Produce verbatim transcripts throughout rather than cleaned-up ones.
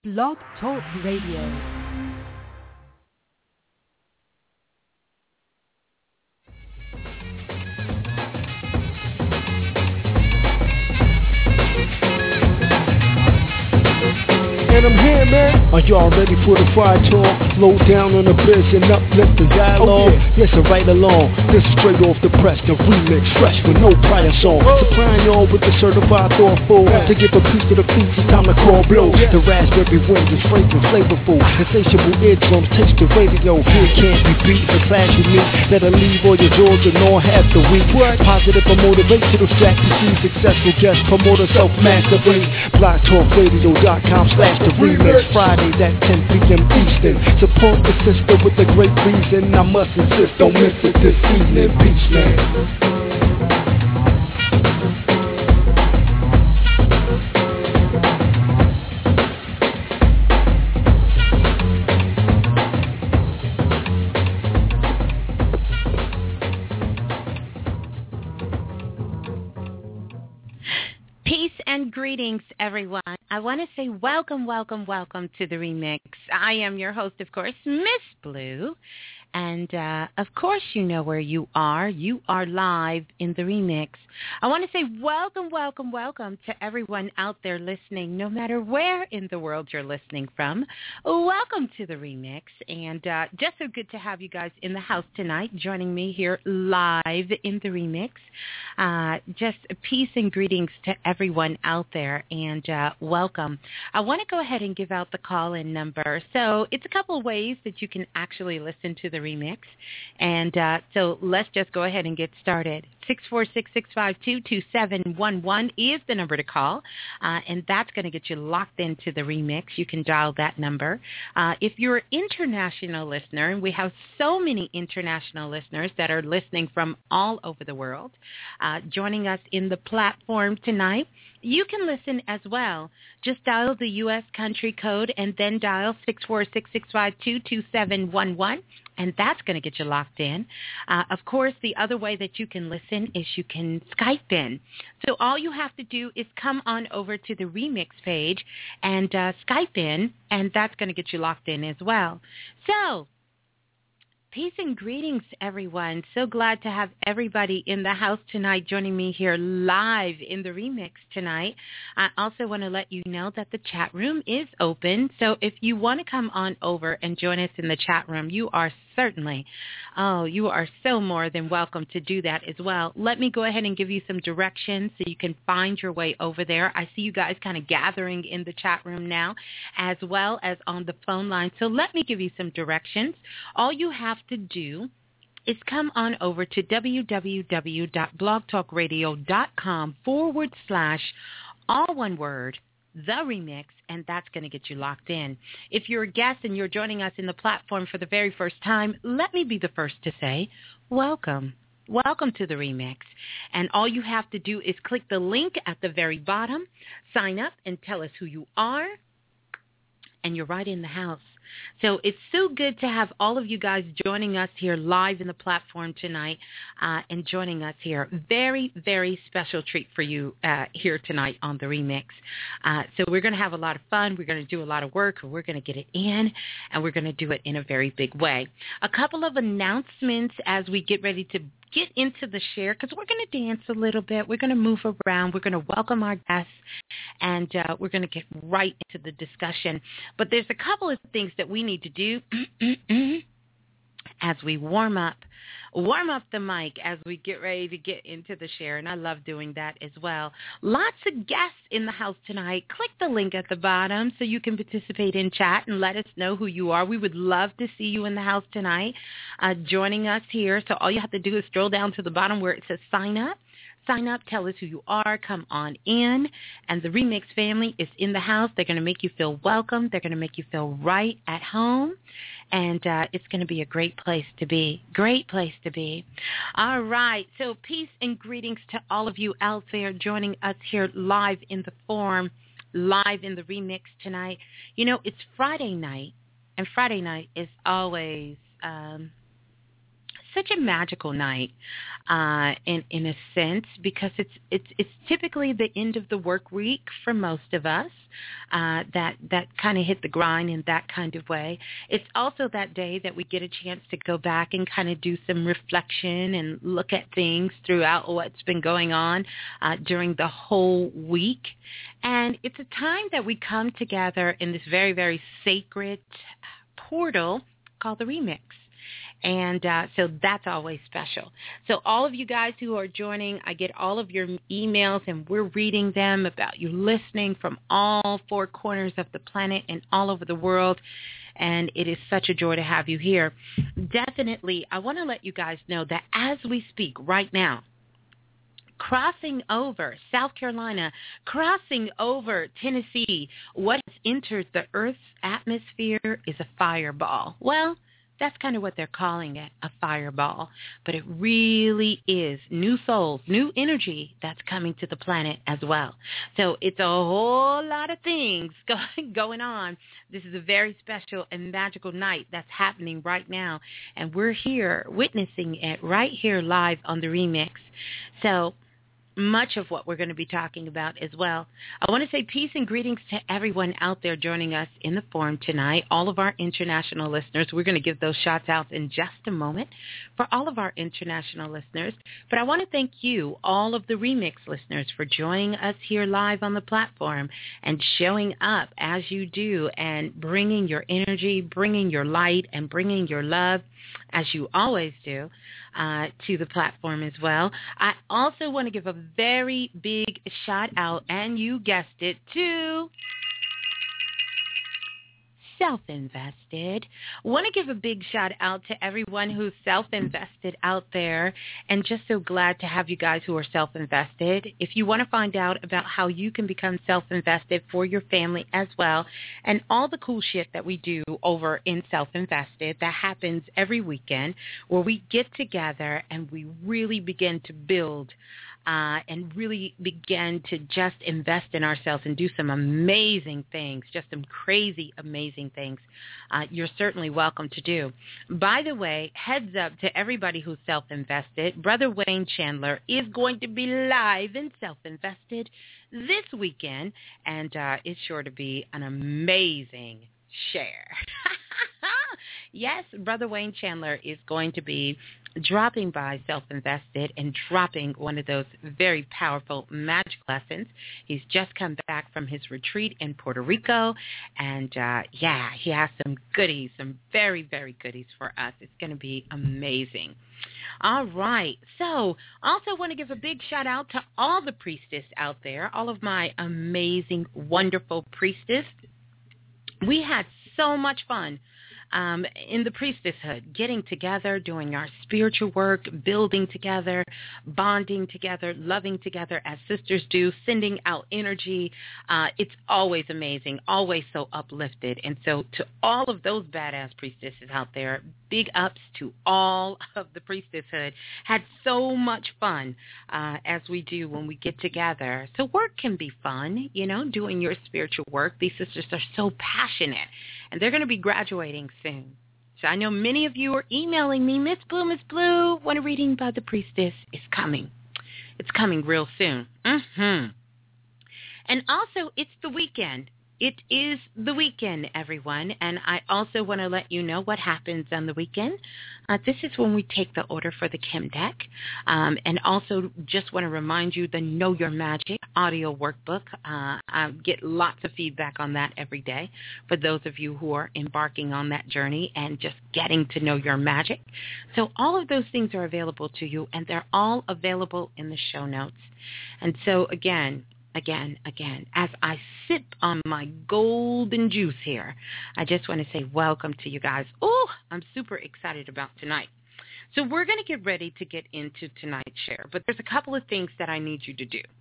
Blog Talk Radio. And I'm here, man. Are y'all ready for the fire talk? Low down on the biz and uplift the dialogue. Oh, yeah. Listen right along. This is straight off the press, the remix, fresh with no prior song. Oh. Supplying y'all with the certified thoughtful. Yeah. To give a piece to the feet, it's time to call blow. Yeah. The raspberry wind is fragrant, flavorful. Insatiable eardrums, taste the radio. Here can't be beat. The class you meet, better leave all your drawers and all half the week. What? Positive or motivational strategy. Successful guest promoter, self-mastery. blog talk radio dot com slash the remix. Fridays at ten p.m. Eastern. Support the sister with a great reason. I must insist, don't miss it this evening. Peace, man. Greetings, everyone. I want to say welcome, welcome, welcome to the remix. I am your host, of course, Miss Blue. And, uh, of course, you know where you are. You are live in the remix. I want to say welcome, welcome, welcome to everyone out there listening, no matter where in the world you're listening from. Welcome to the remix. And uh, just so good to have you guys in the house tonight, joining me here live in the remix. Uh, just peace and greetings to everyone out there, and uh, welcome. I want to go ahead and give out the call-in number. So it's a couple of ways that you can actually listen to the remix. And uh, so let's just go ahead and get started. six four six, six five two, two seven one one is the number to call, uh, and that's going to get you locked into the remix. You can dial that number. Uh, if you're an international listener, and we have so many international listeners that are listening from all over the world, uh, joining us in the platform tonight, you can listen as well. Just dial the U S country code and then dial six four six, six five two, two seven one one, and that's going to get you locked in. Uh, of course, the other way that you can listen is you can Skype in. So all you have to do is come on over to the remix page and uh, Skype in, and that's going to get you locked in as well. So peace and greetings, everyone. So glad to have everybody in the house tonight joining me here live in the remix tonight. I also want to let you know that the chat room is open. So if you want to come on over and join us in the chat room, you are certainly, oh, you are so more than welcome to do that as well. Let me go ahead and give you some directions so you can find your way over there. I see you guys kind of gathering in the chat room now, as well as on the phone line. So let me give you some directions. All you have to do is come on over to www.blogtalkradio.com forward slash all one word, the remix, and that's going to get you locked in. If you're a guest and you're joining us in the platform for the very first time, let me be the first to say, welcome. Welcome to the remix. And all you have to do is click the link at the very bottom, sign up, and tell us who you are, and you're right in the house. So it's so good to have all of you guys joining us here live in the platform tonight uh, and joining us here. Very, very special treat for you uh, here tonight on the remix. Uh, so we're going to have a lot of fun. We're going to do a lot of work. We're going to get it in, and we're going to do it in a very big way. A couple of announcements as we get ready to get into the share, because we're going to dance a little bit. We're going to move around. We're going to welcome our guests, and uh, we're going to get right into the discussion. But there's a couple of things that we need to do as we warm up. Warm up the mic as we get ready to get into the share, and I love doing that as well. Lots of guests in the house tonight. Click the link at the bottom so you can participate in chat and let us know who you are. We would love to see you in the house tonight uh, joining us here. So all you have to do is scroll down to the bottom where it says sign up. Sign up, tell us who you are, come on in, and the Remix family is in the house. They're going to make you feel welcome. They're going to make you feel right at home, and uh, it's going to be a great place to be. Great place to be. All right, so peace and greetings to all of you out there joining us here live in the forum, live in the Remix tonight. You know, it's Friday night, and Friday night is always um, such a magical night uh, in in a sense because it's it's it's typically the end of the work week for most of us uh, that that kind of hit the grind in that kind of way. It's also that day that we get a chance to go back and kind of do some reflection and look at things throughout what's been going on uh, during the whole week. And it's a time that we come together in this very, very sacred portal called the Remix. And uh, so that's always special. So all of you guys who are joining, I get all of your emails, and we're reading them about you listening from all four corners of the planet and all over the world. And it is such a joy to have you here. Definitely, I want to let you guys know that as we speak right now, crossing over South Carolina, crossing over Tennessee, what has entered the Earth's atmosphere is a fireball. Well, that's kind of what they're calling it, a fireball. But it really is new souls, new energy that's coming to the planet as well. So it's a whole lot of things going on. This is a very special and magical night that's happening right now. And we're here witnessing it right here live on the Remix. So much of what we're going to be talking about as well. I want to say peace and greetings to everyone out there joining us in the forum tonight, all of our international listeners. We're going to give those shots out in just a moment for all of our international listeners. But I want to thank you, all of the Remix listeners, for joining us here live on the platform and showing up as you do and bringing your energy, bringing your light, and bringing your love, as you always do, uh, to the platform as well. I also want to give a very big shout out, and you guessed it, to Self-Invested. Want to give a big shout out to everyone who's self-invested out there, and just so glad to have you guys who are self-invested. If you want to find out about how you can become self-invested for your family as well, and all the cool shit that we do over in Self-Invested that happens every weekend, where we get together and we really begin to build Uh, and really begin to just invest in ourselves and do some amazing things, just some crazy, amazing things, uh, you're certainly welcome to do. By the way, heads up to everybody who's self-invested, Brother Wayne Chandler is going to be live in Self-Invested this weekend, and uh, it's sure to be an amazing share. Yes, Brother Wayne Chandler is going to be dropping by Self-Invested and dropping one of those very powerful magic lessons. He's just come back from his retreat in Puerto Rico, and uh, yeah, he has some goodies, some very, very goodies for us. It's going to be amazing. All right, so also want to give a big shout out to all the priestess out there, all of my amazing, wonderful priestess. We had so much fun Um, in the priestesshood, getting together, doing our spiritual work, building together, bonding together, loving together as sisters do, sending out energy. Uh, it's always amazing, always so uplifted. And so to all of those badass priestesses out there, big ups to all of the priestesshood. Had so much fun uh, as we do when we get together. So work can be fun, you know, doing your spiritual work. These sisters are so passionate, and they're going to be graduating soon. So I know many of you are emailing me, Miss Blue, Miss Blue, when a reading by the priestess is coming. It's coming real soon. Mm-hmm. And also, it's the weekend. It is the weekend, everyone, and I also want to let you know what happens on the weekend. Uh, this is when we take the order for the Kim deck, um, and also just want to remind you the Know Your Magic audio workbook. Uh, I get lots of feedback on that every day for those of you who are embarking on that journey and just getting to know your magic. So all of those things are available to you, and they're all available in the show notes. And so, again, Again, again, as I sip on my golden juice here, I just want to say welcome to you guys. Oh, I'm super excited about tonight. So we're going to get ready to get into tonight's share, but there's a couple of things that I need you to do.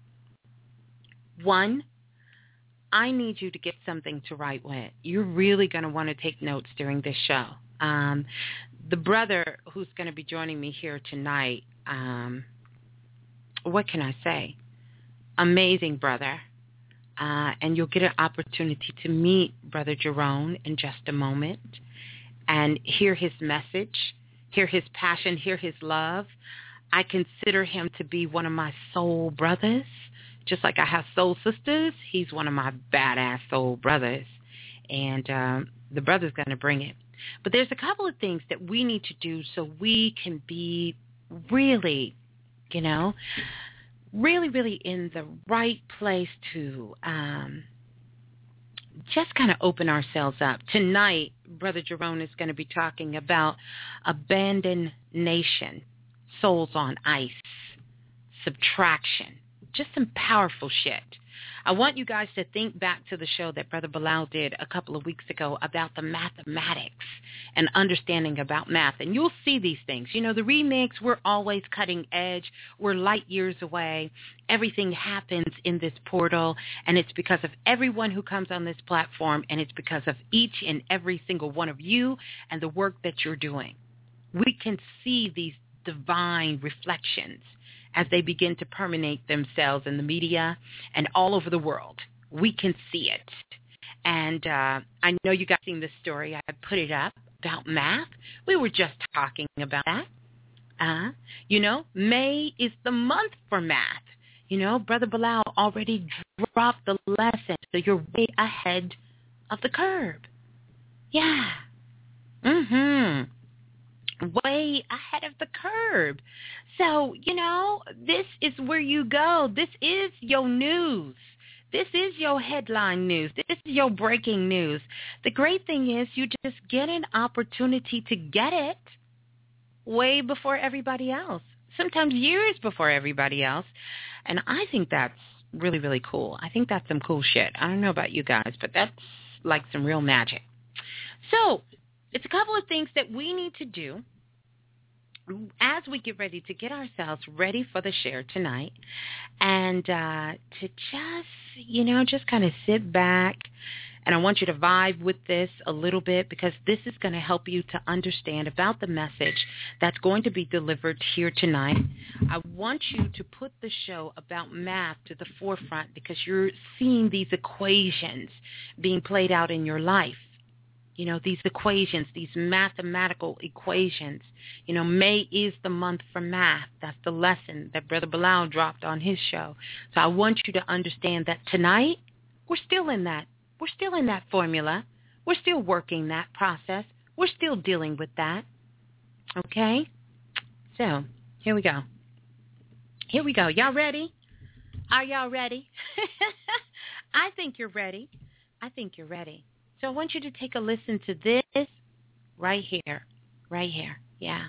One, I need you to get something to write with. You're really going to want to take notes during this show. Um, the brother who's going to be joining me here tonight, um, what can I say? Amazing brother, uh, and you'll get an opportunity to meet Brother Jerome in just a moment and hear his message, hear his passion, hear his love. I consider him to be one of my soul brothers. Just like I have soul sisters, he's one of my badass soul brothers. And um, the brother's going to bring it. But there's a couple of things that we need to do so we can be really, you know, really, really in the right place to um, just kind of open ourselves up. Tonight, Brother Jerome is going to be talking about abandoned nation, souls on ice, subtraction, just some powerful shit. I want you guys to think back to the show that Brother Bilal did a couple of weeks ago about the mathematics and understanding about math. And you'll see these things. You know, the remix, we're always cutting edge. We're light years away. Everything happens in this portal, and it's because of everyone who comes on this platform, and it's because of each and every single one of you and the work that you're doing. We can see these divine reflections as they begin to permeate themselves in the media and all over the world. We can see it. And uh, I know you guys seen this story. I put it up about math. We were just talking about that. Uh, you know, May is the month for math. You know, Brother Bilal already dropped the lesson, so you're way ahead of the curve. Yeah. Mm-hmm. Way ahead of the curve. So, you know, this is where you go. This is your news. This is your headline news. This is your breaking news. The great thing is you just get an opportunity to get it way before everybody else, sometimes years before everybody else. And I think that's really, really cool. I think that's some cool shit. I don't know about you guys, but that's like some real magic. So it's a couple of things that we need to do as we get ready to get ourselves ready for the share tonight, and uh, to just, you know, just kind of sit back. And I want you to vibe with this a little bit, because this is going to help you to understand about the message that's going to be delivered here tonight. I want you to put the show about math to the forefront, because you're seeing these equations being played out in your life. You know, these equations, these mathematical equations. You know, May is the month for math. That's the lesson that Brother Bilal dropped on his show. So I want you to understand that tonight, we're still in that. We're still in that formula. We're still working that process. We're still dealing with that. Okay? So, here we go. Here we go. Y'all ready? Are y'all ready? I think you're ready. I think you're ready. So I want you to take a listen to this right here. Right here. Yeah.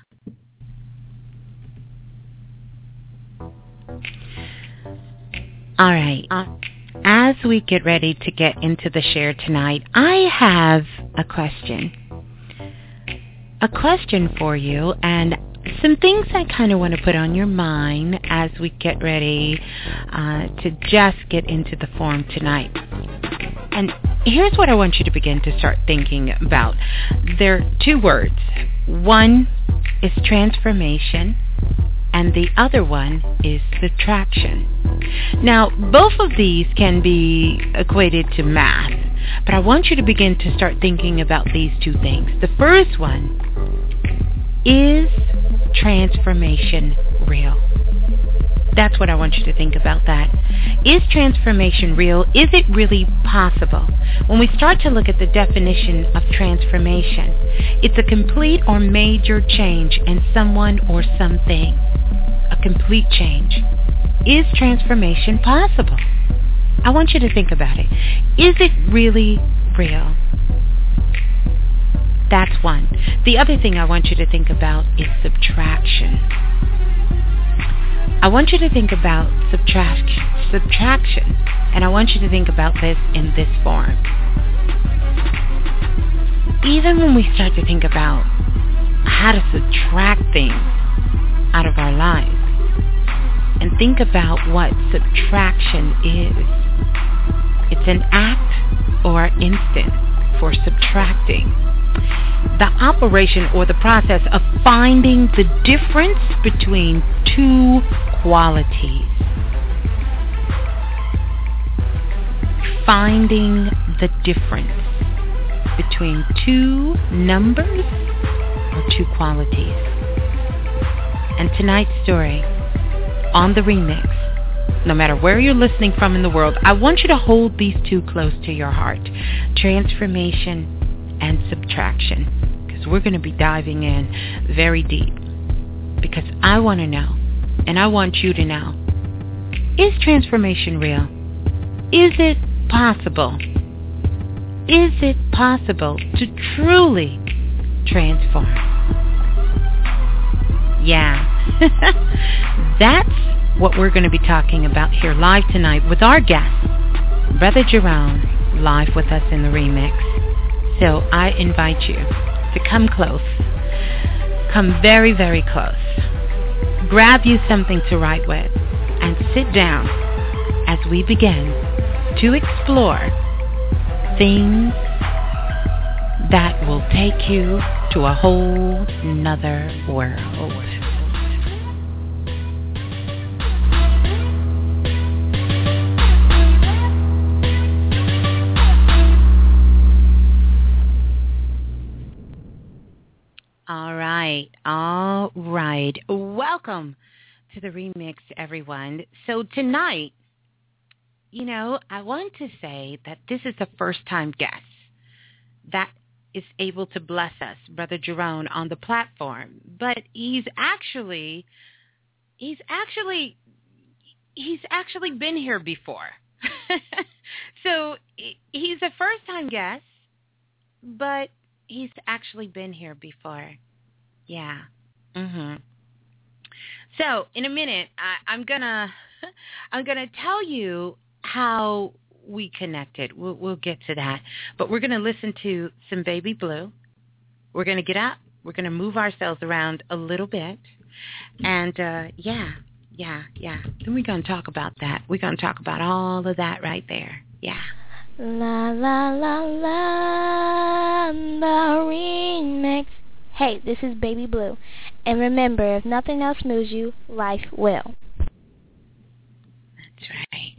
All right. Uh, as we get ready to get into the share tonight, I have a question. A question for you, and some things I kind of want to put on your mind as we get ready uh, to just get into the forum tonight. And here's what I want you to begin to start thinking about. There are two words. One is transformation, and the other one is subtraction. Now, both of these can be equated to math, but I want you to begin to start thinking about these two things. The first one, is transformation real? That's what I want you to think about that. Is transformation real? Is it really possible? When we start to look at the definition of transformation, it's a complete or major change in someone or something. A complete change. Is transformation possible? I want you to think about it. Is it really real? That's one. The other thing I want you to think about is subtraction. I want you to think about subtraction, subtraction, and I want you to think about this in this form. Even when we start to think about how to subtract things out of our lives, and think about what subtraction is, it's an act or an instant for subtracting. The operation or the process of finding the difference between two qualities. Finding the difference between two numbers or two qualities. And tonight's story on the remix, no matter where you're listening from in the world, I want you to hold these two close to your heart. Transformation and subtraction. Because we're going to be diving in very deep. Because I want to know, and I want you to know, is transformation real? Is it possible? Is it possible to truly transform? Yeah. That's what we're going to be talking about here live tonight with our guest, Brother Jerome, live with us in the remix. So I invite you to come close. Come very, very close. Grab you something to write with and sit down as we begin to explore things that will take you to a whole nother world. All right, all right. Welcome to the remix, everyone. So tonight, you know, I want to say that this is the first-time guest that is able to bless us, Brother Jerome, on the platform. But he's actually, he's actually, he's actually been here before. So he's a first-time guest, but he's actually been here before. Yeah. Mhm. So in a minute, I, I'm gonna, I'm gonna tell you how we connected. We'll, we'll get to that. But we're gonna listen to some Baby Blue. We're gonna get up. We're gonna move ourselves around a little bit, and uh, yeah, yeah, yeah. Then we're gonna talk about that. We're gonna talk about all of that right there. Yeah. La la la la, the remix. Hey, this is Baby Blue. And remember, if nothing else moves you, life will. That's right.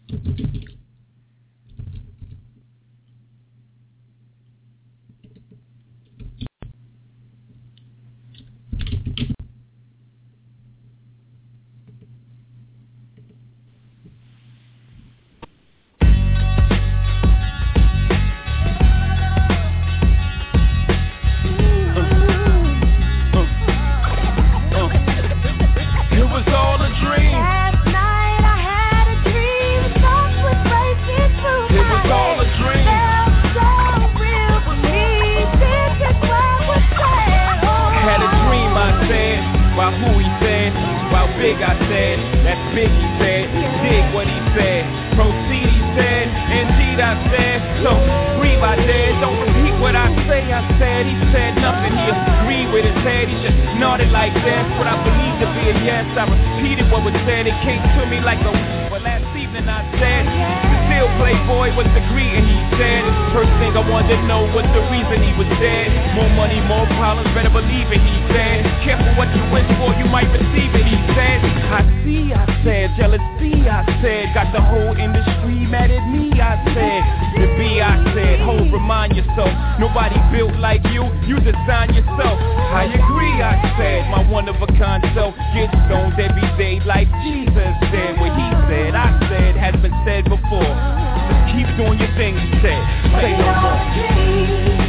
Big, I said, that's big, he said, dig what he said, proceed, he said, indeed, I said, so breathe, I said, don't repeat what I say, I said, he said nothing, he agreed with his head, he just nodded like that's what I believe to be a yes, I repeated what was said, it came to me like a, but last evening I said, still playboy with the greeting, he said, first thing I wanted to know was the reason he was dead, more money, more problems, better believe it, he said, careful what you wish for, you might receive it, he said, I see, I said, jealousy, I said, got the whole industry mad at me, I said, to be, I said, hold, remind yourself, nobody built like you, you design yourself, I agree, I said, my one-of-a-kind self, get stoned every day like Jesus said, what he said, I said, has been said before, just keep doing your thing, he said, say no more.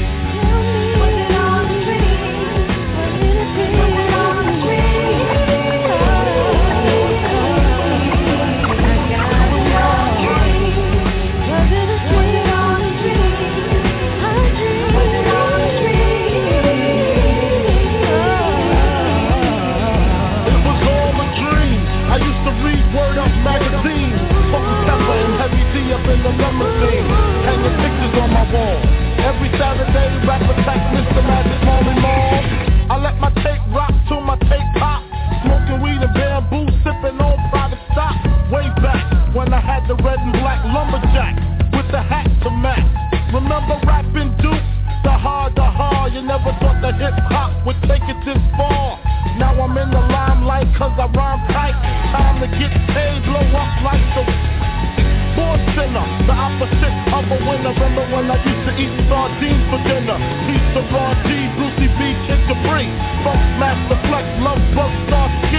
Up in the limousine, hanging pictures on my wall. Every Saturday, rapper like Mister Magic Molly Mall. I let my tape rock till my tape pop. Smoking weed and bamboo, sipping on private stock. Way back when I had the red and black lumberjack with the hat to match. Remember rapping Duke? The hard, the hard. You never thought that hip hop would take it this far. Now I'm in the limelight cause I rhyme tight. Time to get paid, blow up like the Born sinner, the opposite of a winner. Remember when I used to eat sardines for dinner? Peace to Ron G, Brucey B, Kid Capri, Funk Master Flex, Love Bug, Star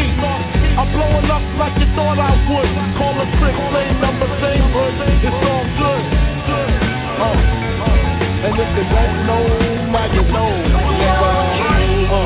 they won't know, my you know. Uh,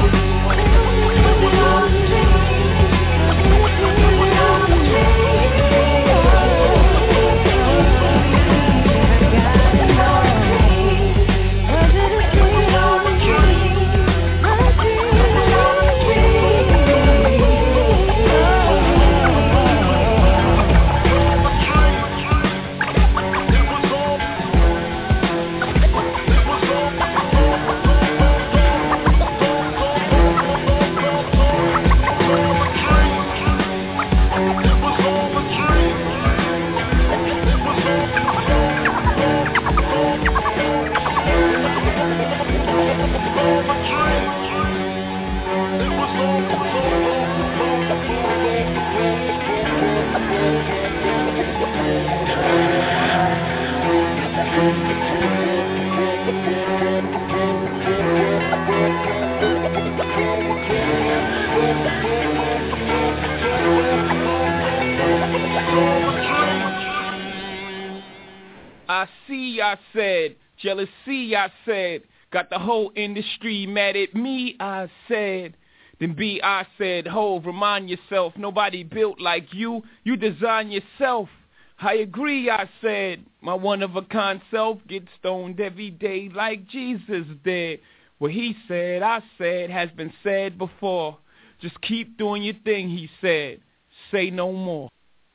I see, I said, jealousy, I said, got the whole industry mad at me, I said. Then B, I said, Hov, remind yourself, nobody built like you, you design yourself. I agree, I said, my one-of-a-kind self gets stoned every day like Jesus did. What he said, I said, has been said before. Just keep doing your thing, he said. Say no more.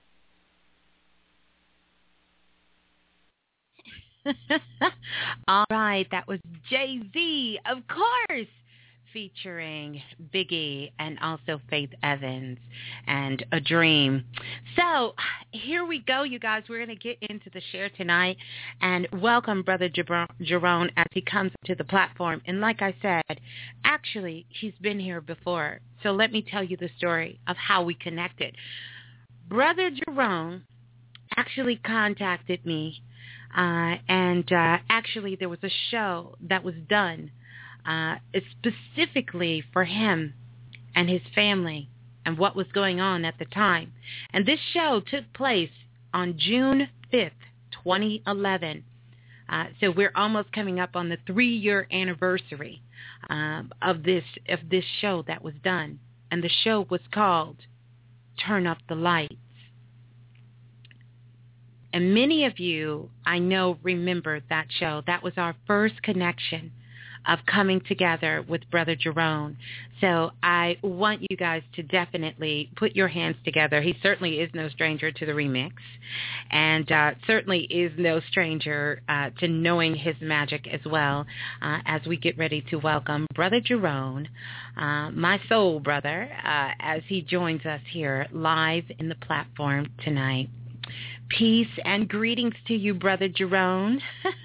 All right, that was Jay-Z, of course, featuring Biggie and also Faith Evans and A Dream. So here we go, you guys. We're going to get into the share tonight and welcome Brother Jerome as he comes to the platform. And like I said, actually, he's been here before. So let me tell you the story of how we connected. Brother Jerome actually contacted me. Uh, and uh, actually, there was a show that was done uh, specifically for him and his family and what was going on at the time. And this show took place on June fifth, twenty eleven. Uh, so we're almost coming up on the three-year anniversary um, of this of this show that was done. And the show was called Turn Up the Lights. And many of you, I know, remember that show. That was our first connection of coming together with Brother Jerome. So I want you guys to definitely put your hands together. He certainly is no stranger to the remix, and uh, certainly is no stranger uh, to knowing his magic as well, uh, as we get ready to welcome Brother Jerome, uh, my soul brother, uh, as he joins us here live in the platform tonight. Peace and greetings to you, Brother Jerome.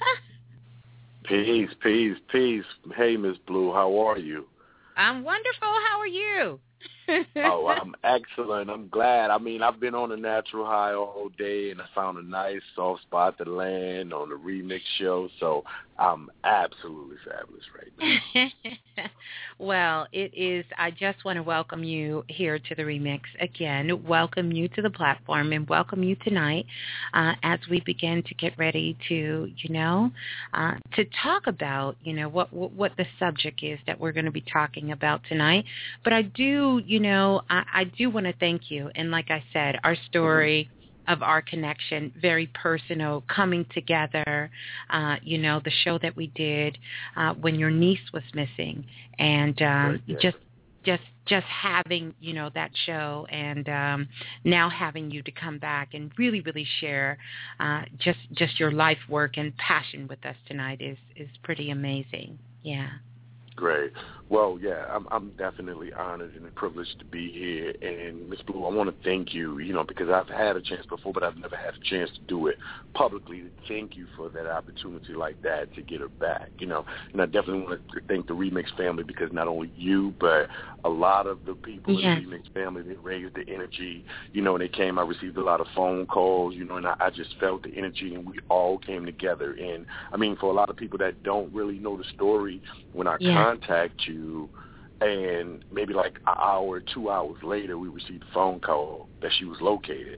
Peace, peace, peace. Hey, Miss Blue, how are you? I'm wonderful. How are you? Oh, I'm excellent. I'm glad. I mean, I've been on a natural high all day, and I found a nice soft spot to land on the remix show, so I'm absolutely fabulous right now. Well, it is, I just want to welcome you here to the remix again, welcome you to the platform, and welcome you tonight uh, as we begin to get ready to, you know, uh, to talk about, you know, what, what, what the subject is that we're going to be talking about tonight. But I do, you know, I, I do want to thank you. And like I said, our story of our connection, very personal, coming together, uh, you know, the show that we did uh, when your niece was missing, and um, right, just just just having, you know, that show, and um, now having you to come back and really, really share uh, just just your life work and passion with us tonight is, is pretty amazing. Yeah. Great. Well, yeah, I'm, I'm definitely honored and privileged to be here. And Miss Blue, I want to thank you, you know, because I've had a chance before, but I've never had a chance to do it publicly. Thank you for that opportunity like that to get her back, you know. And I definitely want to thank the Remix family, because not only you, but a lot of the people yes. in the Remix family, they raised the energy. You know, when they came, I received a lot of phone calls, you know, and I, I just felt the energy, and we all came together. And, I mean, for a lot of people that don't really know the story, when I yeah. contact you, and maybe like an hour, two hours later, we received a phone call that she was located.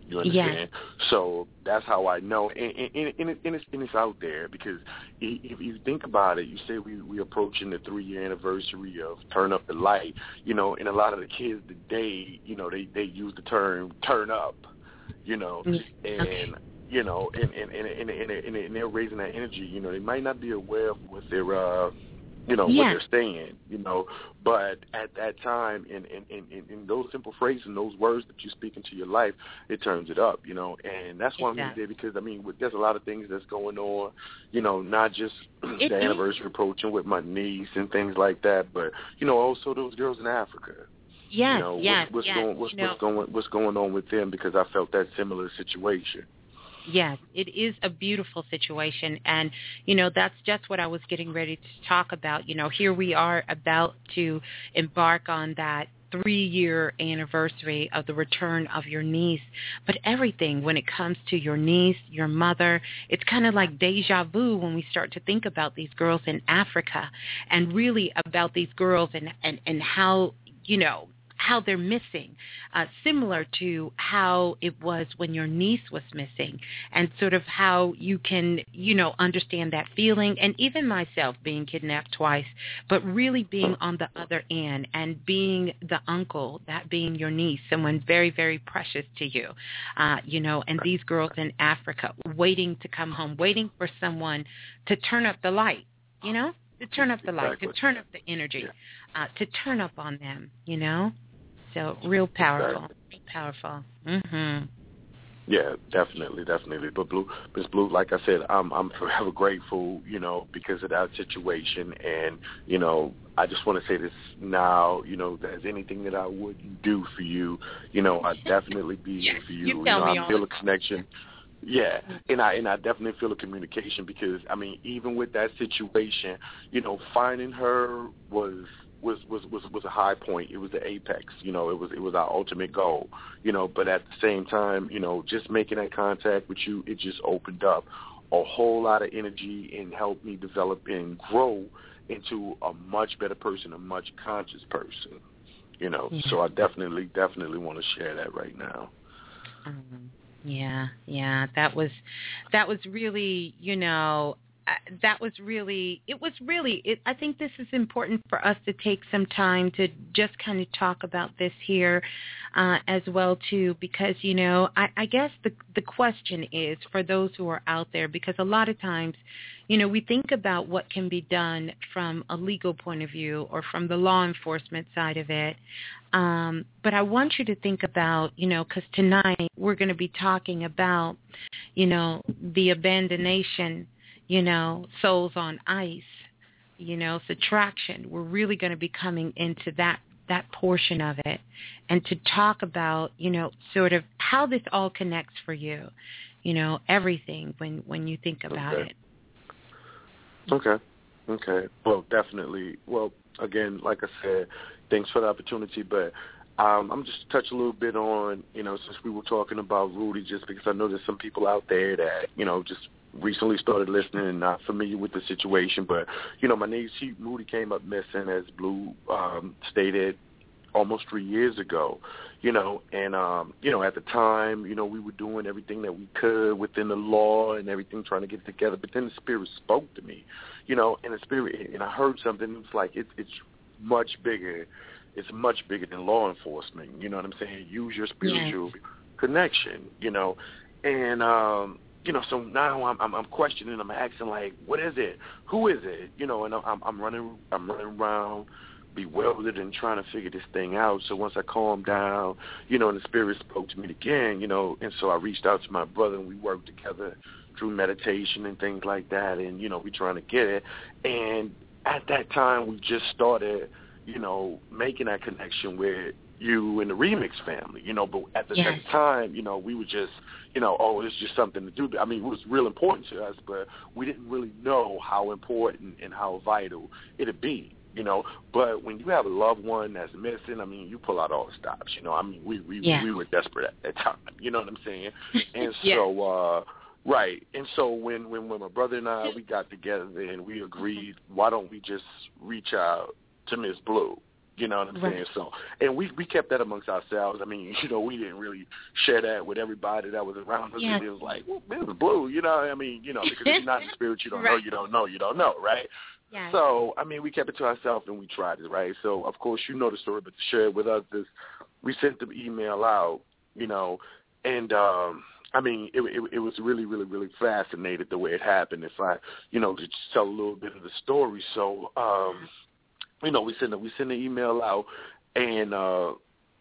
You understand? Yes. So that's how I know, and, and, and, and, it's, and it's out there because if you think about it, you say we we approaching the three-year anniversary of Turn Up the Light, you know, and a lot of the kids today, you know, they, they use the term turn up, you know, and, okay. you know, and, and, and, and, and, and they're raising that energy, you know, they might not be aware of what they're, uh, you know, yeah. what they're saying, you know, but at that time, in, in, in, in those simple phrases and those words that you speak into your life, it turns it up, you know, and that's why exactly. I'm here because, I mean, there's a lot of things that's going on, you know, not just it, the anniversary approaching with my niece and things like that, but, you know, also those girls in Africa. Yes, you know, yes, what, what's yes. Going, what's, you know, what's, going, what's going on with them because I felt that similar situation. Yes, it is a beautiful situation, and, you know, that's just what I was getting ready to talk about. You know, here we are about to embark on that three-year anniversary of the return of your niece, but everything when it comes to your niece, your mother, it's kind of like deja vu when we start to think about these girls in Africa and really about these girls and, and, and how, you know, how they're missing, uh, similar to how it was when your niece was missing, and sort of how you can, you know, understand that feeling, and even myself being kidnapped twice, but really being on the other end and being the uncle, that being your niece, someone very, very precious to you, uh, you know, and these girls in Africa waiting to come home, waiting for someone to turn up the light, you know, to turn up the light, exactly. to turn up the energy, yeah. uh, to turn up on them, you know. So real powerful, exactly. real powerful. Mm-hmm. Yeah, definitely, definitely. But Blue, Miss Blue, like I said, I'm I'm forever grateful, you know, because of that situation. And you know, I just want to say this now, you know, there's anything that I wouldn't do for you, you know, I'd definitely be yes, here for you. You, you tell know, me I feel a connection. Yeah, and I and I definitely feel a communication because I mean, even with that situation, you know, finding her was. Was, was was was a high point. It was the apex. You know, it was it was our ultimate goal. You know, but at the same time, you know, just making that contact with you, it just opened up a whole lot of energy and helped me develop and grow into a much better person, a much conscious person. You know, yeah. So I definitely definitely want to share that right now. Um, yeah, yeah, that was that was really, you know. That was really, it was really, it, I think this is important for us to take some time to just kind of talk about this here uh, as well, too, because, you know, I, I guess the the question is for those who are out there, because a lot of times, you know, we think about what can be done from a legal point of view or from the law enforcement side of it. Um, but I want you to think about, you know, because tonight we're going to be talking about, you know, the abandonation, you know, souls on ice, you know, subtraction. We're really going to be coming into that, that portion of it and to talk about, you know, sort of how this all connects for you, you know, everything when, when you think about okay. it. Okay. Okay. Well, definitely. Well, again, like I said, thanks for the opportunity, but Um, I'm just touch a little bit on, you know, since we were talking about Rudy, just because I know there's some people out there that, you know, just recently started listening and not familiar with the situation. But, you know, my niece, she, Rudy came up missing, as Blue um, stated, almost three years ago, you know, and, um, you know, at the time, you know, we were doing everything that we could within the law and everything, trying to get it together. But then the Spirit spoke to me, you know, and the Spirit, and I heard something. It's like it, it's much bigger. It's much bigger than law enforcement. You know what I'm saying? Use your spiritual yes. connection, you know. And, um, you know, so now I'm, I'm, I'm questioning. I'm asking, like, what is it? Who is it? You know, and I'm, I'm running I'm running around bewildered and trying to figure this thing out. So once I calmed down, you know, and the Spirit spoke to me again, you know, and so I reached out to my brother and we worked together through meditation and things like that. And, you know, we trying to get it. And at that time, we just started, you know, making that connection with you and the Remix family, you know, but at the yes. same time, you know, we were just, you know, oh, it's just something to do. I mean, it was real important to us, but we didn't really know how important and how vital it'd be, you know. But when you have a loved one that's missing, I mean, you pull out all the stops, you know. I mean, we we, yeah. we were desperate at that time, you know what I'm saying? And yeah. so, uh, right. And so when, when, when my brother and I, we got together and we agreed, why don't we just reach out to Miss Blue, You know what I'm right. saying? So, and we we kept that amongst ourselves. I mean, you know, we didn't really share that with everybody that was around us. Yes. It was like, well, Missus Blue, you know, I mean, you know, because if you're not in the spirit, you don't right. know, you don't know, you don't know, right? Yes. So, I mean, we kept it to ourselves and we tried it, right? So, of course, you know the story, but to share it with others, we sent the email out, you know, and, um, I mean, it, it, it was really, really, really fascinating the way it happened. If I, you know, to just tell a little bit of the story. So, um, you know, we sent a, we sent an email out, and uh,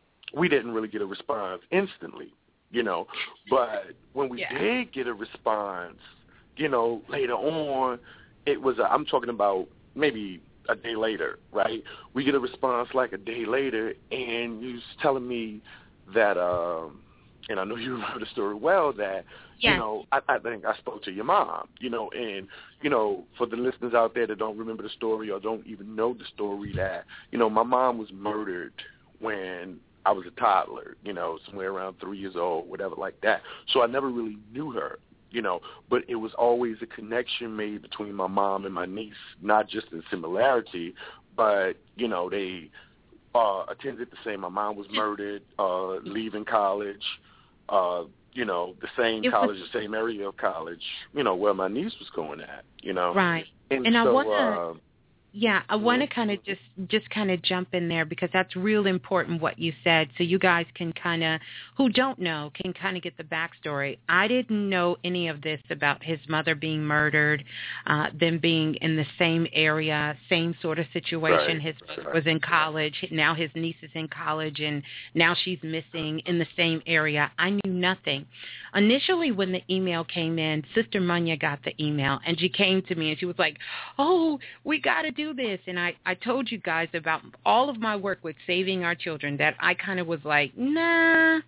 we didn't really get a response instantly, you know. But when we yeah. did get a response, you know, later on, it was, a, I'm talking about maybe a day later, right? We get a response like a day later, and you was telling me that, um, and I know you remember the story well, that, yes. you know, I, I think I spoke to your mom, you know, and, you know, for the listeners out there that don't remember the story or don't even know the story, that, you know, my mom was murdered when I was a toddler, you know, somewhere around three years old, whatever like that. So I never really knew her, you know, but it was always a connection made between my mom and my niece, not just in similarity, but, you know, they uh, attended the same. My mom was murdered, uh, leaving college, uh, you know, the same it college, was, the same area of college, you know, where my niece was going at, you know. Right. And, and so, I want to, uh, yeah, I want to kind of just, just kind of jump in there because that's real important what you said. So you guys can kind of, who don't know, can kind of get the backstory. I didn't know any of this about his mother being murdered, uh, them being in the same area, same sort of situation. Right. His mother was in college. Now his niece is in college, and now she's missing in the same area. I knew nothing. Initially, when the email came in, Sister Munya got the email, and she came to me, and she was like, oh, we got to do this. And I, I told you guys about all of my work with saving our children that I kind of was like, nah,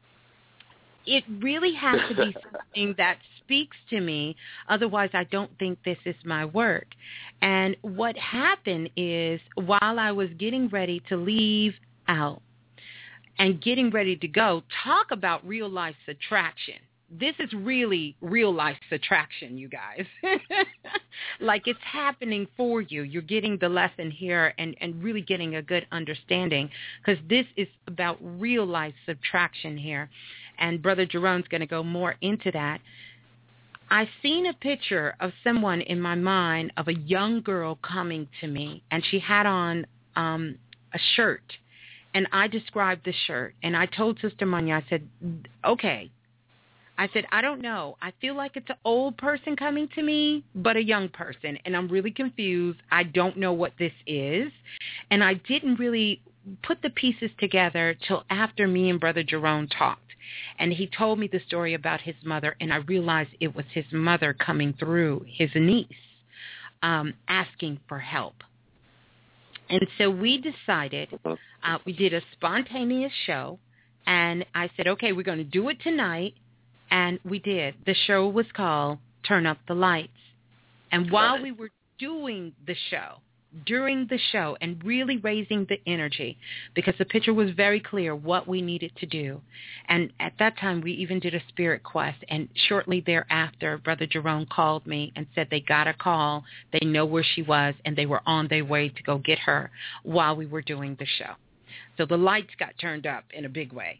it really has to be something that speaks to me. Otherwise, I don't think this is my work. And what happened is while I was getting ready to leave out and getting ready to go, talk about real life subtraction. This is really real life subtraction, you guys. Like it's happening for you. You're getting the lesson here and, and really getting a good understanding because this is about real life subtraction here. And Brother Jerome's going to go more into that. I seen a picture of someone in my mind of a young girl coming to me, and she had on um, a shirt. And I described the shirt, and I told Sister Munya, I said, okay. I said, I don't know. I feel like it's an old person coming to me, but a young person, and I'm really confused. I don't know what this is, and I didn't really put the pieces together till after me and Brother Jerome talked, and he told me the story about his mother, and I realized it was his mother coming through his niece, um, asking for help. And so we decided, uh, we did a spontaneous show, and I said, okay, we're going to do it tonight. And we did. The show was called Turn Up the Lights. And while we were doing the show, during the show, and really raising the energy, because the picture was very clear what we needed to do. And at that time, we even did a spirit quest. And shortly thereafter, Brother Jerome called me and said they got a call. They know where she was, and they were on their way to go get her while we were doing the show. So the lights got turned up in a big way.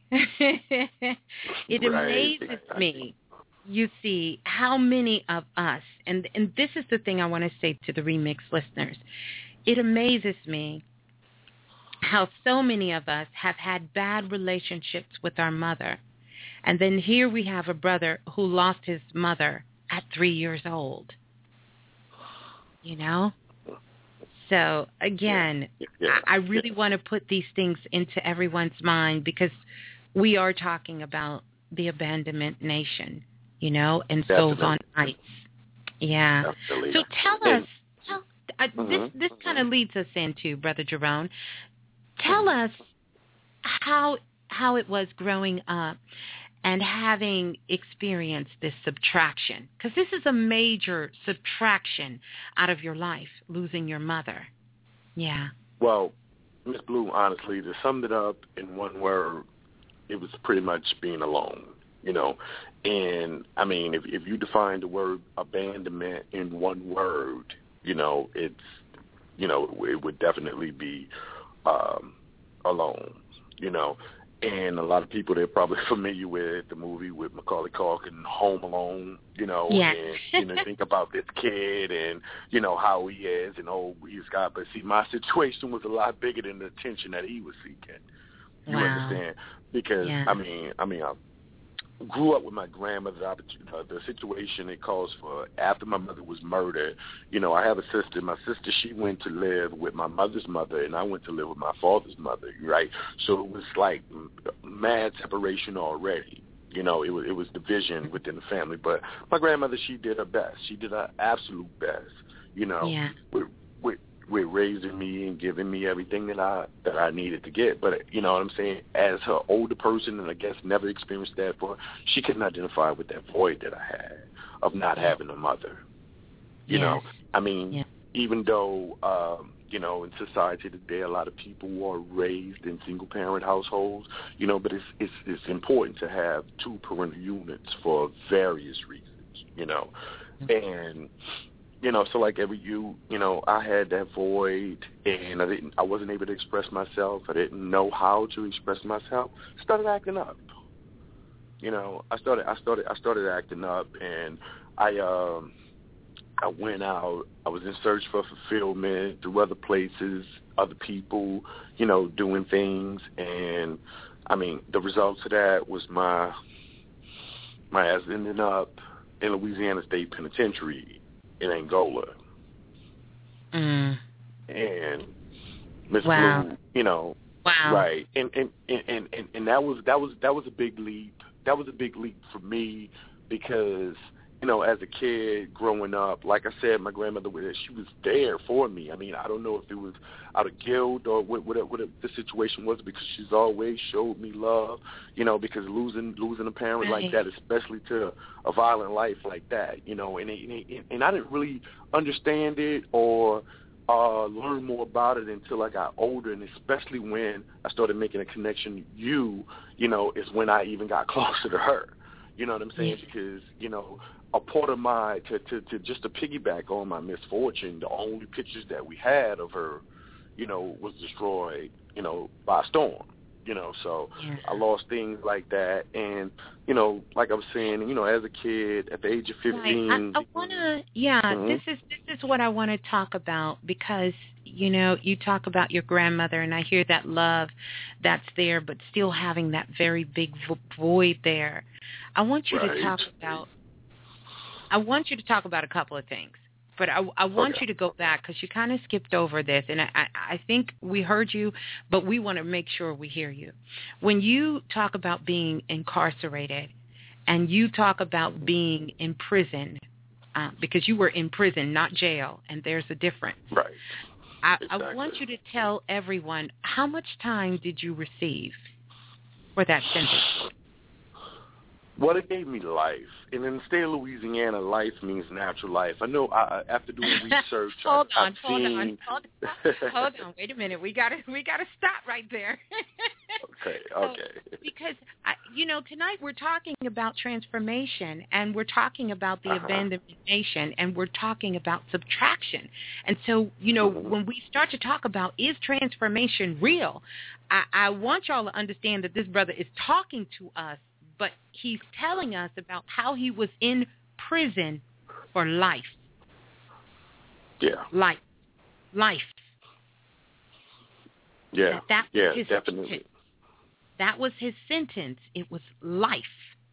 It right. amazes me, you see, how many of us, and, and this is the thing I want to say to the Remix listeners, it amazes me how so many of us have had bad relationships with our mother. And then here we have a brother who lost his mother at three years old. You know? So, again, yeah. Yeah. I, I really yeah. want to put these things into everyone's mind because we are talking about the abandonment nation, you know, and Definitely. Souls on Ice. Yeah. Definitely. So tell and, us, tell, uh, mm-hmm, this, this mm-hmm. kind of leads us into, Brother Jerome, tell us how how it was growing up and having experienced this subtraction, because this is a major subtraction out of your life, losing your mother. Yeah. Well, Miss Blue, honestly, to sum it up in one word, it was pretty much being alone, you know. And, I mean, if, if you define the word abandonment in one word, you know, it's, you know, it would definitely be um, alone, you know. And a lot of people, they're probably familiar with the movie with Macaulay Culkin, Home Alone, you know, yeah. and, you know, think about this kid and, you know, how he is and, oh, he's got, but see, my situation was a lot bigger than the attention that he was seeking. You wow. understand? Because, yeah. I mean, I mean, I grew up with my grandmother. Uh, the situation it calls for after my mother was murdered. You know, I have a sister. My sister, she went to live with my mother's mother, and I went to live with my father's mother. Right, so it was like mad separation already. You know, it was it was division within the family. But my grandmother, she did her best. She did her absolute best. You know, yeah. with with with raising me and giving me everything that I that I needed to get. But you know what I'm saying? As her older person, and I guess never experienced that before, she couldn't identify with that void that I had of not having a mother. You yes. know, I mean, yeah. even though um, you know, in society today, a lot of people are raised in single parent households. You know, but it's it's it's important to have two parental units for various reasons. You know, and you know, so like every you, you know, I had that void, and I didn't, I wasn't able to express myself. I didn't know how to express myself. Started acting up. You know, I started, I started, I started acting up, and I, um, I went out. I was in search for fulfillment through other places, other people, you know, doing things, and I mean, the results of that was my, my ass ending up in Louisiana State Penitentiary in Angola. Mm. And Miss wow. Blue, you know, wow. right. And and, and, and and that was that was that was a big leap. That was a big leap for me because, you know, as a kid growing up, like I said, my grandmother, she was there for me. I mean, I don't know if it was out of guilt or what, what, what the situation was, because she's always showed me love, you know, because losing losing a parent right. like that, especially to a violent life like that, you know, and it, and I didn't really understand it or uh, learn more about it until I got older, and especially when I started making a connection. You, you know, is when I even got closer to her. You know what I'm saying? Yeah. Because, you know, a part of my, to, to, to just to piggyback on my misfortune, the only pictures that we had of her, you know, was destroyed, you know, by a storm. You know, so yeah. I lost things like that. And, you know, like I was saying, you know, as a kid at the age of fifteen. Right. I, I want to, yeah, mm-hmm. this is this is what I want to talk about, because, you know, you talk about your grandmother, and I hear that love that's there, but still having that very big void there. I want you right. to talk about, I want you to talk about a couple of things. But I, I want okay. you to go back, because you kind of skipped over this, and I, I think we heard you, but we want to make sure we hear you. When you talk about being incarcerated, and you talk about being in prison, uh, because you were in prison, not jail, and there's a difference. Right. I, exactly. I want you to tell everyone, how much time did you receive for that sentence? Well, it gave me life. And in the state of Louisiana, life means natural life. I know I, after doing research, hold I, on, I've hold seen... on, hold on, hold on. Wait a minute. We gotta, we gotta stop right there. okay, so, okay. Because I, you know, tonight we're talking about transformation, and we're talking about the uh-huh. abandoned nation, and we're talking about subtraction. And so, you know, mm-hmm. when we start to talk about is transformation real, I, I want y'all to understand that this brother is talking to us, but he's telling us about how he was in prison for life. Yeah. Life. Life. Yeah. That was yeah, his definitely. sentence. That was his sentence. It was life.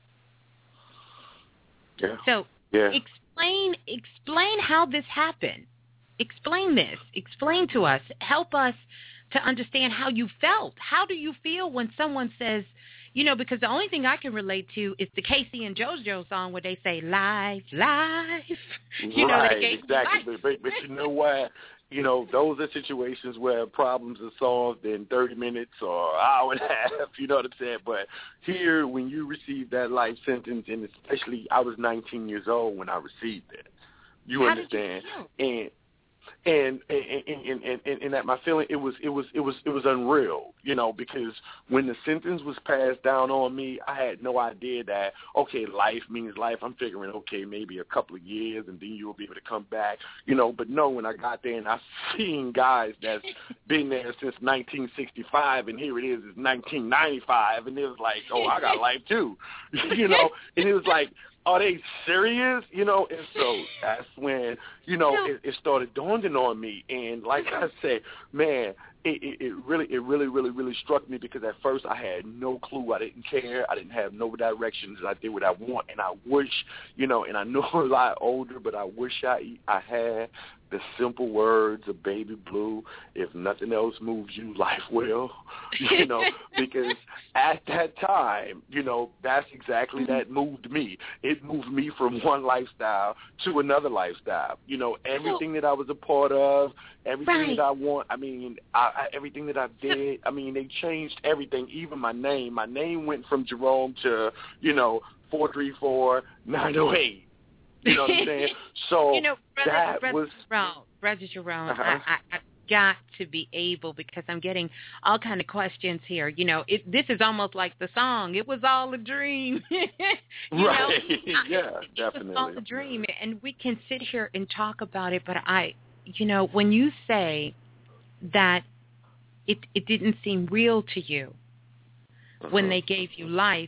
Yeah. So yeah. explain explain how this happened. Explain this. Explain to us. Help us to understand how you felt. How do you feel when someone says, you know, because the only thing I can relate to is the Casey and JoJo song where they say, life, life. You know, right, they gave exactly. life. But, but, but you know what? You know, those are situations where problems are solved in thirty minutes or an hour and a half, you know what I'm saying? But here, when you receive that life sentence, and especially I was nineteen years old when I received it, you How understand? Did you feel? And and and, and and and and at my feeling, it was it was it was it was unreal, you know, because when the sentence was passed down on me, I had no idea that okay, life means life. I'm figuring okay, maybe a couple of years, and then you'll be able to come back, you know. But no, when I got there and I seen guys that's been there since nineteen sixty-five, and here it is, it's nineteen ninety-five, and it was like, oh, I got life too, you know, and it was like, are they serious? You know, and so that's when, you know, it, it started dawning on me. And like I said, man, it, it, it really, it really, really, really struck me because at first I had no clue. I didn't care. I didn't have no directions. I did what I want. And I wish, you know, and I know I'm a lot older, but I wish I, I had the simple words of Baby Blue, if nothing else moves you, life will, you know, because at that time, you know, that's exactly that moved me. It moved me from one lifestyle to another lifestyle. You know, everything that I was a part of, everything right. that I want, I mean, I, I, everything that I did, I mean, they changed everything, even my name. My name went from Jerome to, you know, four three four nine oh eight. You know what I'm saying? So you know, brother, that brother was Jerome, brother Jerome. Uh-huh. I, I, I've got to be able because I'm getting all kind of questions here. You know, it, this is almost like the song. It was all a dream. you right? Know? yeah, it, definitely. It was all a dream, and we can sit here and talk about it. But I, you know, when you say that it it didn't seem real to you uh-huh. when they gave you life.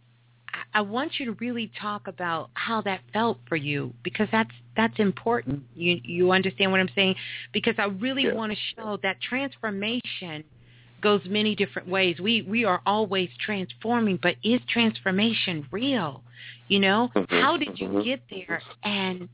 I want you to really talk about how that felt for you because that's that's important. You you understand what I'm saying? Because I really yeah. want to show that transformation goes many different ways. We we are always transforming, but is transformation real? You know, mm-hmm. how did you mm-hmm. get there, and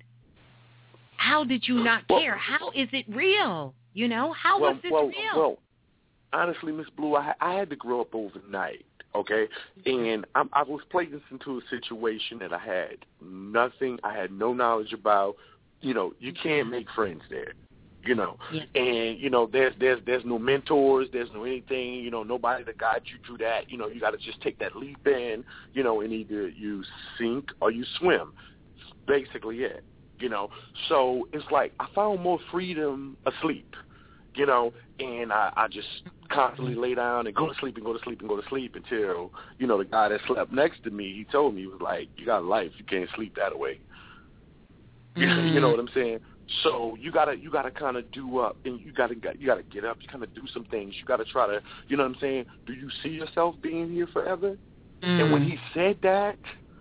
how did you not well, care? How is it real? You know, how well, was this well, real? Well, honestly, Miss Blue, I, I had to grow up overnight. Okay, and I, I was placed into a situation that I had nothing, I had no knowledge about. You know, you can't make friends there. You know, yeah. and you know, there's there's there's no mentors, there's no anything. You know, nobody to guide you through that. You know, you got to just take that leap in. You know, and either you sink or you swim. It's basically it. You know, so it's like I found more freedom asleep. You know, and I, I just constantly lay down and go to sleep and go to sleep and go to sleep until, you know, the guy that slept next to me, he told me, he was like, you got life. You can't sleep that way. Mm. You know what I'm saying? So you gotta you gotta kind of do up, and you gotta you gotta get up. You kind of do some things. You gotta try to, you know what I'm saying? Do you see yourself being here forever? Mm. And when he said that,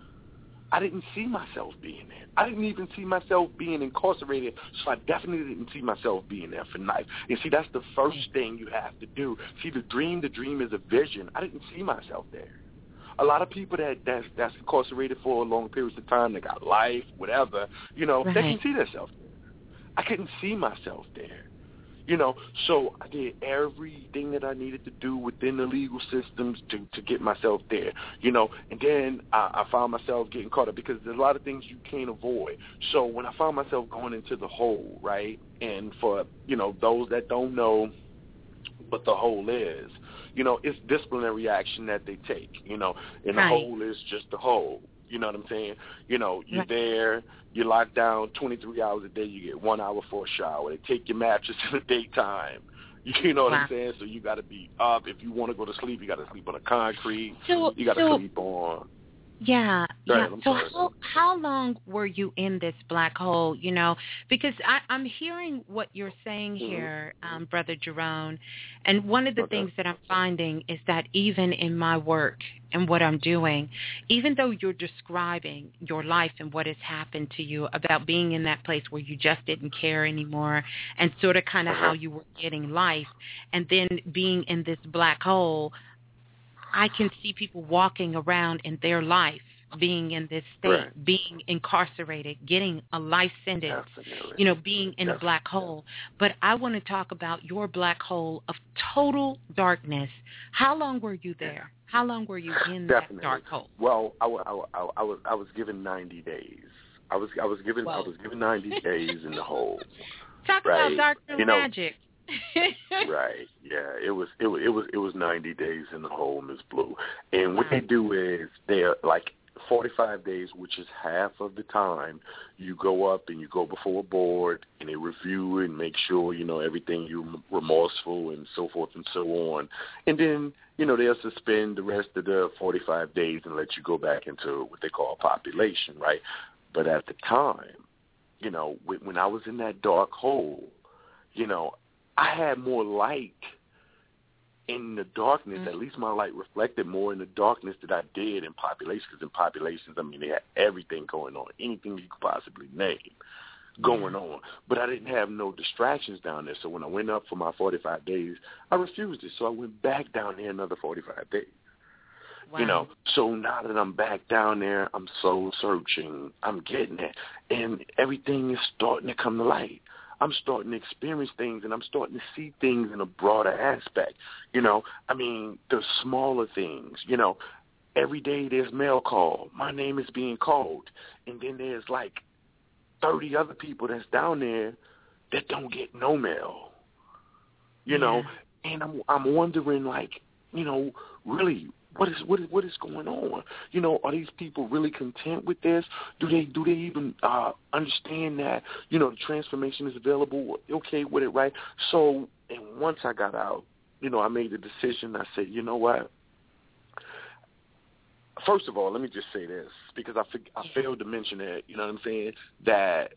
I didn't see myself being there. I didn't even see myself being incarcerated, so I definitely didn't see myself being there for life. And see, that's the first thing you have to do. See, the dream, the dream is a vision. I didn't see myself there. A lot of people that that's, that's incarcerated for long periods of time, they got life, whatever, you know, right. they can see themselves there. I couldn't see myself there. You know, so I did everything that I needed to do within the legal systems to, to get myself there, you know, and then I, I found myself getting caught up because there's a lot of things you can't avoid. So when I found myself going into the hole, right, and for, you know, those that don't know what the hole is, you know, it's disciplinary action that they take, you know, and right. the hole is just the hole. You know what I'm saying? You know, you're right. there, you're locked down twenty-three hours a day, you get one hour for a shower. They take your mattress in the daytime. You know what wow. I'm saying? So you got to be up. If you want to go to sleep, you got to sleep on the concrete. So, you got to so, sleep on. Yeah, Go yeah. ahead, So sorry. how how long were you in this black hole? You know, because I, I'm hearing what you're saying mm-hmm. here, um, Brother Jerome, and one of the okay. things that I'm finding is that even in my work and what I'm doing, even though you're describing your life and what has happened to you about being in that place where you just didn't care anymore, and sort of kind of uh-huh. how you were getting life, and then being in this black hole. I can see people walking around in their life, being in this state, right. being incarcerated, getting a life sentence, Definitely. you know, being in Definitely. a black hole. But I want to talk about your black hole of total darkness. How long were you there? How long were you in Definitely. that dark hole? Well, I, I, I, I was I was given ninety days. I was I was given Whoa. I was given ninety days in the hole. Talk right? about dark you know, magic. Right. Yeah. It was. It was. It was. It was ninety days in the hole, Miss Blue. And what they do is they're like forty-five days, which is half of the time, you go up and you go before a board and they review and make sure, you know, everything you're remorseful and so forth and so on. And then, you know, they'll suspend the rest of the forty-five days and let you go back into what they call population, right? But at the time, you know, when I was in that dark hole, you know, I had more light in the darkness. Mm-hmm. At least my light reflected more in the darkness that I did in populations. Because in populations, I mean, they had everything going on, anything you could possibly name going on. But I didn't have no distractions down there. So when I went up for my forty-five days, I refused it. So I went back down there another forty-five days. Wow. You know, so now that I'm back down there, I'm soul searching. I'm getting it. And everything is starting to come to light. I'm starting to experience things, and I'm starting to see things in a broader aspect. You know, I mean, the smaller things. You know, every day there's mail call. My name is being called. And then there's like thirty other people that's down there that don't get no mail. You yeah. know, and I'm I'm wondering, like, you know, really, What is what is what is going on? You know, are these people really content with this? Do they do they even uh, understand that, you know, the transformation is available? Okay with it, right? So, and once I got out, you know, I made the decision. I said, you know what? First of all, let me just say this, because I I failed to mention it. You know what I'm saying? That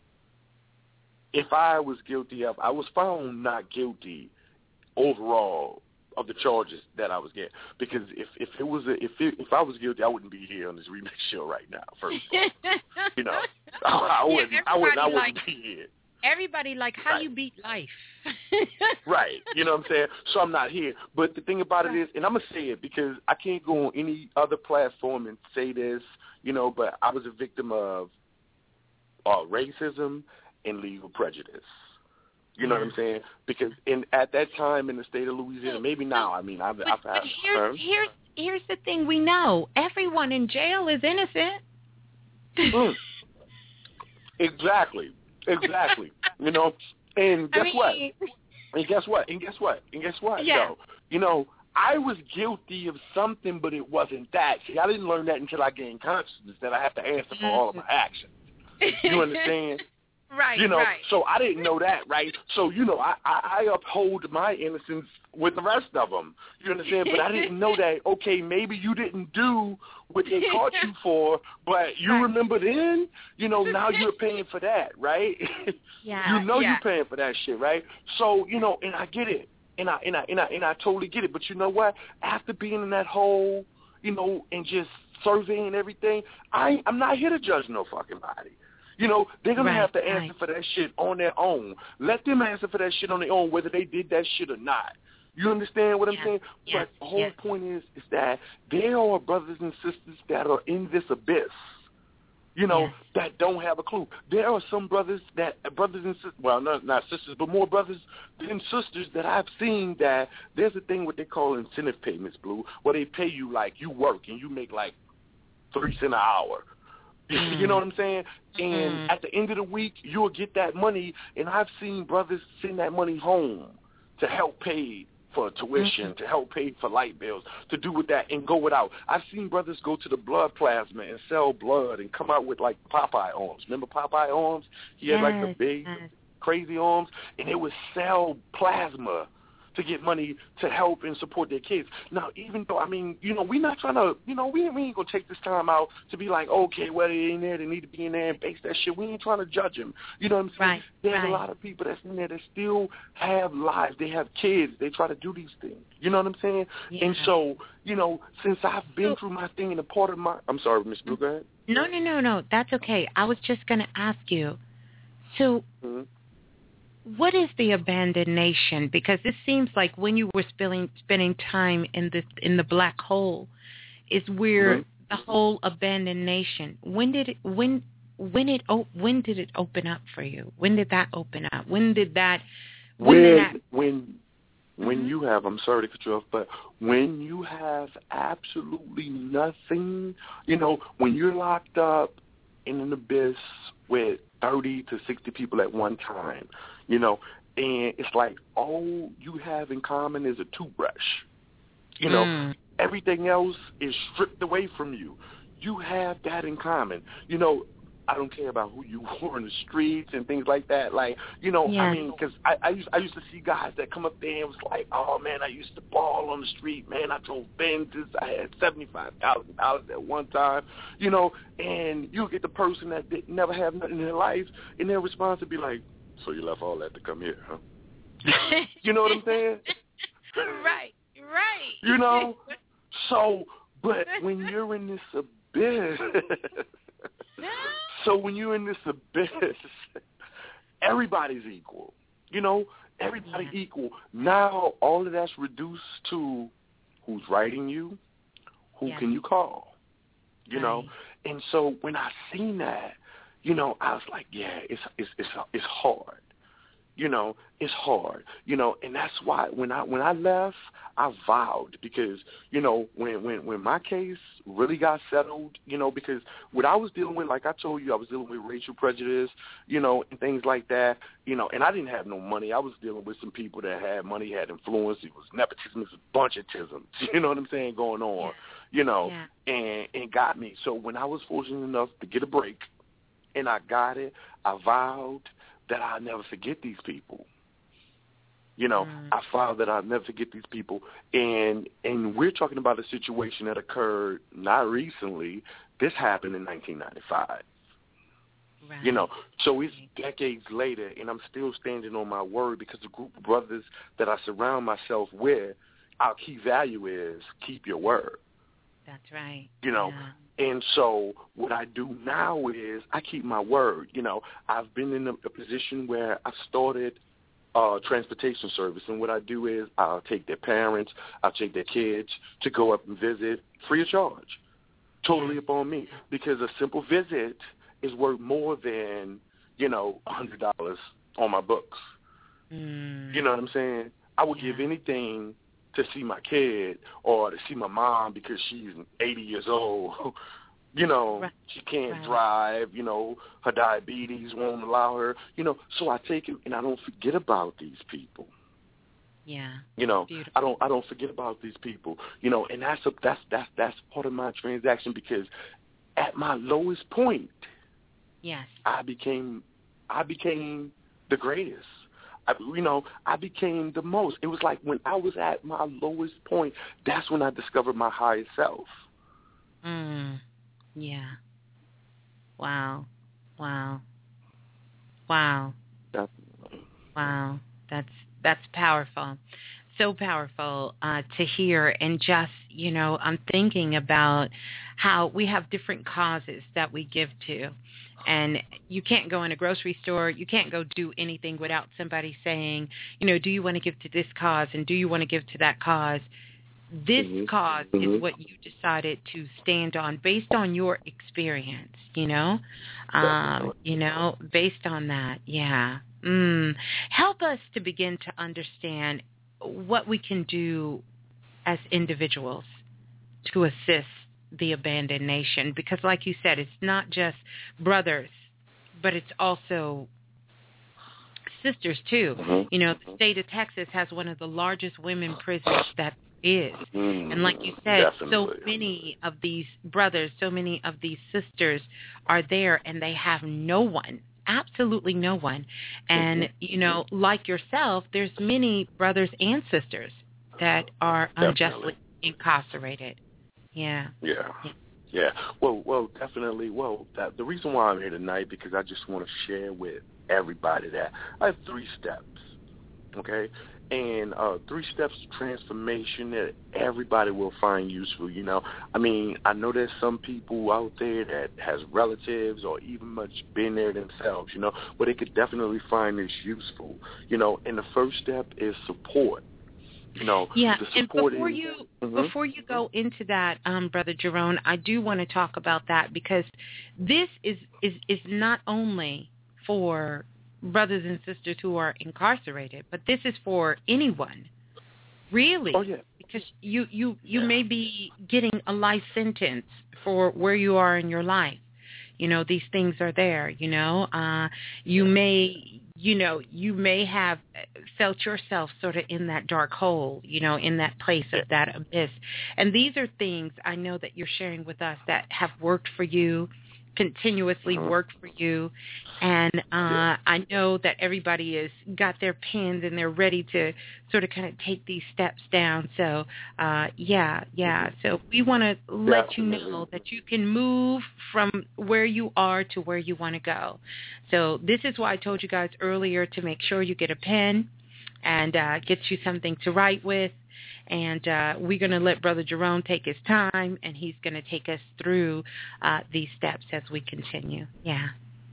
if I was guilty of, I was found not guilty overall of the charges that I was getting, because if if it was a, if it, if I was guilty, I wouldn't be here on this remix show right now. First of all, you know, I, I wouldn't, yeah, I wouldn't, I wouldn't like, be here. Everybody like how right. you beat life, right? You know what I'm saying? So I'm not here. But the thing about right. it is, and I'm gonna say it because I can't go on any other platform and say this, you know. But I was a victim of uh, racism and legal prejudice. You know what I'm saying? Because in at that time in the state of Louisiana, maybe now, I mean, I've, but, I've but had. Here's, here's, here's the thing we know. Everyone in jail is innocent. Mm. Exactly. Exactly. You know, and guess I mean, what? And guess what? And guess what? And guess what? Yeah. Yo, you know, I was guilty of something, but it wasn't that. See, I didn't learn that until I gained consciousness that I have to answer for all of my actions. You understand? Right, you know, right. So I didn't know that, right? So, you know, I, I, I uphold my innocence with the rest of them. You understand? But I didn't know that, okay, maybe you didn't do what they caught you for, but you right. remember then, you know, now you're paying for that, right? Yeah, you know yeah. you're paying for that shit, right? So, you know, and I get it. And I, and I, and I, and I totally get it. But you know what? After being in that hole, you know, and just surveying everything, I, I'm not here to judge no fucking body. You know, they're going right, to have to answer right. for that shit on their own. Let them answer for that shit on their own, whether they did that shit or not. You understand what I'm yes, saying? yes, but the whole yes. point is is that there are brothers and sisters that are in this abyss, you know, yes. that don't have a clue. There are some brothers that, brothers and sisters, well, not, not sisters, but more brothers than sisters that I've seen that there's a thing what they call incentive payments, Blue, where they pay you like you work and you make like three cents an hour. Mm. You know what I'm saying? And mm. at the end of the week, you'll get that money, and I've seen brothers send that money home to help pay for tuition, mm-hmm. to help pay for light bills, to do with that and go without. I've seen brothers go to the blood plasma and sell blood and come out with, like, Popeye arms. Remember Popeye arms? He had, yes, like, the big, yes. crazy arms, and they would sell plasma to get money to help and support their kids. Now, even though, I mean, you know, we're not trying to, you know, we, we ain't going to take this time out to be like, okay, well, they ain't there, they need to be in there and base that shit. We ain't trying to judge them. You know what I'm saying? Right, There's right. a lot of people that's in there that still have lives. They have kids. They try to do these things. You know what I'm saying? Yeah. And so, you know, since I've been so, through my thing and a part of my, I'm sorry, Miss Blue, go ahead. No, no, no, no. That's okay. I was just going to ask you, so mm-hmm. what is the abandoned nation? Because it seems like when you were spending spending time in the in the black hole, is where mm-hmm. the whole abandoned nation. When did it when when it when did it open up for you? When did that open up? When did that when when did that, when, when mm-hmm. you have I'm sorry to cut you off, but when you have absolutely nothing, you know, when you're locked up in an abyss with thirty to sixty people at one time. You know, and it's like all you have in common is a toothbrush. You know, mm. everything else is stripped away from you. you have that in common. You know, I don't care about who you were in the streets and things like that. Like, you know, yeah. I mean, because I, I, used, I used to see guys that come up there and was like, oh, man, I used to ball on the street. Man, I drove Benzes. I had seventy-five thousand dollars at one time, you know, and you get the person that did never have nothing in their life, and their response would be like, so you left all that to come here, huh? You know what I'm saying? Right, right. You know? So, but when you're in this abyss, so when you're in this abyss, everybody's equal. You know, everybody's yeah. equal. Now all of that's reduced to who's writing you, who yeah. can you call, you right. know? And so when I seen that, you know, I was like, yeah, it's it's it's it's hard. You know, it's hard. You know, and that's why when I when I left, I vowed, because, you know, when, when, when my case really got settled, you know, because what I was dealing with, like I told you, I was dealing with racial prejudice, you know, and things like that, you know, and I didn't have no money. I was dealing with some people that had money, had influence. It was nepotism. It was a bunch of tisms, you know what I'm saying, going on, yeah. you know, yeah. and, and got me. So when I was fortunate enough to get a break and I got it, I vowed that I'll never forget these people. You know, mm. I vowed that I'll never forget these people. And and we're talking about a situation that occurred not recently. This happened in nineteen ninety-five. Right. You know, so it's decades later, and I'm still standing on my word, because the group of brothers that I surround myself with, our key value is keep your word. That's right. You know, yeah. And so what I do now is I keep my word. You know, I've been in a, a position where I've started uh, transportation service, and what I do is I'll take their parents, I'll take their kids to go up and visit free of charge, totally upon me, because a simple visit is worth more than, you know, one hundred dollars on my books. Mm. You know what I'm saying? I would yeah. give anything to see my kid or to see my mom, because she's eighty years old. You know, right. she can't right. drive, you know, her diabetes won't allow her, you know, so I take it and I don't forget about these people. Yeah. You know, Beautiful. I don't I don't forget about these people, you know, and that's a, that's that's that's part of my transaction, because at my lowest point, yes, I became I became the greatest. I, you know, I became the most. It was like when I was at my lowest point, that's when I discovered my highest self. Mm. Yeah. Wow. Wow. Wow. Definitely. Wow. That's that's powerful. So powerful uh, to hear. And just, you know, I'm thinking about how we have different causes that we give to. And you can't go in a grocery store, you can't go do anything without somebody saying, you know, do you want to give to this cause and do you want to give to that cause? This mm-hmm. cause mm-hmm. is what you decided to stand on based on your experience, you know, um, you know, based on that. Yeah. Mm. Help us to begin to understand what we can do as individuals to assist the abandoned nation, because like you said, it's not just brothers, but it's also sisters too. Mm-hmm. You know, the state of Texas has one of the largest women prisons that is. Mm-hmm. And like you said, Definitely. so many of these brothers, so many of these sisters are there, and they have no one, absolutely no one. And, mm-hmm. you know, like yourself, there's many brothers and sisters that are unjustly Definitely. incarcerated. Yeah. Yeah. Yeah. Yeah. Well, well, definitely. Well, that, the reason why I'm here tonight, because I just want to share with everybody that I have three steps, okay? And uh, three steps of transformation that everybody will find useful, you know. I mean, I know there's some people out there that has relatives or even much been there themselves, you know, but they could definitely find this useful, you know. And the first step is support. You know, yeah, the and before you mm-hmm. before you go into that, um, Brother Jerome, I do want to talk about that, because this is, is, is not only for brothers and sisters who are incarcerated, but this is for anyone, really. Oh, yeah. Because you, you, you yeah. may be getting a life sentence for where you are in your life. You know, these things are there, you know. Uh, you may, you know, you may have felt yourself sort of in that dark hole, you know, in that place of that abyss. And these are things I know that you're sharing with us that have worked for you, continuously uh-huh. work for you, and uh, I know that everybody has got their pens and they're ready to sort of kind of take these steps down. So, uh, yeah, yeah. So we want to let Definitely. you know that you can move from where you are to where you want to go. So this is why I told you guys earlier to make sure you get a pen and uh, get you something to write with. And uh, we're going to let Brother Jerome take his time, and he's going to take us through uh, these steps as we continue. Yeah.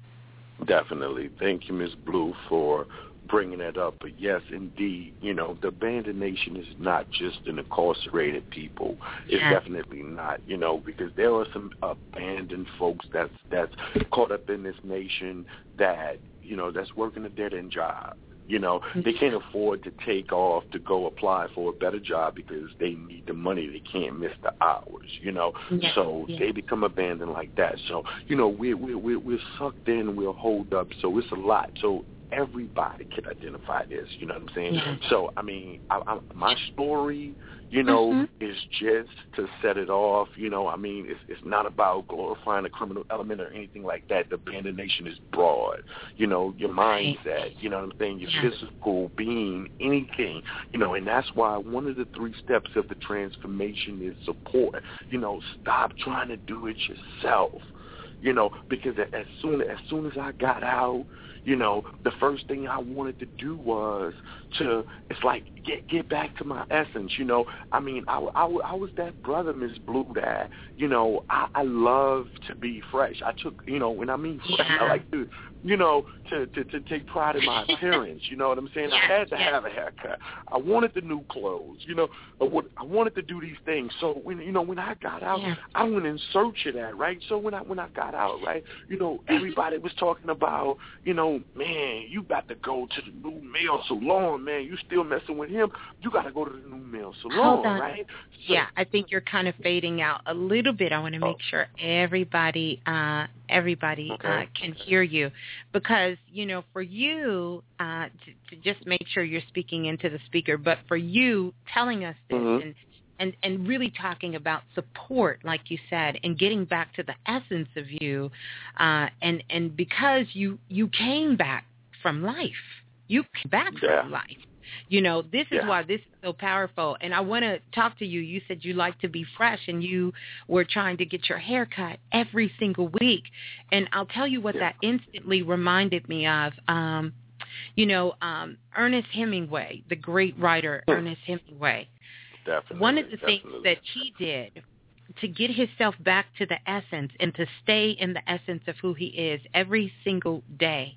Definitely. Thank you, Miz Blue, for bringing that up. But yes, indeed, you know, the abandoned nation is not just an incarcerated people. It's yeah. definitely not, you know, because there are some abandoned folks that's that's caught up in this nation that, you know, that's working a dead-end job. You know, they can't afford to take off to go apply for a better job because they need the money. They can't miss the hours, you know. Yes, so yes. they become abandoned like that. So, you know, we're, we're, we're sucked in, we're holed up. So it's a lot. So everybody can identify this, you know what I'm saying? Yes. So, I mean, I, I, my story, you know, mm-hmm. is just to set it off. You know, I mean, it's it's not about glorifying the criminal element or anything like that. The abandoned nation is broad. You know, your mindset, you know what I'm saying, your yeah. physical being, anything, you know, and that's why one of the three steps of the transformation is support. You know, stop trying to do it yourself. You know, because as soon as soon as I got out, you know, the first thing I wanted to do was to, it's like, get get back to my essence, you know. I mean, I, I, I was that brother, Miss Blue, that, you know, I, I love to be fresh. I took, you know, when I mean fresh, yeah. I like to, you know, to, to, to take pride in my appearance, you know what I'm saying? Yes, I had to yes. have a haircut. I wanted the new clothes, you know. I, would, I wanted to do these things. So, when you know, when I got out, yeah. I went in search of that, right? So when I when I got out, right, you know, everybody was talking about, you know, man, you got to go to the new male salon, man. You still messing with him. You got to go to the new male salon, right? So, yeah, I think you're kind of fading out a little bit. I want to make oh. sure everybody uh, everybody okay. uh, can hear you, because, you know, for you, uh, to, to just make sure you're speaking into the speaker, but for you telling us this mm-hmm. and And, and really talking about support, like you said, and getting back to the essence of you, uh, and and because you you came back from life, you came back yeah. from life. You know, this is yeah. why this is so powerful. And I want to talk to you. You said you like to be fresh, and you were trying to get your hair cut every single week. And I'll tell you what yeah. that instantly reminded me of. Um, you know, um, Ernest Hemingway, the great writer hmm. Ernest Hemingway. Definitely, One of the definitely. things that he did to get himself back to the essence and to stay in the essence of who he is every single day,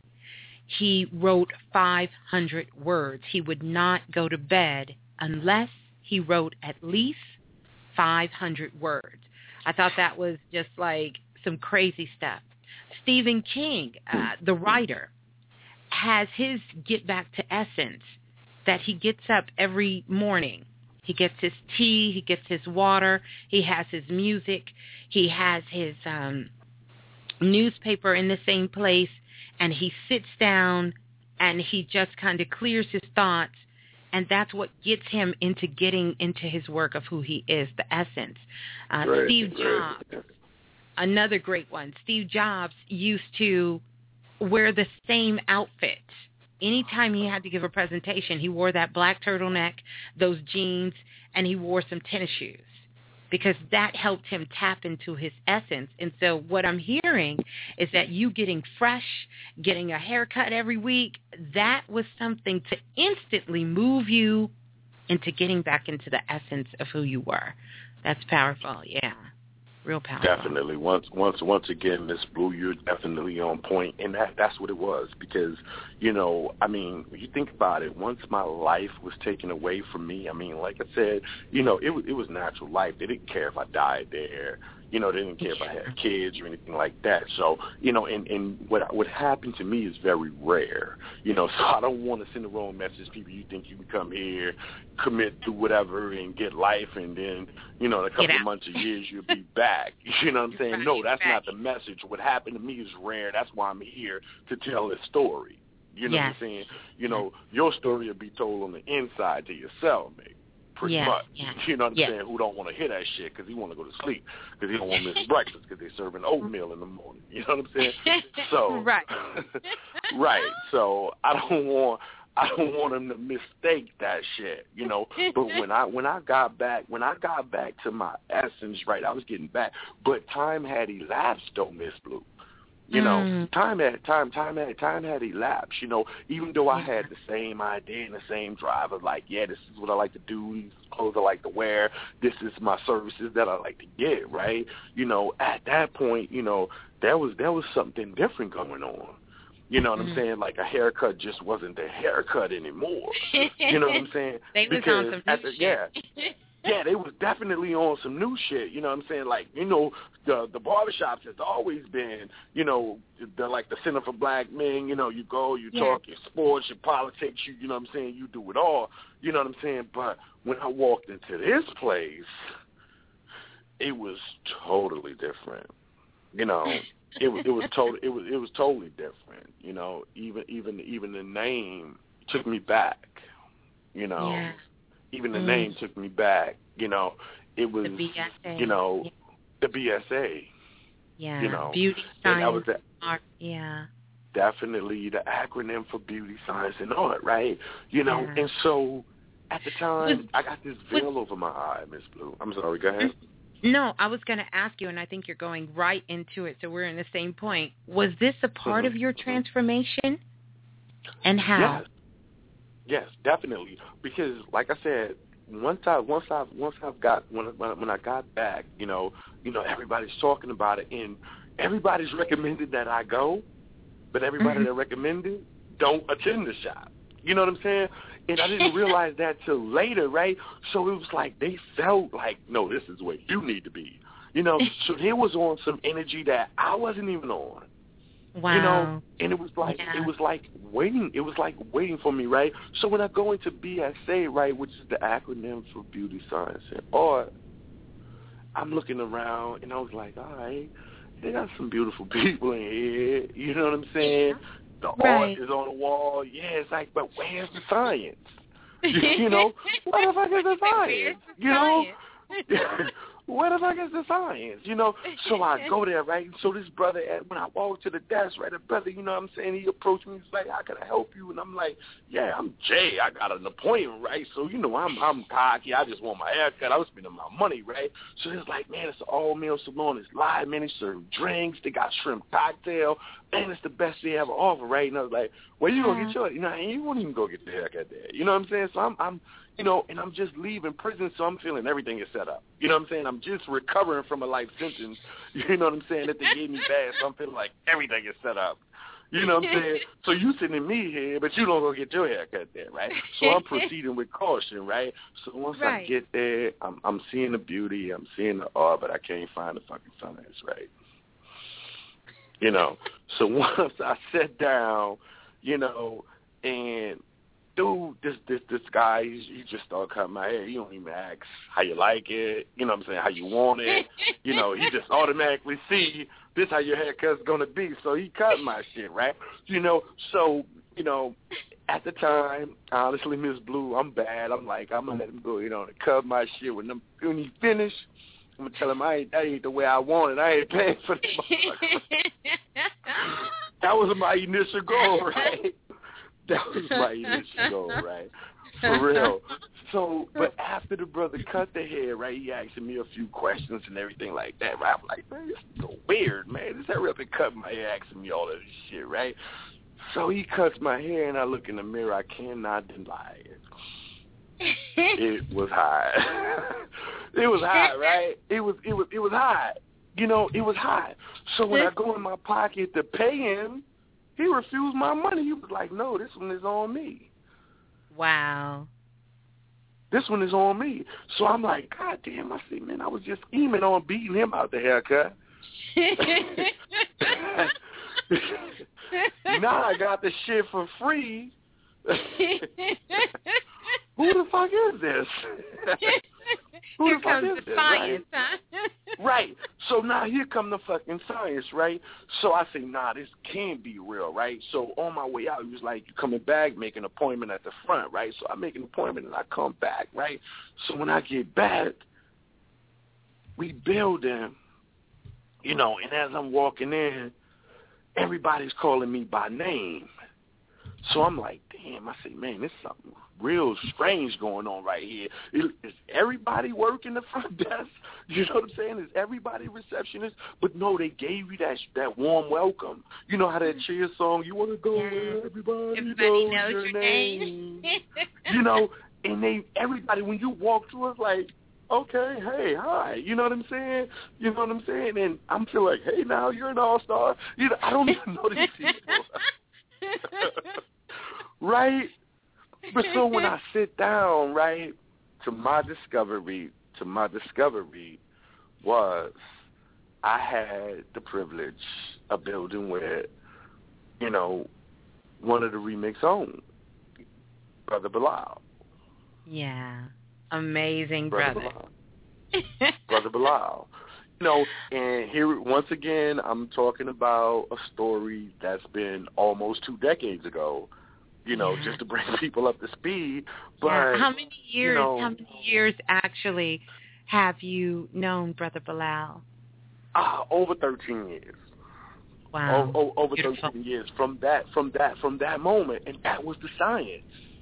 he wrote five hundred words. He would not go to bed unless he wrote at least five hundred words. I thought that was just like some crazy stuff. Stephen King, uh, the writer, has his get back to essence that he gets up every morning. He gets his tea, he gets his water, he has his music, he has his um, newspaper in the same place, and he sits down and he just kind of clears his thoughts, and that's what gets him into getting into his work of who he is, the essence. Uh, right, Steve right. Jobs, another great one. Steve Jobs used to wear the same outfit. Anytime he had to give a presentation, he wore that black turtleneck, those jeans, and he wore some tennis shoes because that helped him tap into his essence. And so what I'm hearing is that you getting fresh, getting a haircut every week, that was something to instantly move you into getting back into the essence of who you were. That's powerful, yeah. Real powerful. Definitely. Once, once, once again, Miss Blue, you're definitely on point, and that, that's what it was. Because, you know, I mean, when you think about it, once my life was taken away from me, I mean, like I said, you know, it was it was natural life. They didn't care if I died there. You know, they didn't care if I had kids or anything like that. So, you know, and, and what what happened to me is very rare. You know, so I don't want to send the wrong message to people. You think you can come here, commit to whatever, and get life, and then, you know, in a couple of months or years, you'll be back. You know what I'm saying? Right, no, that's right. Not the message. What happened to me is rare. That's why I'm here to tell this story. You know yes. what I'm saying? You know, your story will be told on the inside to your cellmate. Pretty yes, much, yes, you know what I'm yes. saying? Who don't want to hear that shit because he want to go to sleep because he don't want to miss breakfast because they're serving oatmeal in the morning. You know what I'm saying? So, right, right. So I don't want I don't want him to mistake that shit. You know. But when I when I got back when I got back to my essence, right, I was getting back, but time had elapsed, though, Miss Blue. You know, mm. time had time, time had time had elapsed. You know, even though I had the same idea and the same drive of like, yeah, this is what I like to do. These clothes I like to wear. This is my services that I like to get. Right. You know, at that point, you know, there was there was something different going on. You know what mm. I'm saying? Like a haircut just wasn't the haircut anymore. You know what I'm saying? They was because on some at the, yeah. Yeah, they was definitely on some new shit. You know what I'm saying? Like, you know, the the barbershops has always been, you know, the, like the Center for Black Men. You know, you go, you yeah. talk your sports, your politics. You, you know what I'm saying? You do it all. You know what I'm saying? But when I walked into this place, it was totally different. You know, it was it was totally it was it was totally different. You know, even even even the name took me back. You know. Yeah. Even the mm. name took me back, you know. It was, the B S A. you know, yeah. the B S A. Yeah, you know, beauty, science, science, was the, art. Yeah, definitely the acronym for beauty, science, and art, right? You know, yeah. and so at the time, was, I got this veil was, over my eye, Miss Blue. I'm sorry, go ahead. No, I was going to ask you, and I think you're going right into it, so we're in the same point. Was this a part mm-hmm. of your transformation, and how? Yes. Yes, definitely. Because, like I said, once I once I once I've got when when when I got back, you know, you know, everybody's talking about it, and everybody's recommended that I go, but everybody mm-hmm. that recommended don't attend the shop. You know what I'm saying? And I didn't realize that till later, right? So it was like they felt like, no, this is where you need to be. You know, so they was on some energy that I wasn't even on. Wow. You know, and it was like yeah. it was like waiting. It was like waiting for me, right? So when I go into B S A, right, which is the acronym for Beauty, Science, and Art, I'm looking around and I was like, all right, they got some beautiful people in here. You know what I'm saying? The right. art is on the wall. Yeah, it's like, but where's the science? You, you know, what the fuck is the science? The you know. science? Where the fuck is the science? You know, so I go there, right? So this brother, when I walk to the desk, right, the brother, you know what I'm saying, he approached me, he's like, how can I help you? And I'm like, yeah, I'm Jay. I got an appointment, right? So, you know, I'm I'm cocky. I just want my haircut. I was spending my money, right? So it's like, man, it's an all-meal salon. It's live, man. They serve drinks. They got shrimp cocktail. Man, it's the best they ever offer, right? And I was like, well, you going to get your, you know, and you won't even go get the haircut there. You know what I'm saying? So I'm, I'm, you know, and I'm just leaving prison, so I'm feeling everything is set up. You know what I'm saying? I'm just recovering from a life sentence. You know what I'm saying? That they gave me bad, so I'm feeling like everything is set up. You know what I'm saying? So you sending me here, but you don't go get your haircut there, right? So I'm proceeding with caution, right? So once right. I get there, I'm, I'm seeing the beauty, I'm seeing the art, but I can't find the fucking science, right? You know, so once I sat down, you know, and dude, this this this guy, he, he just started cutting my hair. He don't even ask how you like it, you know what I'm saying, how you want it. You know, he just automatically see this how your haircut's gonna be. So he cut my shit, right? You know, so, you know, at the time, honestly, Miss Blue, I'm bad. I'm like, I'm gonna let him go, you know, to cut my shit. When, them, when he finish, I'm gonna tell him I ain't that ain't the way I want it. I ain't paying for this motherfucker. That was my initial goal, right? That was my initial goal, right? For real. So, but after the brother cut the hair, right, he asked me a few questions and everything like that, right? I'm like, man, this is so weird, man. This hurry up and cut my hair, asking me all of this shit, right? So he cuts my hair, and I look in the mirror. I cannot deny it. It was hot. It was hot, right? It was, it was, it was hot. You know, it was hot. So when I go in my pocket to pay him, he refused my money. He was like, no, this one is on me. Wow. This one is on me. So I'm like, God damn, I see, man, I was just scheming on beating him out the haircut. Now I got the shit for free. Who the fuck is this? Who Here the fuck comes is the this, science, right? huh? Right. So now here come the fucking science, right? So I say, nah, this can't be real, right? So on my way out, he was like, you coming back, make an appointment at the front, right? So I make an appointment and I come back, right? So when I get back, we build him, you know, and as I'm walking in, everybody's calling me by name. So I'm like, damn, I say, man, there's something real strange going on right here. Is, is everybody working the front desk? You know what I'm saying? Is everybody receptionist? But no, they gave you that that warm welcome. You know how that cheer song, you want to go yeah. where everybody, everybody knows, knows your, your name. name. You know, and they, everybody, when you walk through, it's like, okay, hey, hi. You know what I'm saying? You know what I'm saying? And I'm feeling like, hey, now you're an all-star. You know, I don't even know these people. Right? But so when I sit down, right, to my discovery, to my discovery was I had the privilege of building with, you know, one of the remix own, Brother Bilal. Yeah. Amazing Brother brother. Bilal. Brother Bilal. You know, and here, once again, I'm talking about a story that's been almost two decades ago, you know, yeah. just to bring people up to speed. But yeah. How many years, you know, how many years actually have you known Brother Bilal? Uh, over thirteen years. Wow. O- o- over Beautiful. thirteen years from that, from that, from that moment. And that was the science.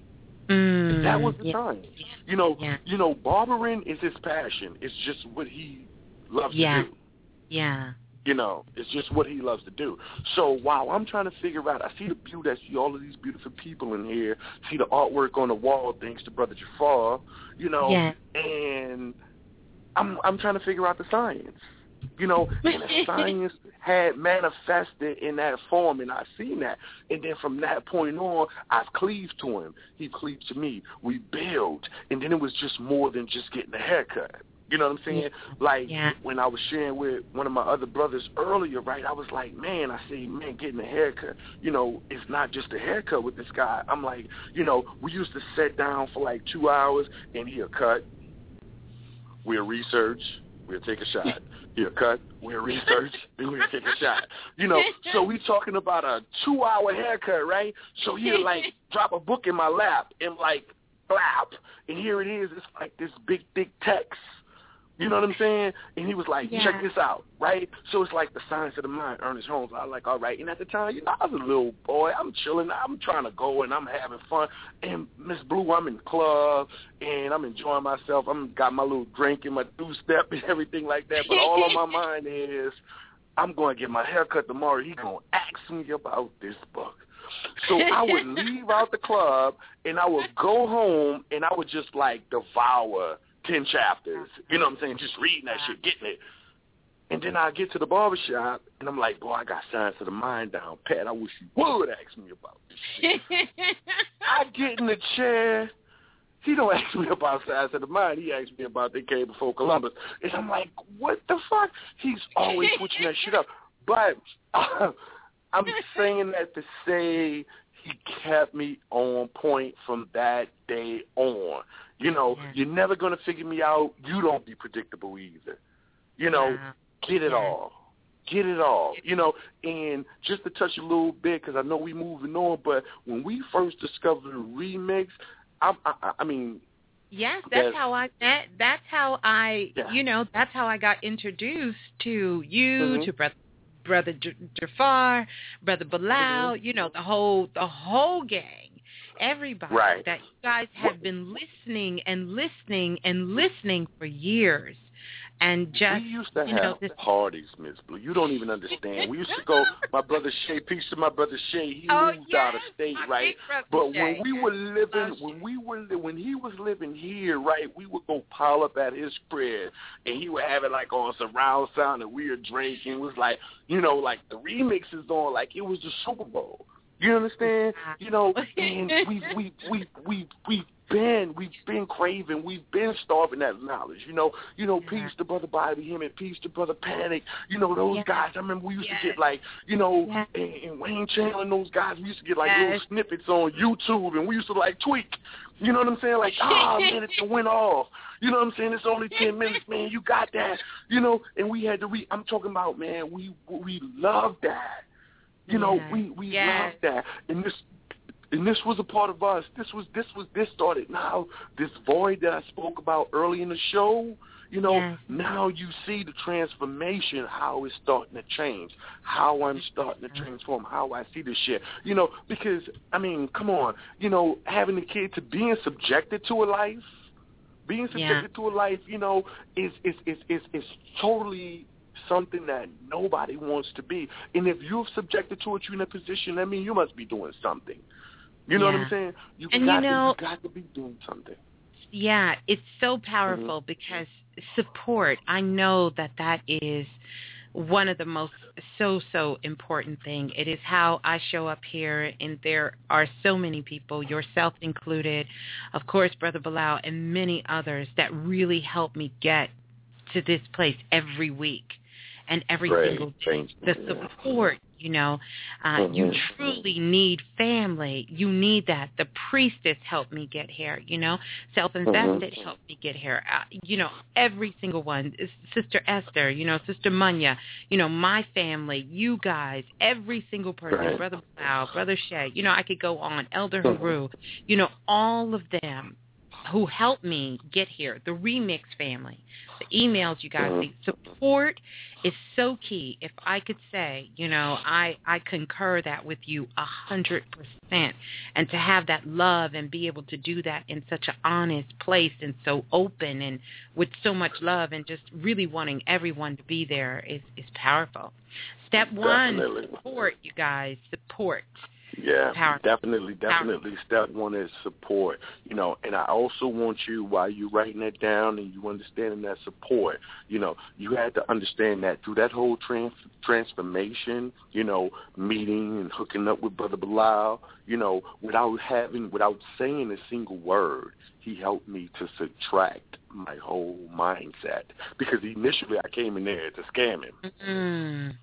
Mm, that was the yeah. science. You know, yeah. you know, barbering is his passion. It's just what he loves yeah. to do. Yeah. You know, it's just what he loves to do. So while I'm trying to figure out, I see the beauty, I see all of these beautiful people in here, see the artwork on the wall thanks to Brother Jafar, you know, yeah. and I'm I'm trying to figure out the science. You know, and the science had manifested in that form, and I've seen that. And then from that point on, I've cleaved to him. He cleaved to me. We built. And then it was just more than just getting a haircut. You know what I'm saying? Like, yeah. when I was sharing with one of my other brothers earlier, right, I was like, man, I say, man, getting a haircut, you know, it's not just a haircut with this guy. I'm like, you know, we used to sit down for like two hours, and he'll cut. We'll research. We'll take a shot. He'll cut. We'll research. Then we'll take a shot. You know, so we talking about a two-hour haircut, right? So he'll, like, drop a book in my lap and, like, flap. And here it is. It's like this big, thick text. You know what I'm saying? And he was like, yeah. check this out, right? So it's like the science of the mind, Ernest Holmes. I was like, all right. And at the time, you know, I was a little boy. I'm chilling. I'm trying to go, and I'm having fun. And Miss Blue, I'm in the club, and I'm enjoying myself. I'm got my little drink and my two-step and everything like that. But all on my mind is I'm going to get my hair cut tomorrow. He's going to ask me about this book. So I would leave out the club, and I would go home, and I would just, like, devour ten chapters, you know what I'm saying, just reading that shit, getting it. And then I get to the barbershop, and I'm like, boy, I got science of the mind down pat. I wish you would ask me about this shit. I get in the chair. He don't ask me about science of the mind. He asks me about they came before Columbus. And I'm like, what the fuck? He's always switching that shit up. But uh, I'm saying that to say he kept me on point from that day on. You know, yeah. You're never going to figure me out. You don't be predictable either. You know, yeah. Get it yeah. all. Get it all. You know, and just to touch a little bit, because I know we moving on, but when we first discovered the remix, I, I, I mean. Yes, that's, that's how I, that, that's how I, yeah. you know, that's how I got introduced to you, mm-hmm. to Brother, Brother Jafar, Brother Bilal, mm-hmm. you know, the whole, the whole gang. Everybody right. that you guys have been listening and listening and listening for years. And just, we used to you have know, this parties, Miss Blue. You don't even understand. We used to go, my brother Shay, peace to my brother Shay. He oh, moved yes, out of state, right? But Shay. when we were living, oh, when we were, when he was living here, right, we would go pile up at his crib, and he would have it like on surround sound, and we were drinking. It was like, you know, like the remixes on, like it was the Super Bowl. You understand? You know, and we we we we we been, we've been craving, we've been starving that knowledge. You know, you know, yeah. peace to Brother Bobby, him and peace to Brother Panic. You know, those yeah. guys. I remember we used yes. to get like, you know, yes. and, and Wayne Chandler and those guys. We used to get like yes. little snippets on YouTube, and we used to like tweak. You know what I'm saying? Like, ah, oh, man, it went off. You know what I'm saying? It's only ten minutes, man. You got that. You know, and we had to read. I'm talking about, man, we we love that. You know, yes. we we yes. love that. And this and this was a part of us. This was this was this started now. This void that I spoke about early in the show. You know, yes. now you see the transformation, how it's starting to change, how I'm starting to transform, how I see this shit. You know, because, I mean, come on, you know, having the kid to being subjected to a life, being subjected yeah. to a life, you know, is, is, is, is, is totally something that nobody wants to be. And if you're subjected to it, you're in a position, I mean, you must be doing something. You know yeah. what I'm saying? You and got you know, to, you got to be doing something. Yeah, it's so powerful mm-hmm. because support, I know that that is one of the most so, so important thing. It is how I show up here, and there are so many people, yourself included, of course, Brother Bilal, and many others that really help me get to this place every week and every right. single day. The support, you know, uh, mm-hmm. you truly need family. You need that. The priestess helped me get here, you know. Self-invested mm-hmm. helped me get here. Uh, you know, every single one. Sister Esther, you know, Sister Munya, you know, my family, you guys, every single person, right. Brother Bilal, Brother Shay, you know, I could go on, Elder mm-hmm. Haru, you know, all of them who helped me get here, the Remix family, the emails you guys see, support is so key. If I could say, you know, I, I concur that with you a hundred percent. And to have that love and be able to do that in such an honest place and so open and with so much love and just really wanting everyone to be there is, is powerful. Step one, Definitely. support, you guys, support. Yeah, Powerful. definitely, definitely. Powerful. Step one is support, you know, and I also want you, while you're writing that down and you understanding that support, you know, you had to understand that through that whole trans- transformation, you know, meeting and hooking up with Brother Bilal, you know, without having, without saying a single word, he helped me to subtract my whole mindset, because initially I came in there to scam him, mm.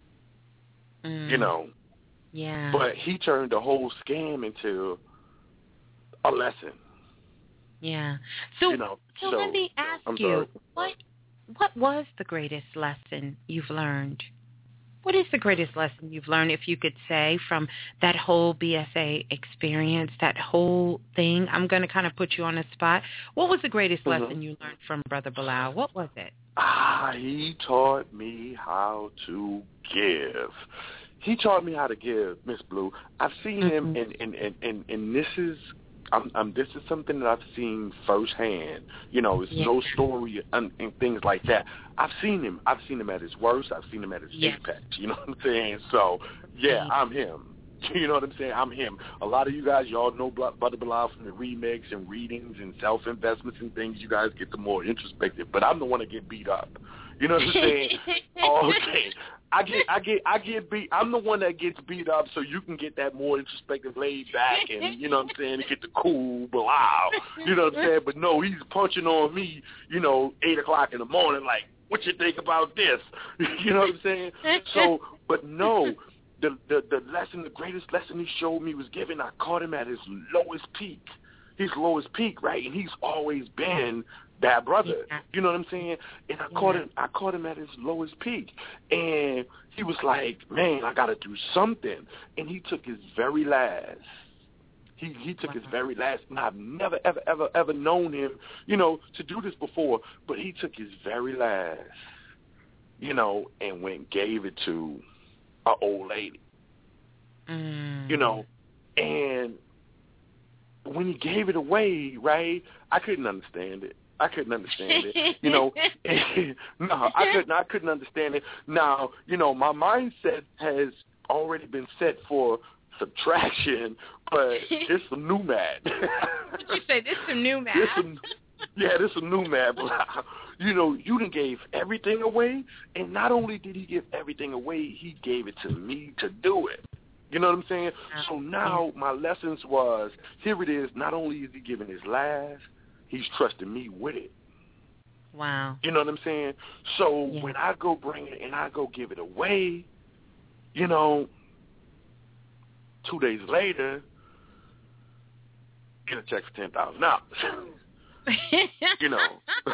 Mm. you know. Yeah. But he turned the whole scam into a lesson. Yeah. So, you know, so, so let me ask I'm you, sorry. what what was the greatest lesson you've learned? What is the greatest lesson you've learned, if you could say, from that whole B S A experience, that whole thing? I'm going to kind of put you on the spot. What was the greatest mm-hmm. lesson you learned from Brother Bilal? What was it? Ah, he taught me how to give. He taught me how to give, Miss Blue. I've seen him, mm-hmm. and, and, and, and, and this is I'm, I'm, this is something that I've seen firsthand. You know, it's yeah. no story and, and things like that. I've seen him. I've seen him at his worst. I've seen him at his yes. apex. You know what I'm saying? So, yeah, I'm him. You know what I'm saying? I'm him. A lot of you guys, y'all know Brother Bilal from the remix and readings and self-investments and things. You guys get the more introspective, but I'm the one that get beat up. You know what I'm saying? Okay. I get, I get, I get beat. I'm the one that gets beat up, so you can get that more introspective, laid back, and you know what I'm saying, to get the cool Bilal. You know what I'm saying? But no, he's punching on me. You know, eight o'clock in the morning, like, what you think about this? You know what I'm saying? So, but no, the the the lesson, the greatest lesson he showed me was given. I caught him at his lowest peak, his lowest peak, right? And he's always been that brother, you know what I'm saying? And I caught him. I caught him at his lowest peak, and he was like, "Man, I got to do something." And he took his very last. He he took his very last, and I've never ever ever ever known him, you know, to do this before. But he took his very last, you know, and went and gave it to an old lady, mm. you know, and when he gave it away, right? I couldn't understand it. I couldn't understand it, you know. no, I couldn't. I couldn't understand it. Now, you know, my mindset has already been set for subtraction, but it's some new mad. What did you say? This some new mad. This some, yeah, this some new mad. You know, you done gave everything away, and not only did he give everything away, he gave it to me to do it. You know what I'm saying? So now my lessons was, here it is, not only is he giving his last, he's trusting me with it. Wow. You know what I'm saying? So yeah. when I go bring it and I go give it away, you know, two days later, get a check for ten thousand dollars. You know,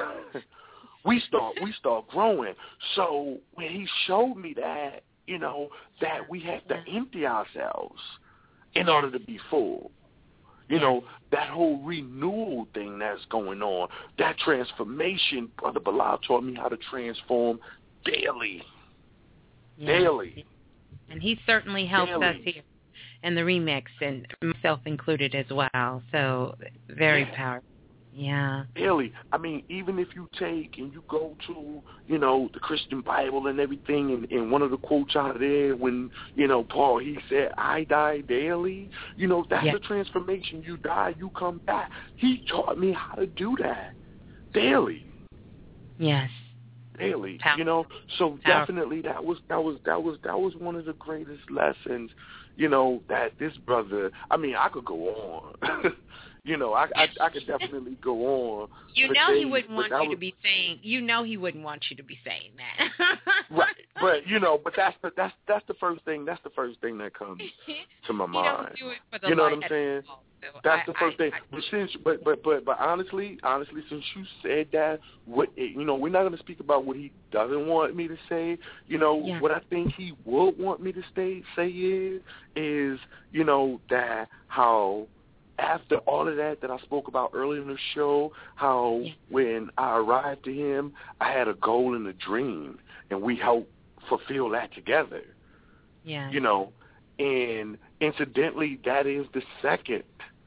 we start we start growing. So when he showed me that, you know, that we have to yeah. empty ourselves in yeah. order to be full. You yeah. know, that whole renewal thing that's going on, that transformation, Brother Bilal taught me how to transform daily. Yeah. Daily. And he certainly helps daily. us here in the remix, and myself included as well. So very yeah. powerful. Yeah. Daily. I mean, even if you take and you go to, you know, the Christian Bible and everything, and, and one of the quotes out of there when, you know, Paul, he said, I die daily. You know, that's yeah. a transformation. You die, you come back. He taught me how to do that daily. Yes. Daily. Power. You know, so Power. definitely that was that was that was that was one of the greatest lessons, you know, that this brother, I mean, I could go on. You know, I, I I could definitely go on. You know days, he wouldn't want you was, to be saying. You know he wouldn't want you to be saying that. Right, but you know, but that's the that's that's the first thing. That's the first thing that comes to my mind. You don't do it for the you know light what I'm saying? All, so that's I, the first I, thing. I, but since, but but but but honestly, honestly, since you said that, what you know, we're not going to speak about what he doesn't want me to say. You know, yeah. what I think he would want me to stay say is is you know that how. After all of that that I spoke about earlier in the show, how yeah. when I arrived to him, I had a goal and a dream, and we helped fulfill that together. Yeah. You know, and incidentally, that is the second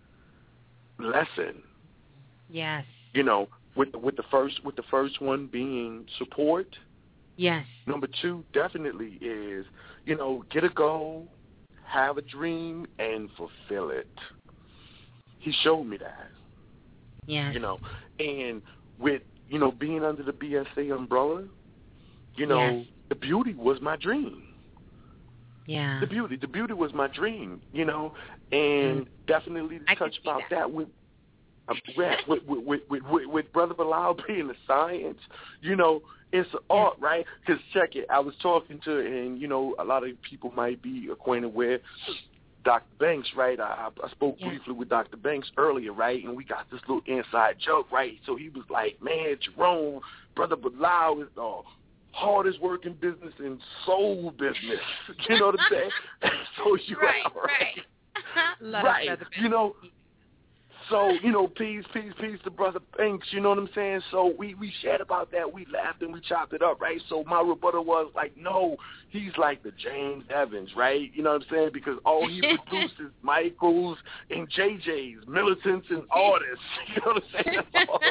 lesson. Yes. You know, with with the first with the first one being support. Yes. Number two definitely is, you know, get a goal, have a dream, and fulfill it. He showed me that. Yeah. You know, and with, you know, being under the B S A umbrella, you know, yes. the beauty was my dream. Yeah. The beauty, the beauty was my dream, you know, and mm. definitely to touch about that, that with, uh, with, with, with, with, with, with Brother Bilal being a science, you know, it's an yeah. art, right? Because check it, I was talking to, and, you know, a lot of people might be acquainted with Doctor Banks, right? I, I spoke yeah. briefly with Doctor Banks earlier, right? And we got this little inside joke, right? So he was like, man, Jerome, Brother Bilal is the hardest working business in soul business. You know what I'm saying? So you right, are right. Right. right. You know, so, you know, peace, peace, peace to Brother Banks, you know what I'm saying? So we, we shared about that. We laughed and we chopped it up, right? So my rebuttal was like, no, he's like the James Evans, right? You know what I'm saying? Because all he produces Michaels and J Js, militants and artists. You know what I'm saying? That's all,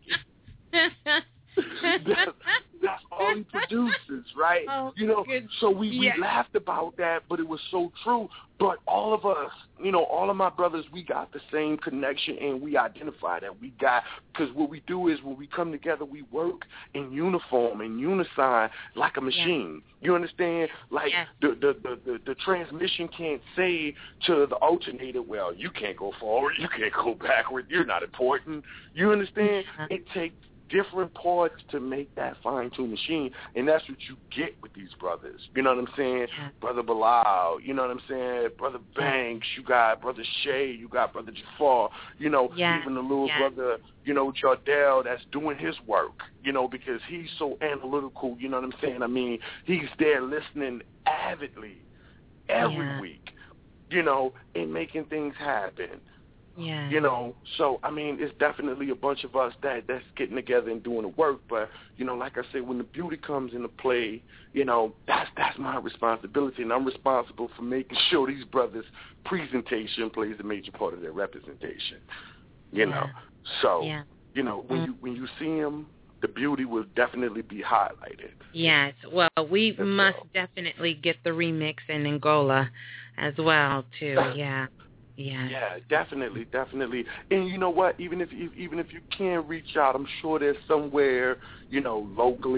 that's, that's all he produces, right? Oh, you know, good. so we, we yeah. laughed about that, but it was so true. But all of us, you know, all of my brothers, we got the same connection, and we identify that we got, because what we do is when we come together, we work in uniform, in unison, like a machine. Yeah. You understand? Like yeah. the, the, the, the, the transmission can't say to the alternator, well, you can't go forward, you can't go backward, you're not important. You understand? Yeah. It takes different parts to make that fine-tuned machine, and that's what you get with these brothers. You know what I'm saying? Yeah. Brother Bilal, you know what I'm saying? Brother Banks, you got Brother Shay, you got Brother Jafar, you know, yeah. even the little yeah. brother, you know, Jardel, that's doing his work, you know, because he's so analytical, you know what I'm saying? I mean, he's there listening avidly every yeah. week, you know, and making things happen. Yeah. You know, so, I mean, it's definitely a bunch of us that, that's getting together and doing the work. But, you know, like I said, when the beauty comes into play, you know, that's that's my responsibility. And I'm responsible for making sure these brothers' presentation plays a major part of their representation. You yeah. know, so, yeah. you know, when mm-hmm. you when you see them, the beauty will definitely be highlighted. Yes. Well, we that's must all. definitely get the remix in Angola as well, too. Yeah. Yeah. Yeah, definitely, definitely. And you know what? Even if even if you can't reach out, I'm sure there's somewhere, you know, locally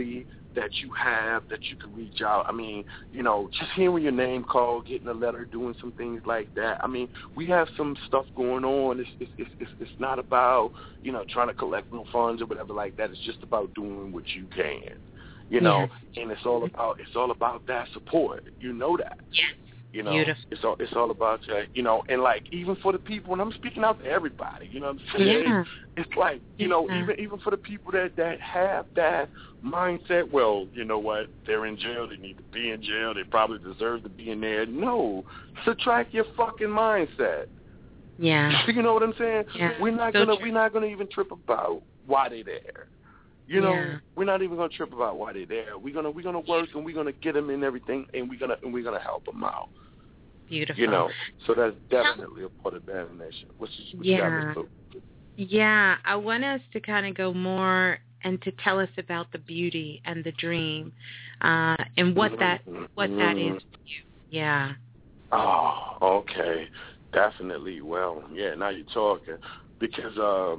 that you have that you can reach out. I mean, you know, just hearing your name called, getting a letter, doing some things like that. I mean, we have some stuff going on. It's it's it's, it's, it's not about, you know, trying to collect no funds or whatever like that. It's just about doing what you can, you know, yes. and it's all about it's all about that support. You know that. Yes. You know, Beautiful. it's all it's all about that, you know, and like even for the people, and I'm speaking out to everybody, you know what I'm saying? Yeah. It's like, you know, yeah. even even for the people that, that have that mindset, well, you know what, they're in jail, they need to be in jail, they probably deserve to be in there. No, subtract your fucking mindset. Yeah. You know what I'm saying? Yeah. We're not so gonna true. we're not gonna even trip about why they're there. You know, yeah. we're not even gonna trip about why they're there. We're gonna we're gonna work and we're gonna get them in everything, and we're gonna and we're gonna help them out. Beautiful. You know, so that's definitely a part of Bad Nation. Which is, which yeah. Yeah, I want us to kind of go more and to tell us about the beauty and the dream, uh, and what mm-hmm. that what mm-hmm. that is to you. Yeah. Oh, okay. Definitely. Well, yeah, now you're talking. Because, um,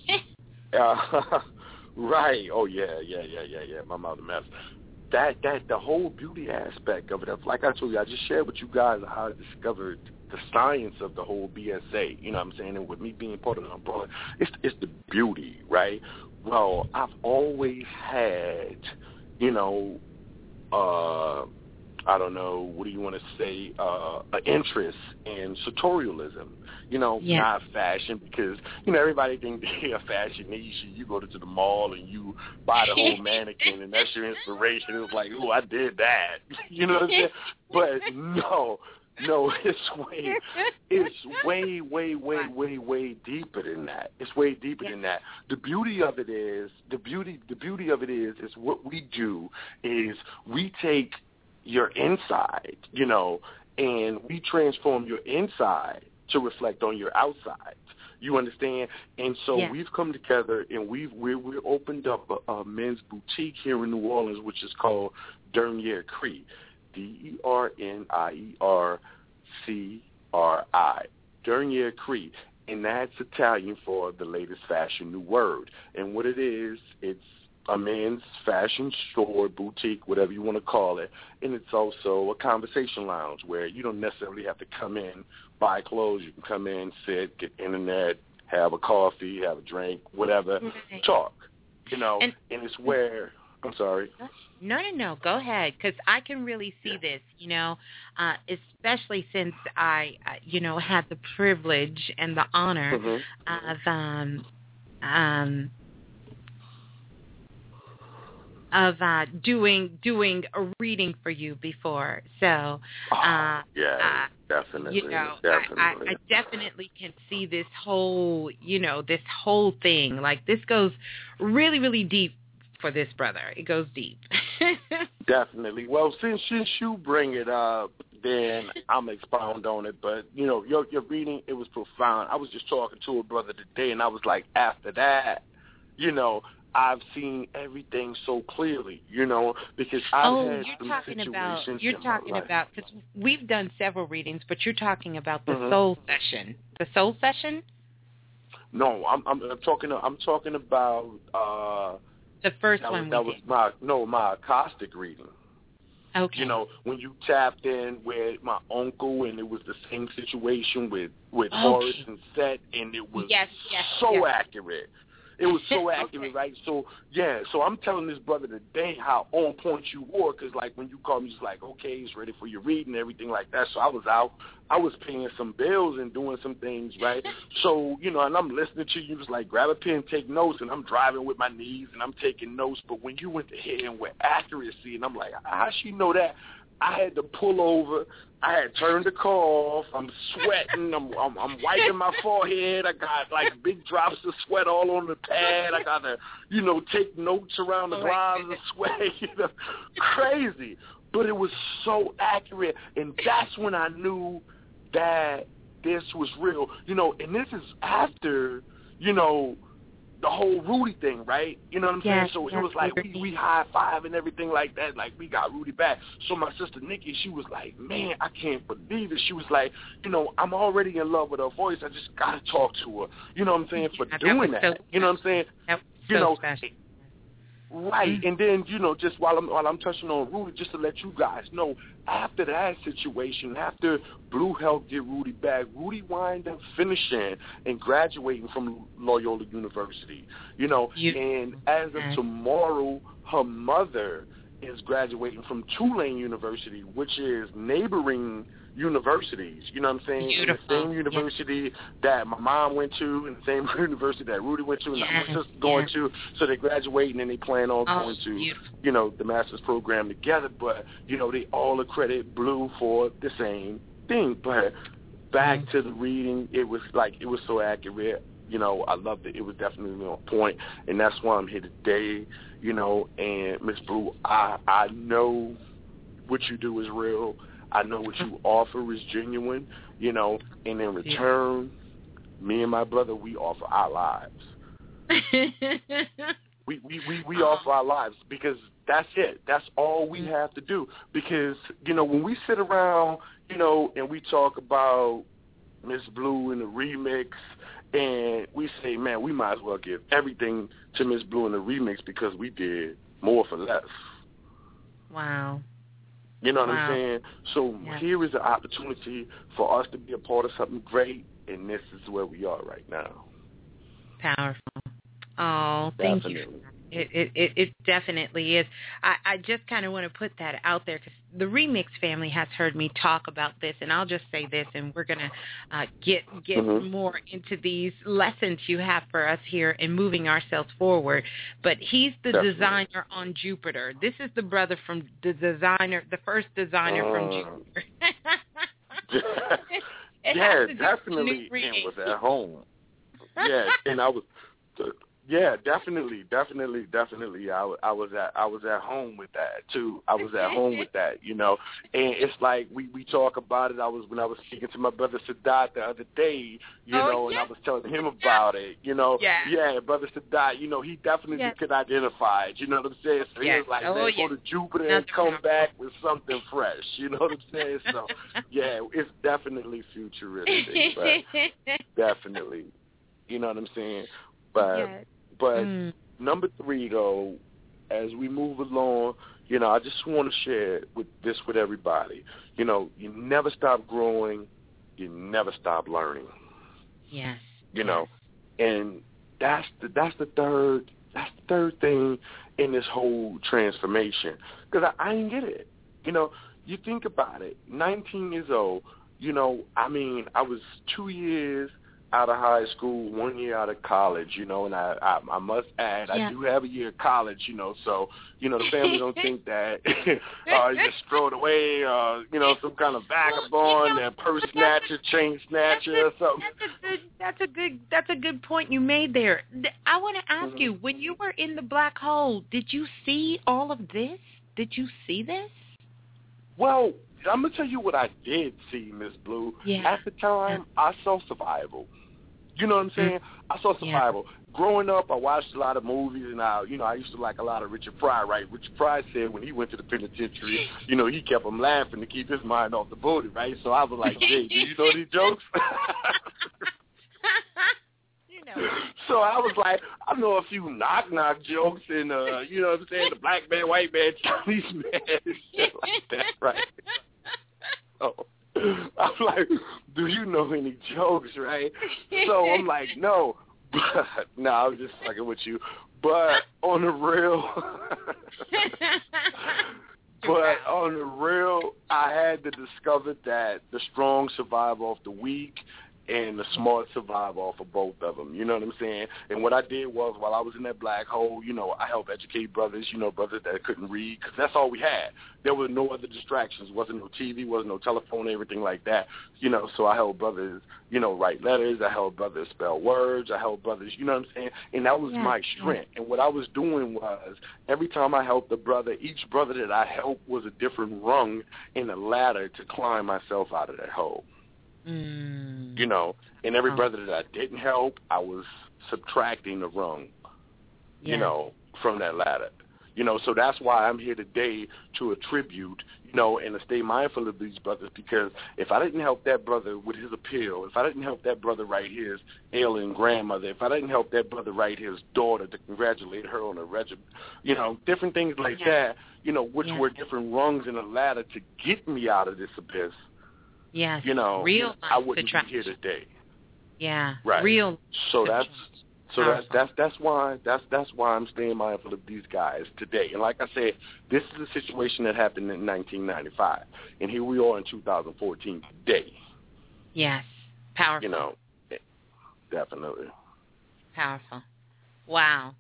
uh, right. Oh, yeah, yeah, yeah, yeah, yeah. My mouth a mess. That, that, the whole beauty aspect of it, like I told you, I just shared with you guys how I discovered the science of the whole B S A, you know what I'm saying, and with me being part of the umbrella, it's, it's the beauty, right? Well, I've always had, you know, uh, I don't know, what do you want to say, uh, an interest in sartorialism, you know, yeah. not fashion, because, you know, everybody thinks they're a fashionista. You go to the mall and you buy the whole mannequin, and that's your inspiration. It was like, oh, I did that. You know what I'm saying? But no, no, it's way, it's way, way, way, way, way deeper than that. It's way deeper than that. The beauty of it is, the beauty, the beauty of it is, is what we do is we take your inside, you know, and we transform your inside to reflect on your outside. You understand? And so yeah. we've come together and we've we we opened up a, a men's boutique here in New Orleans, which is called Dernier Cri, D E R N I E R C R I, Dernier Cri, and that's Italian for the latest fashion new word. And what it is, it's a men's fashion store, boutique, whatever you want to call it, and it's also a conversation lounge where you don't necessarily have to come in, buy clothes. You can come in, sit, get internet, have a coffee, have a drink, whatever, right. talk, you know, and, and it's where, I'm sorry. No, no, no, go ahead, because I can really see yeah. this, you know, uh, especially since I, uh, you know, had the privilege and the honor mm-hmm. of, um, um, of uh, doing doing a reading for you before. So, uh, oh, yeah, uh, definitely. You know, definitely. I, I, I definitely can see this whole, you know, this whole thing. Like, this goes really, really deep for this brother. It goes deep. Definitely. Well, since, since you bring it up, then I'm expound on it. But, you know, your, your reading, it was profound. I was just talking to a brother today, and I was like, after that, you know, I've seen everything so clearly, you know, because I've oh, had you're some talking situations about you're in talking my life. about because we've done several readings, but you're talking about the mm-hmm. soul session. The soul session? No, I'm I'm, I'm talking I'm talking about uh, the first that one was, that we was did. my no my acoustic reading. Okay. You know, when you tapped in with my uncle, and it was the same situation with with okay. Horace and Seth, and it was yes, yes, so yes. accurate. It was so accurate, okay. right? So, yeah, so I'm telling this brother today how on point you were, because, like, when you called me, it's like, okay, he's ready for your reading and everything like that. So I was out. I was paying some bills and doing some things, right? So, you know, and I'm listening to you. Just like, grab a pen, take notes, and I'm driving with my knees, and I'm taking notes. But when you went to hit him with accuracy, and I'm like, how she know that? I had to pull over. I had turned the car off. I'm sweating. I'm, I'm I'm wiping my forehead. I got like big drops of sweat all on the pad. I got to, you know, take notes around the globs of sweat. You know, crazy. But it was so accurate, and that's when I knew that this was real. You know, and this is after, you know, the whole Rudy thing, right? You know what I'm yes, saying? So yes, it was like we, we high five and everything like that. Like, we got Rudy back. So my sister Nikki, she was like, man, I can't believe it. She was like, you know, I'm already in love with her voice. I just got to talk to her. You know what I'm saying? For yeah, doing that. that. So, you know what I'm saying? That was you so know, special. Right, and then, you know, just while I'm while I'm touching on Rudy, just to let you guys know, after that situation, after Blue helped get Rudy back, Rudy wound up finishing and graduating from Loyola University, you know, you, and as of tomorrow, her mother is graduating from Tulane University, which is neighboring universities, you know what I'm saying? In the same university yeah. that my mom went to, and the same university that Rudy went to, and yes. my sister going yeah. to. So they graduate, and then they plan on oh, going to, beautiful. you know, the master's program together. But, you know, they all accredit Blue for the same thing. But back mm-hmm. to the reading, it was like, it was so accurate. You know, I loved it. It was definitely on point, and that's why I'm here today, you know. And, Miss Blue, I, I know what you do is real. I know what you offer is genuine, you know, and in return, me and my brother, we offer our lives. we, we, we, we offer our lives because that's it. That's all we have to do. Because, you know, when we sit around, you know, and we talk about Miss Blue and the remix, and we say, man, we might as well give everything to Miss Blue in the remix because we did more for less. Wow. You know what wow. I'm saying? So yeah. here is an opportunity for us to be a part of something great, and this is where we are right now. Powerful. Oh, thank Definitely. you. It, it, it, it definitely is. I, I just kind of want to put that out there because the Remix family has heard me talk about this, and I'll just say this, and we're going to uh, get get mm-hmm. more into these lessons you have for us here in moving ourselves forward. But he's the definitely. designer on Jupiter. This is the brother from the designer, the first designer uh, from Jupiter. yeah, definitely, and was at home. Yeah, and I was... Yeah, definitely, definitely, definitely. I, I was at I was at home with that too. I was at home with that, you know. And it's like we, we talk about it. I was when I was speaking to my brother Sadat the other day, you oh, know, yeah. and I was telling him about it, you know. Yeah, yeah brother Sadat, you know, he definitely yeah. could identify it. You know what I'm saying? So yeah. he was like, oh, man, yeah. go to Jupiter and come back with something fresh. You know what I'm saying? So yeah, it's definitely futuristic, but definitely, you know what I'm saying? But. Yeah. But mm. number three, though, as we move along, you know, I just want to share with this with everybody. You know, you never stop growing. You never stop learning. Yes. You know, and that's the that's the third that's the third thing in this whole transformation. Because I, I didn't get it. You know, you think about it. nineteen years old. You know, I mean, I was two years out of high school, one year out of college, you know, and I, I, I must add, yeah. I do have a year of college, you know, so, you know, the family don't think that uh, you just throw it away, uh, you know, some kind of vagabond, well, you know, and purse snatcher, chain snatcher or something. That's a good, that's a good, that's a good point you made there. I want to ask mm-hmm. you, when you were in the black hole, did you see all of this? Did you see this? Well, I'm going to tell you what I did see, Miss Blue. Yeah. At the time, yeah. I saw Survival. You know what I'm saying? I saw Survival. Yeah. Growing up, I watched a lot of movies, and I, you know, I used to like a lot of Richard Pryor, right? Richard Pryor said when he went to the penitentiary, you know, he kept him laughing to keep his mind off the booty, right? So I was like, Jay, do you know these jokes? you know. So I was like, I know a few knock-knock jokes, and, uh, you know what I'm saying, the black man, white man, Chinese man, and shit like that, right? So I'm like, do you know any jokes, right? So I'm like, no. But, no, I was just fucking with you. But on the real, but on the real, I had to discover that the strong survive off the weak, and the smart survive off of both of them. You know what I'm saying? And what I did was, while I was in that black hole, you know, I helped educate brothers, you know, brothers that couldn't read, because that's all we had. There were no other distractions. Wasn't no T V, wasn't no telephone, everything like that. You know, so I helped brothers, you know, write letters. I helped brothers spell words. I helped brothers, you know what I'm saying? And that was yeah. my strength. And what I was doing was, every time I helped a brother, each brother that I helped was a different rung in the ladder to climb myself out of that hole. Mm. You know, and every brother that I didn't help, I was subtracting the rung, yeah. you know, from that ladder. You know, so that's why I'm here today to attribute, you know, and to stay mindful of these brothers, because if I didn't help that brother with his appeal, if I didn't help that brother write his ailing grandmother, if I didn't help that brother write his daughter to congratulate her on a regiment, you know, different things like yeah. that, you know, which yeah. were different rungs in the ladder to get me out of this abyss. Yes. You know, real I wouldn't be here today. Yeah. Right. Real. So that's so that's that's that's why that's that's why I'm staying mindful of these guys today. And like I said, this is a situation that happened in nineteen ninety-five, and here we are in two thousand fourteen today. Yes. Powerful. You know, definitely. Powerful. Wow.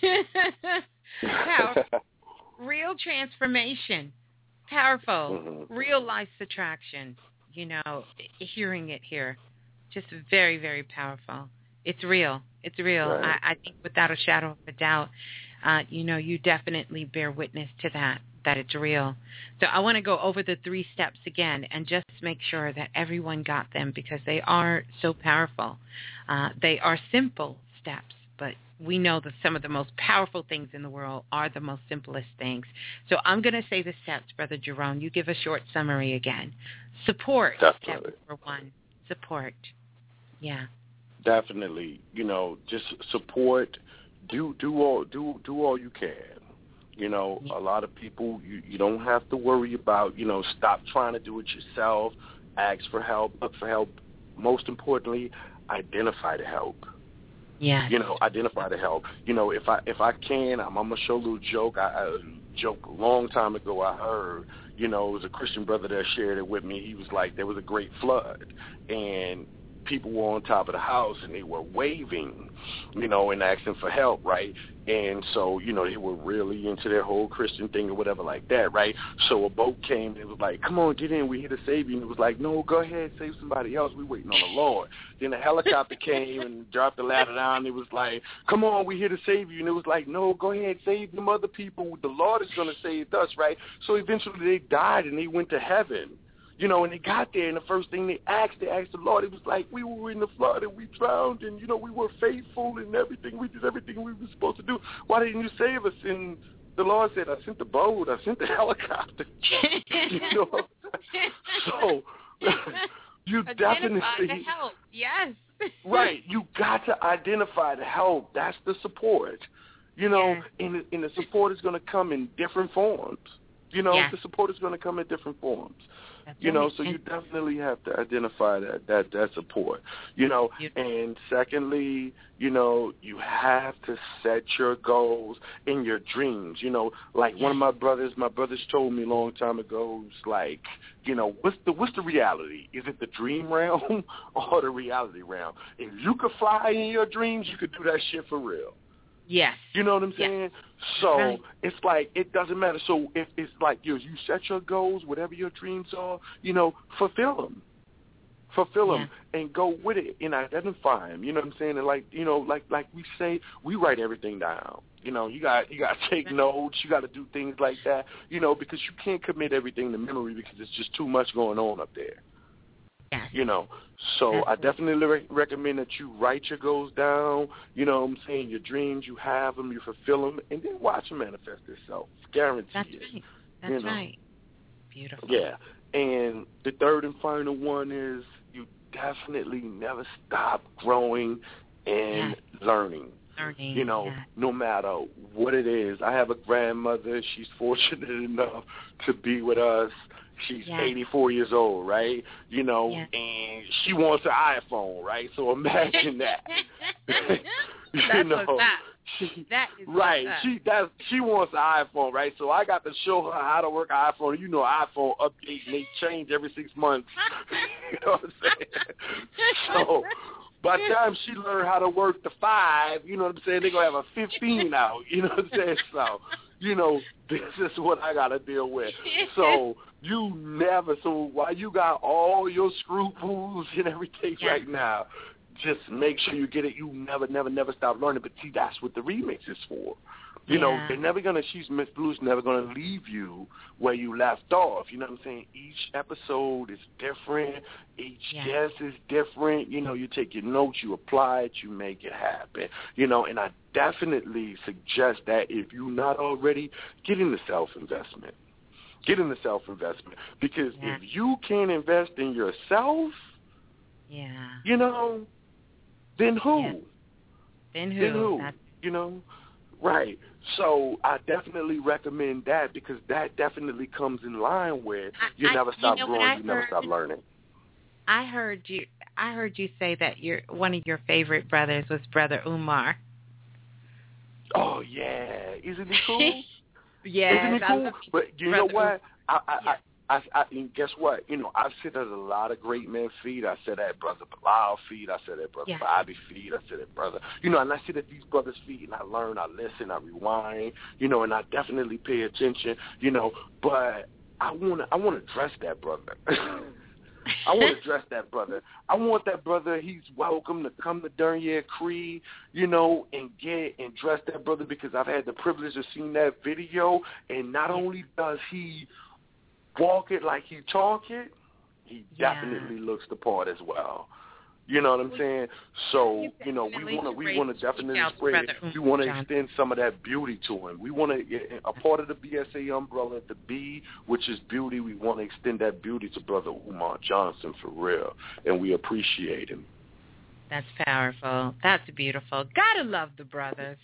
Powerful. Real transformation. Powerful. Mm-hmm. Real life attraction. You know, hearing it here. Just very, very powerful. It's real. It's real. Right. I, I think without a shadow of a doubt, uh, you know, you definitely bear witness to that, that it's real. So I want to go over the three steps again and just make sure that everyone got them, because they are so powerful. Uh, they are simple steps, but we know that some of the most powerful things in the world are the most simplest things. So I'm going to say the steps, Brother Jerome. You give a short summary again. Support. Definitely. Step number one. Support. Yeah. Definitely. You know, just support. Do do all do do all you can. You know, yeah. a lot of people you, you don't have to worry about. You know, stop trying to do it yourself. Ask for help. Look for help. Most importantly, identify the help. Yeah. You know, identify the help. You know, if I if I can, I'm, I'm gonna show a little joke. I, I joke a long time ago. I heard. You know, it was a Christian brother that shared it with me. He was like, there was a great flood, and people were on top of the house, and they were waving, you know, and asking for help, right? And so, you know, they were really into their whole Christian thing or whatever like that, right? So a boat came, and it was like, come on, get in, we're here to save you. And it was like, no, go ahead, save somebody else. We're waiting on the Lord. Then a helicopter came and dropped the ladder down, and it was like, come on, we're here to save you. And it was like, no, go ahead, save them other people. The Lord is going to save us, right? So eventually they died, and they went to heaven. You know, and they got there, and the first thing they asked, they asked the Lord, it was like, we were in the flood, and we drowned, and, you know, we were faithful and everything. We did everything we were supposed to do. Why didn't you save us? And the Lord said, I sent the boat. I sent the helicopter. You know? So you definitely. Identify the help, yes. Right. You got to identify the help. That's the support. You know, yeah. and, and the support is going to come in different forms. You know, yeah. the support is going to come in different forms. That's you know, right. so you definitely have to identify that, that, that support, you know. And secondly, you know, you have to set your goals and your dreams. You know, like one of my brothers, my brothers told me a long time ago, it's like, you know, what's the what's the reality? Is it the dream realm or the reality realm? If you could fly in your dreams, you could do that shit for real. Yes. You know what I'm saying? Yes. So right. it's like, it doesn't matter. So if it's like you, you set your goals, whatever your dreams are, you know, fulfill them. Fulfill them yeah. and go with it and identify them. You know what I'm saying? And like, you know, like like we say, we write everything down. You know, you got you got to take right. notes. You got to do things like that, you know, because you can't commit everything to memory because it's just too much going on up there. Yes. You know, so I definitely re- recommend that you write your goals down. You know what I'm saying? Your dreams, you have them, you fulfill them, and then watch them manifest themselves. Guarantee That's it. right. That's you know? right. Beautiful. Yeah. And the third and final one is you definitely never stop growing and yes. learning. Learning, you know, yeah. no matter what it is. I have a grandmother. She's fortunate enough to be with us. She's yeah. eighty-four years old, right? You know, yeah. and she wants an iPhone, right? So imagine that. you That's know, what's up. She, that is right. What's up. She that's she wants an iPhone, right? So I got to show her how to work an iPhone. You know, iPhone updates and they change every six months. You know what I'm saying? So by the time she learned how to work the five, you know what I'm saying, they're going to have a fifteen out. You know what I'm saying? So, you know, this is what I got to deal with. So you never, so while you got all your scruples and everything yeah. right now, just make sure you get it. You never, never, never stop learning. But see, that's what the remix is for. You yeah. know, they're never going to, she's Miss Blue's never going to leave you where you left off. You know what I'm saying? Each episode is different. Each yeah. guest is different. You know, you take your notes, you apply it, you make it happen. You know, and I definitely suggest that if you're not already, get into self-investment. Get into self-investment. Because yeah. if you can't invest in yourself, yeah, you know, then who? Yeah. Then who? Then who? That's- you know? Right. So I definitely recommend that because that definitely comes in line with you I, never I, stop you know growing, I you never heard, stop learning. I heard you. I heard you say that your one of your favorite brothers was Brother Umar. Oh yeah, isn't he cool? Yeah, isn't he cool? But you know what? I, I, yeah. I, I, I, and guess what? You know, I sit at a lot of great men's feet. I sit at Brother Bilal feet. I sit at Brother yeah. Bobby feet. I sit at Brother, you know, and I sit at these brothers' feet, and I learn, I listen, I rewind, you know, and I definitely pay attention, you know. But I want to, I want to dress that brother. I want to dress that brother. I want that brother. He's welcome to come to Dernier Creed, you know, and get and dress that brother because I've had the privilege of seeing that video, and not only does he walk it like he talk it, he yeah. definitely looks the part as well. You know what I'm saying? So, you know, we want to we want to definitely spread. We want to extend some of that beauty to him. We want to a part of the B S A umbrella, the B, which is beauty. We want to extend that beauty to Brother Umar Johnson for real, and we appreciate him. That's powerful. That's beautiful. Gotta love the brothers.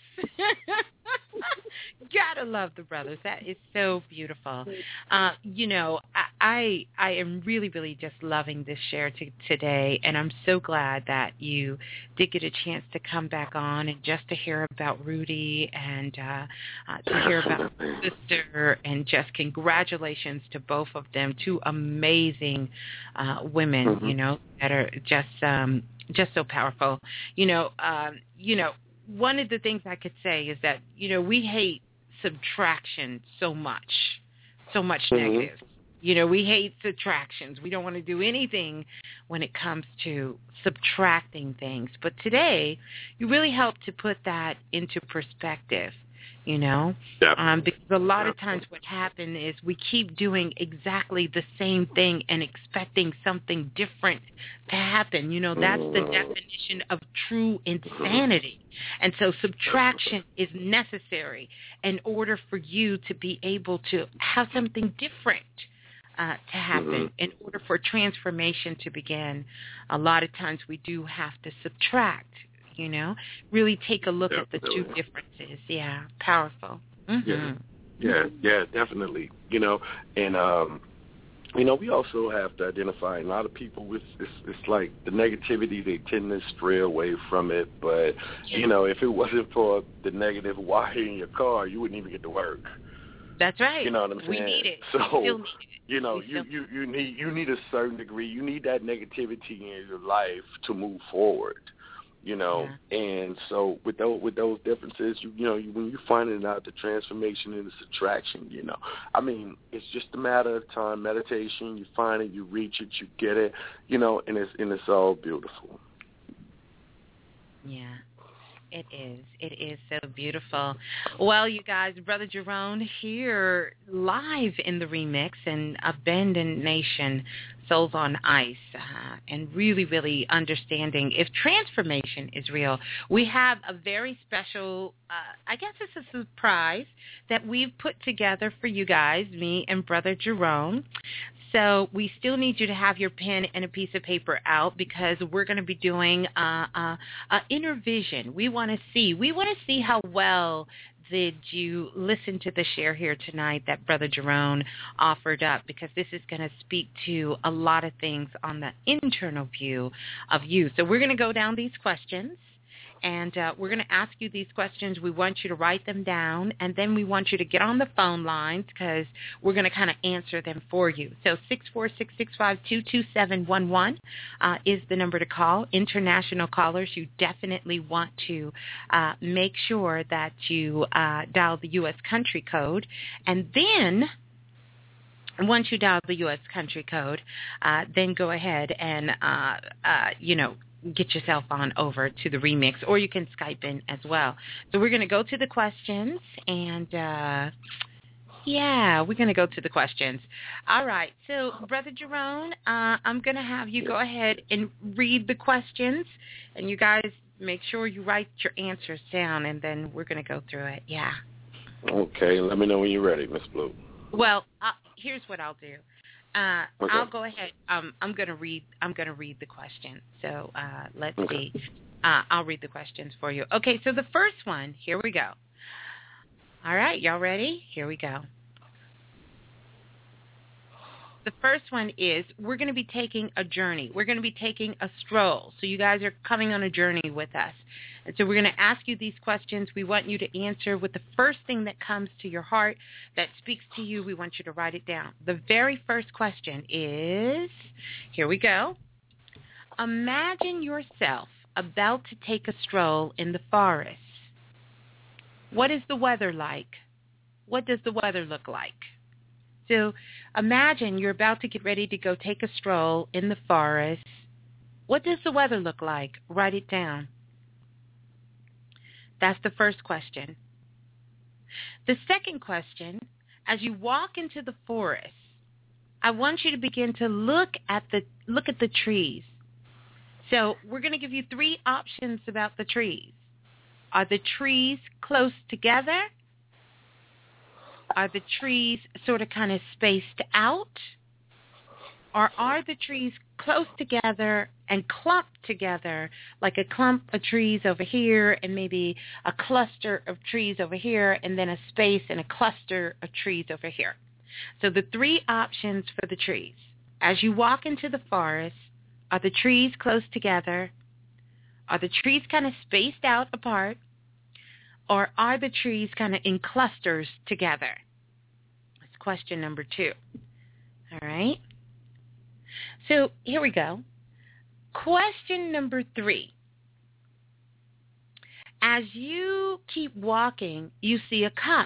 Gotta love the brothers. That is so beautiful. Uh, you know, I, I I am really, really just loving this share to, today, and I'm so glad that you did get a chance to come back on and just to hear about Rudy and uh, uh, to hear about his sister, and just congratulations to both of them, two amazing uh, women, mm-hmm. you know, that are just um, just so powerful. You know, um, you know. One of the things I could say is that, you know, we hate subtraction so much, so much mm-hmm. negative. You know, we hate subtractions. We don't want to do anything when it comes to subtracting things. But today, you really help to put that into perspective, you know, yeah. um, because a lot of times what happens is we keep doing exactly the same thing and expecting something different to happen. You know, that's the definition of true insanity. And so subtraction is necessary in order for you to be able to have something different uh, to happen. Mm-hmm. In order for transformation to begin, a lot of times we do have to subtract. You know, really take a look definitely. At the two differences. Yeah, powerful. Mm-hmm. Yeah, yeah, yeah, definitely. You know, and um, you know, we also have to identify a lot of people with it's, it's like the negativity. They tend to stray away from it. But yeah. you know, if it wasn't for the negative wire in your car, you wouldn't even get to work. That's right. You know what I'm saying? We need it. So, we still need it. you know, you, you, you need you need a certain degree. You need that negativity in your life to move forward. You know, yeah. and so with those with those differences, you you know, you, when you finding out the transformation and the subtraction, you know, I mean, it's just a matter of time, meditation. You find it, you reach it, you get it, you know, and it's and it's all beautiful. Yeah. It is. It is so beautiful. Well, you guys, Brother Jerome here live in the remix in Abandoned Nation, Souls on Ice, uh, and really, really understanding if transformation is real. We have a very special, uh, I guess it's a surprise that we've put together for you guys, me and Brother Jerome. So we still need you to have your pen and a piece of paper out because we're going to be doing uh, uh, uh, inner vision. We want to see. We want to see how well did you listen to the share here tonight that Brother Jerome offered up, because this is going to speak to a lot of things on the internal view of you. So we're going to go down these questions. And uh, we're going to ask you these questions. We want you to write them down, and then we want you to get on the phone lines because we're going to kind of answer them for you. So six four six, six five two, two seven one one uh, is the number to call. International callers, you definitely want to uh, make sure that you uh, dial the U S country code. And then once you dial the U S country code, uh, then go ahead and, uh, uh, you know, get yourself on over to the remix, or you can Skype in as well. So we're going to go to the questions, and uh, yeah, we're going to go to the questions. All right. So, Brother Jerome, uh, I'm going to have you go ahead and read the questions, and you guys make sure you write your answers down, and then we're going to go through it. Yeah. Okay. Let me know when you're ready, Miss Blue. Well, uh, here's what I'll do. Uh, okay. I'll go ahead. Um, I'm going to read. I'm going to read the question. So uh, let's okay. see. Uh, I'll read the questions for you. Okay. So the first one. Here we go. All right. Y'all ready? Here we go. The first one is, we're going to be taking a journey. We're going to be taking a stroll. So you guys are coming on a journey with us. And so we're going to ask you these questions. We want you to answer with the first thing that comes to your heart that speaks to you. We want you to write it down. The very first question is, here we go. Imagine yourself about to take a stroll in the forest. What is the weather like? What does the weather look like? So imagine you're about to get ready to go take a stroll in the forest. What does the weather look like? Write it down. That's the first question. The second question, as you walk into the forest, I want you to begin to look at the look at the trees. So we're going to give you three options about the trees. Are the trees close together? Are the trees sort of kind of spaced out? Or are the trees close together and clumped together, like a clump of trees over here and maybe a cluster of trees over here and then a space and a cluster of trees over here? So the three options for the trees. As you walk into the forest, are the trees close together? Are the trees kind of spaced out apart? Or are the trees kind of in clusters together? That's question number two. All right. So here we go. Question number three. As you keep walking, you see a cup.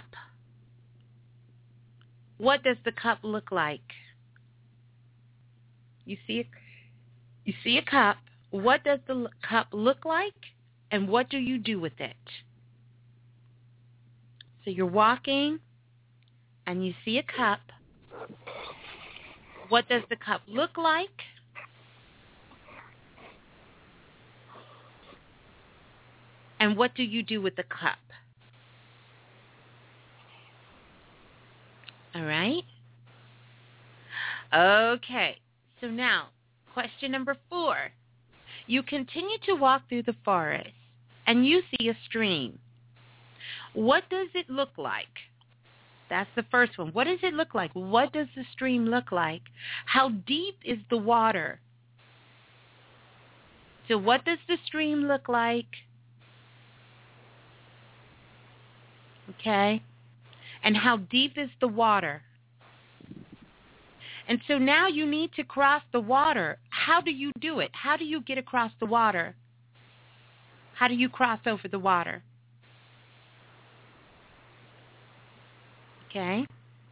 What does the cup look like? You see a, you see a cup. What does the cup look like? And what do you do with it? So you're walking, and you see a cup. What does the cup look like? And what do you do with the cup? All right? Okay. So now, question number four. You continue to walk through the forest, and you see a stream. What does it look like? That's the first one. What does it look like? What does the stream look like? How deep is the water? So what does the stream look like? Okay. And how deep is the water? And so now you need to cross the water. How do you do it? How do you get across the water? How do you cross over the water? Okay.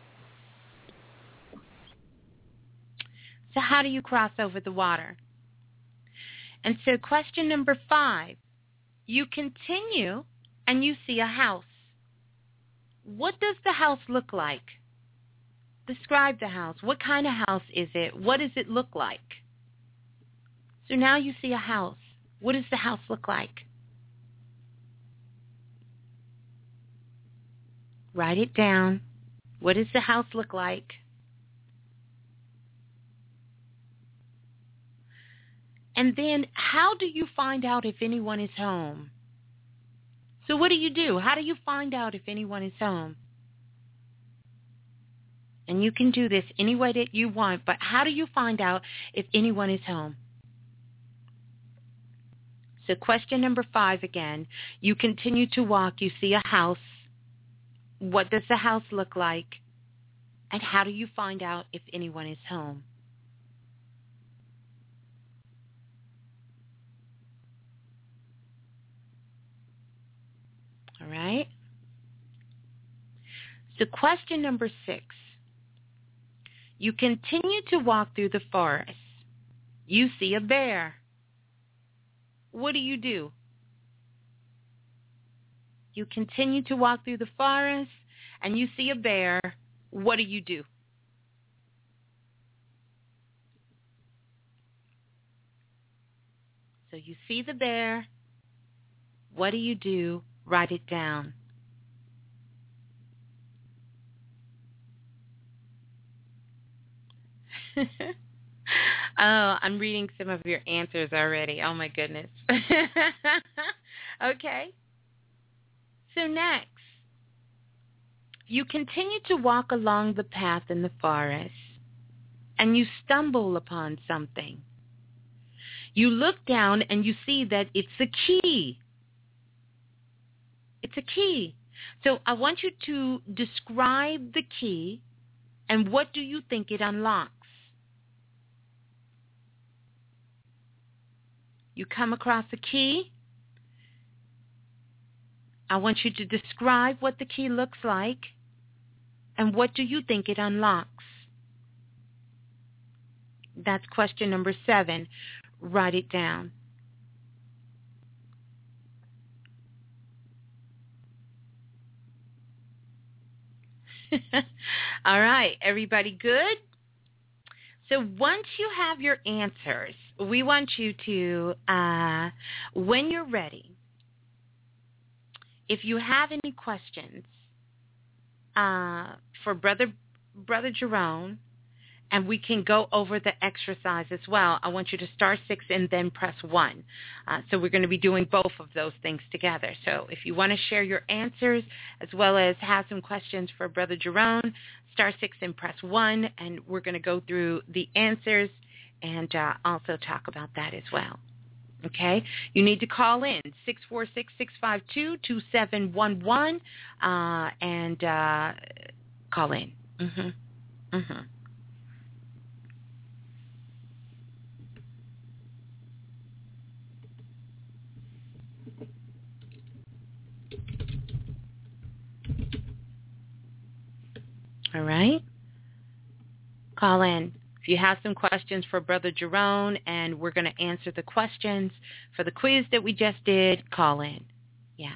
So how do you cross over the water? And so question number five, you continue and you see a house. What does the house look like? Describe the house. What kind of house is it? What does it look like? So now you see a house. What does the house look like? Write it down. What does the house look like? And then how do you find out if anyone is home? So what do you do? How do you find out if anyone is home? And you can do this any way that you want, but how do you find out if anyone is home? So question number five again. You continue to walk. You see a house. What does the house look like? And how do you find out if anyone is home? All right. So question number six. You continue to walk through the forest. You see a bear. what do you do? You continue to walk through the forest and you see a bear. What do you do? So you see the bear. What do you do? Write it down. Oh, I'm reading some of your answers already. Oh, my goodness. Okay. So next, you continue to walk along the path in the forest, and you stumble upon something. You look down, and you see that it's a key. It's a key. So I want you to describe the key, and what do you think it unlocks? You come across a key. I want you to describe what the key looks like, and what do you think it unlocks? That's question number seven. Write it down. All right, everybody good? So once you have your answers, we want you to, uh, when you're ready, if you have any questions uh, for Brother Brother Jerome, and we can go over the exercise as well, I want you to star six and then press one. Uh, so we're going to be doing both of those things together. So if you want to share your answers as well as have some questions for Brother Jerome, star six and press one, and we're going to go through the answers and uh, also talk about that as well. Okay? You need to call in, six four six, six five two, two seven one one, uh, and uh, call in. Mm-hmm. Mm-hmm. All right? Call in. If you have some questions for Brother Jerome and we're going to answer the questions for the quiz that we just did, call in. Yeah.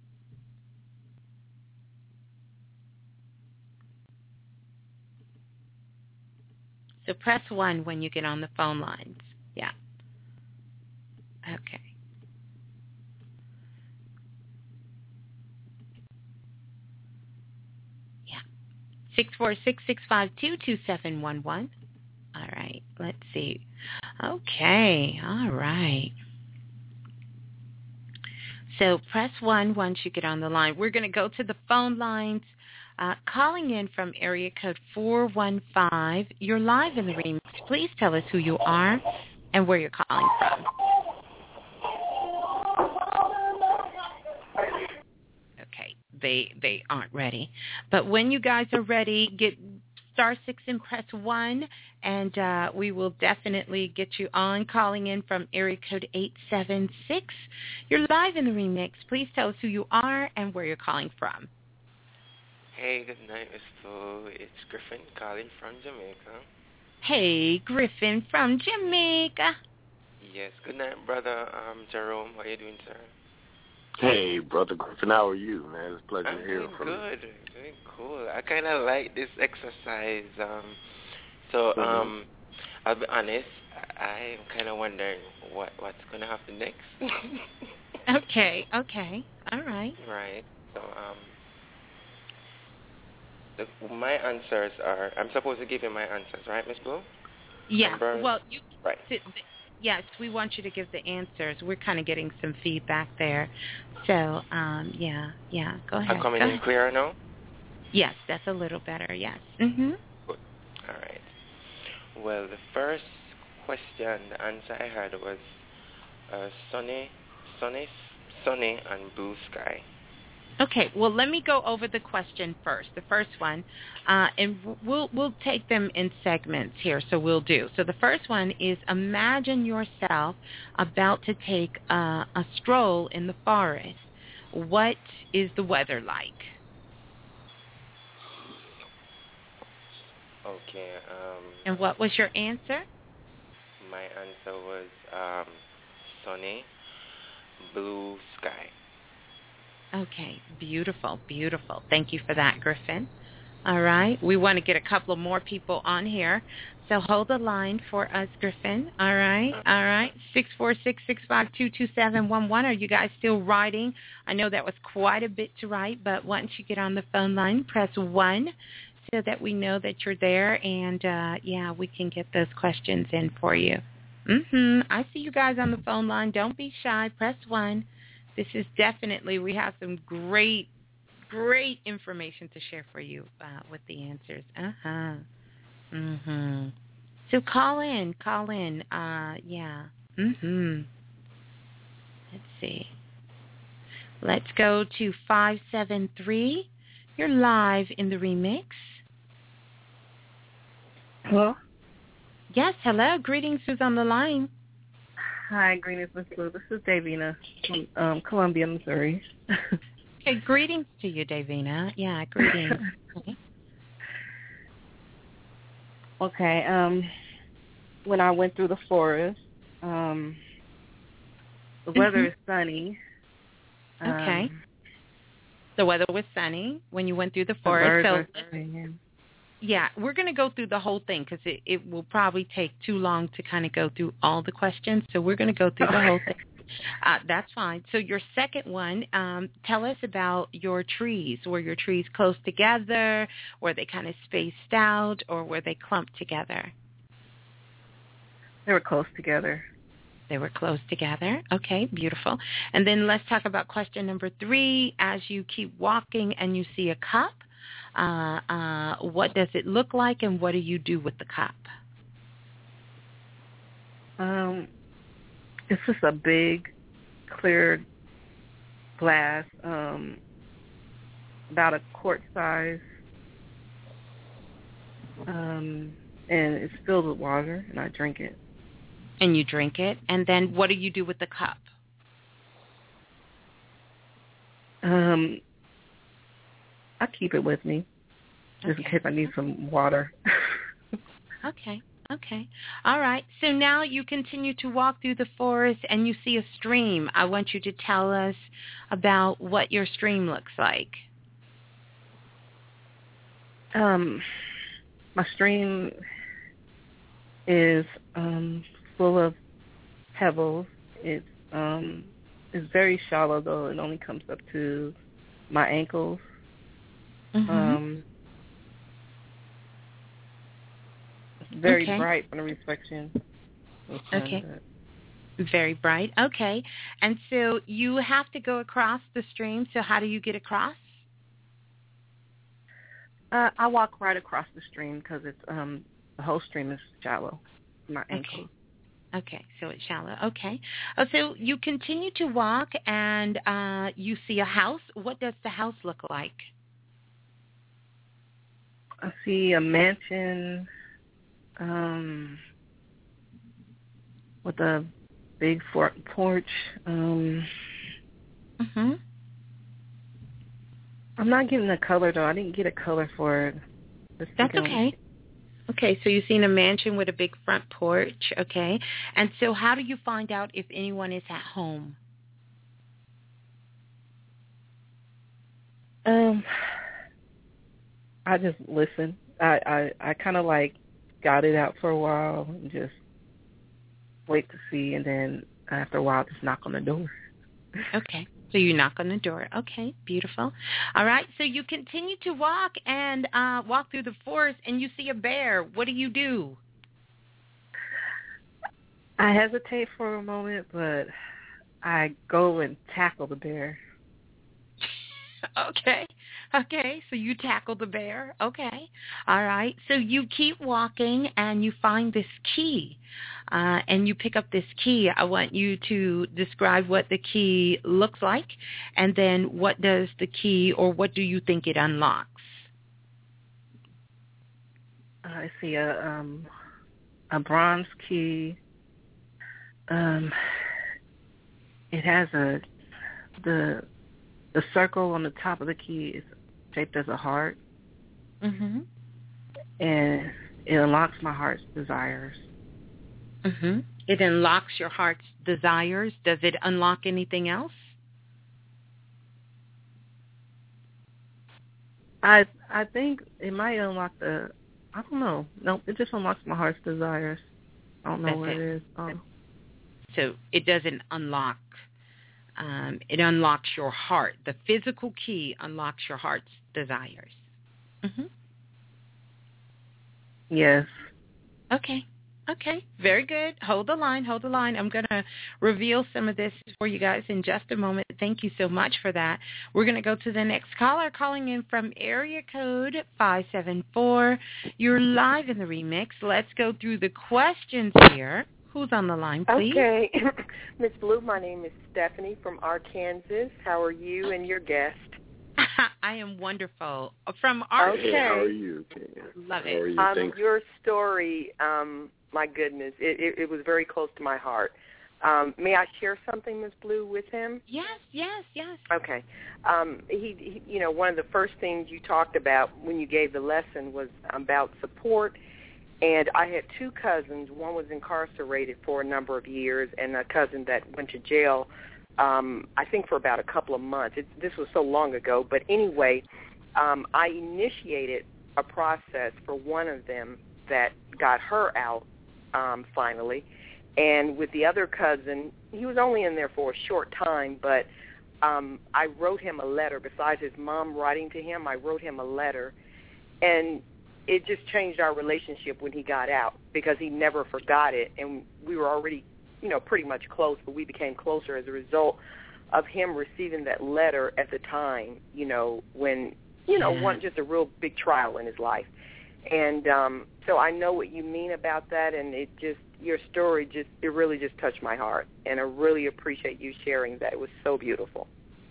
So press one when you get on the phone lines. Yeah. Okay. Yeah. six four six, six five two, two seven one one. All right, let's see. Okay, all right. So press one once you get on the line. We're going to go to the phone lines. Uh, calling in from area code four one five. You're live in the remix. Please tell us who you are and where you're calling from. Okay, they they aren't ready. But when you guys are ready, get star six and press one, and uh, we will definitely get you on. Calling in from area code eight seven six. You're live in the remix. Please tell us who you are and where you're calling from. Hey, good night, Miss Flo. It's Griffin calling from Jamaica. Hey, Griffin from Jamaica. Yes, good night, brother um, Jerome. How are you doing, sir? Hey, Brother Griffin, how are you, man? It's a pleasure I'm to hear doing from good. you. Doing cool. I kind of like this exercise. Um, so, Mm-hmm. um, I'll be honest. I- I'm kind of wondering what what's going to happen next. Okay, okay. All right. Right. So, um, the, my answers are, I'm supposed to give you my answers, right, Miss Blue? Yeah, Number- well, you, Right. th- th- yes, we want you to give the answers. We're kind of getting some feedback there. So, um, yeah, yeah, go ahead. I'm coming go in ahead. clearer now? Yes, that's a little better, yes. Mm-hmm. Good. All right. Well, the first question, the answer I heard was uh, sunny, sunny, sunny and blue sky. Okay, well, let me go over the question first, the first one, uh, and we'll we'll take them in segments here, so we'll do. So the first one is imagine yourself about to take uh, a stroll in the forest. What is the weather like? Okay. Um, And what was your answer? my answer was um, sunny blue sky. Okay, beautiful, beautiful. Thank you for that, Griffin. All right, we want to get a couple of more people on here, so hold the line for us, Griffin. All right, all right, six four six, six five two, two seven one one. Are you guys still writing? I know that was quite a bit to write, but once you get on the phone line, press one so that we know that you're there, and, uh, yeah, we can get those questions in for you. Mm-hmm. I see you guys on the phone line. Don't be shy. Press one. This is definitely, we have some great, great information to share for you uh, with the answers. Uh-huh. Mm-hmm. So call in, call in. Uh, yeah. Mm-hmm. Let's see. Let's go to five seven three. You're live in the remix. Hello? Yes, hello. Greetings. Who's on the line? Hi, greetings, Miss Blue. This is Davina from um, Columbia, Missouri. Okay, greetings to you, Davina. Yeah, greetings. Okay. Okay, um, when I went through the forest, um, the weather Mm-hmm. is sunny. Okay. Um, The weather was sunny when you went through the the forest. birds So, are singing. yeah, we're going to go through the whole thing because it, it will probably take too long to kind of go through all the questions. So we're going to go through the whole thing. Uh, that's fine. So your second one, um, tell us about your trees. Were your trees close together? Were they kind of spaced out? Or were they clumped together? They were close together. They were close together. Okay, beautiful. And then let's talk about question number three. As you keep walking and you see a cup, uh, uh, what does it look like and what do you do with the cup? Um, it's just a big, clear glass, um, about a quart size, um, and it's filled with water, and I drink it. And you drink it. And then what do you do with the cup? Um, I keep it with me, just Okay. in case I need some water. Okay. Okay. All right. So now you continue to walk through the forest and you see a stream. I want you to tell us about what your stream looks like. Um, my stream is um, full of pebbles. It's um, it's very shallow, though. It only comes up to my ankles. Mm-hmm. Um, it's very Okay. bright from the reflection. of the sun, Okay. but- Very bright. Okay. And so you have to go across the stream. So how do you get across? Uh, I walk right across the stream because it's um, the whole stream is shallow. My ankle. Okay. Okay, so it's shallow. Okay. Oh, so you continue to walk and uh, you see a house. What does the house look like? I see a mansion um, with a big for- porch. Um, Mm-hmm. I'm not getting a color, though. I didn't get a color for it. Just That's thinking- okay. Okay, so you've seen a mansion with a big front porch, okay. And so how do you find out if anyone is at home? Um, I just listen. I, I, I kind of like got it out for a while and just wait to see, and then after a while just knock on the door. Okay, so you knock on the door. Okay, beautiful. All right, so you continue to walk and uh, walk through the forest and you see a bear. What do you do? I hesitate for a moment, but I go and tackle the bear. Okay. Okay. So you tackle the bear. Okay. All right. So you keep walking and you find this key uh, and you pick up this key. I want you to describe what the key looks like and then what does the key or what do you think it unlocks? I see a um, a bronze key. Um, it has a the the circle on the top of the key is shaped as a heart, Mm-hmm. and it unlocks my heart's desires. Mm-hmm. It unlocks your heart's desires. Does it unlock anything else? I I think it might unlock the, I don't know. No, it just unlocks my heart's desires. I don't know That's what it. it is. Um, So it doesn't unlock, um, it unlocks your heart. The physical key unlocks your heart's desires. Mm-hmm. yes. Okay. Okay. Very good. Hold the line. Hold the line. I'm going to reveal some of this for you guys in just a moment. Thank you so much for that. We're going to go to the next caller calling in from area code five seven four. You're live in the remix. Let's go through the questions here. Who's on the line, please? Okay. Miss Blue, my name is Stephanie from Arkansas. How are you and your guest? I am wonderful. From Arkansas. Okay. How are you? Love How are it. you? Um, Thanks. your story, um, my goodness, it, it, it was very close to my heart. Um, may I share something, Miss Blue, with him? Yes, yes, yes. Okay. Um, he, he, you know, one of the first things you talked about when you gave the lesson was about support. And I had two cousins. One was incarcerated for a number of years, and a cousin that went to jail, um, I think, for about a couple of months. It, this was so long ago. But anyway, um, I initiated a process for one of them that got her out um, finally. And with the other cousin, he was only in there for a short time, but um, I wrote him a letter. Besides his mom writing to him, I wrote him a letter. And it just changed our relationship when he got out because he never forgot it. And we were already, you know, pretty much close, but we became closer as a result of him receiving that letter at the time, you know, when, you know, Yeah. one just a real big trial in his life. And um, so I know what you mean about that, and it just, your story just, it really just touched my heart. And I really appreciate you sharing that. It was so beautiful.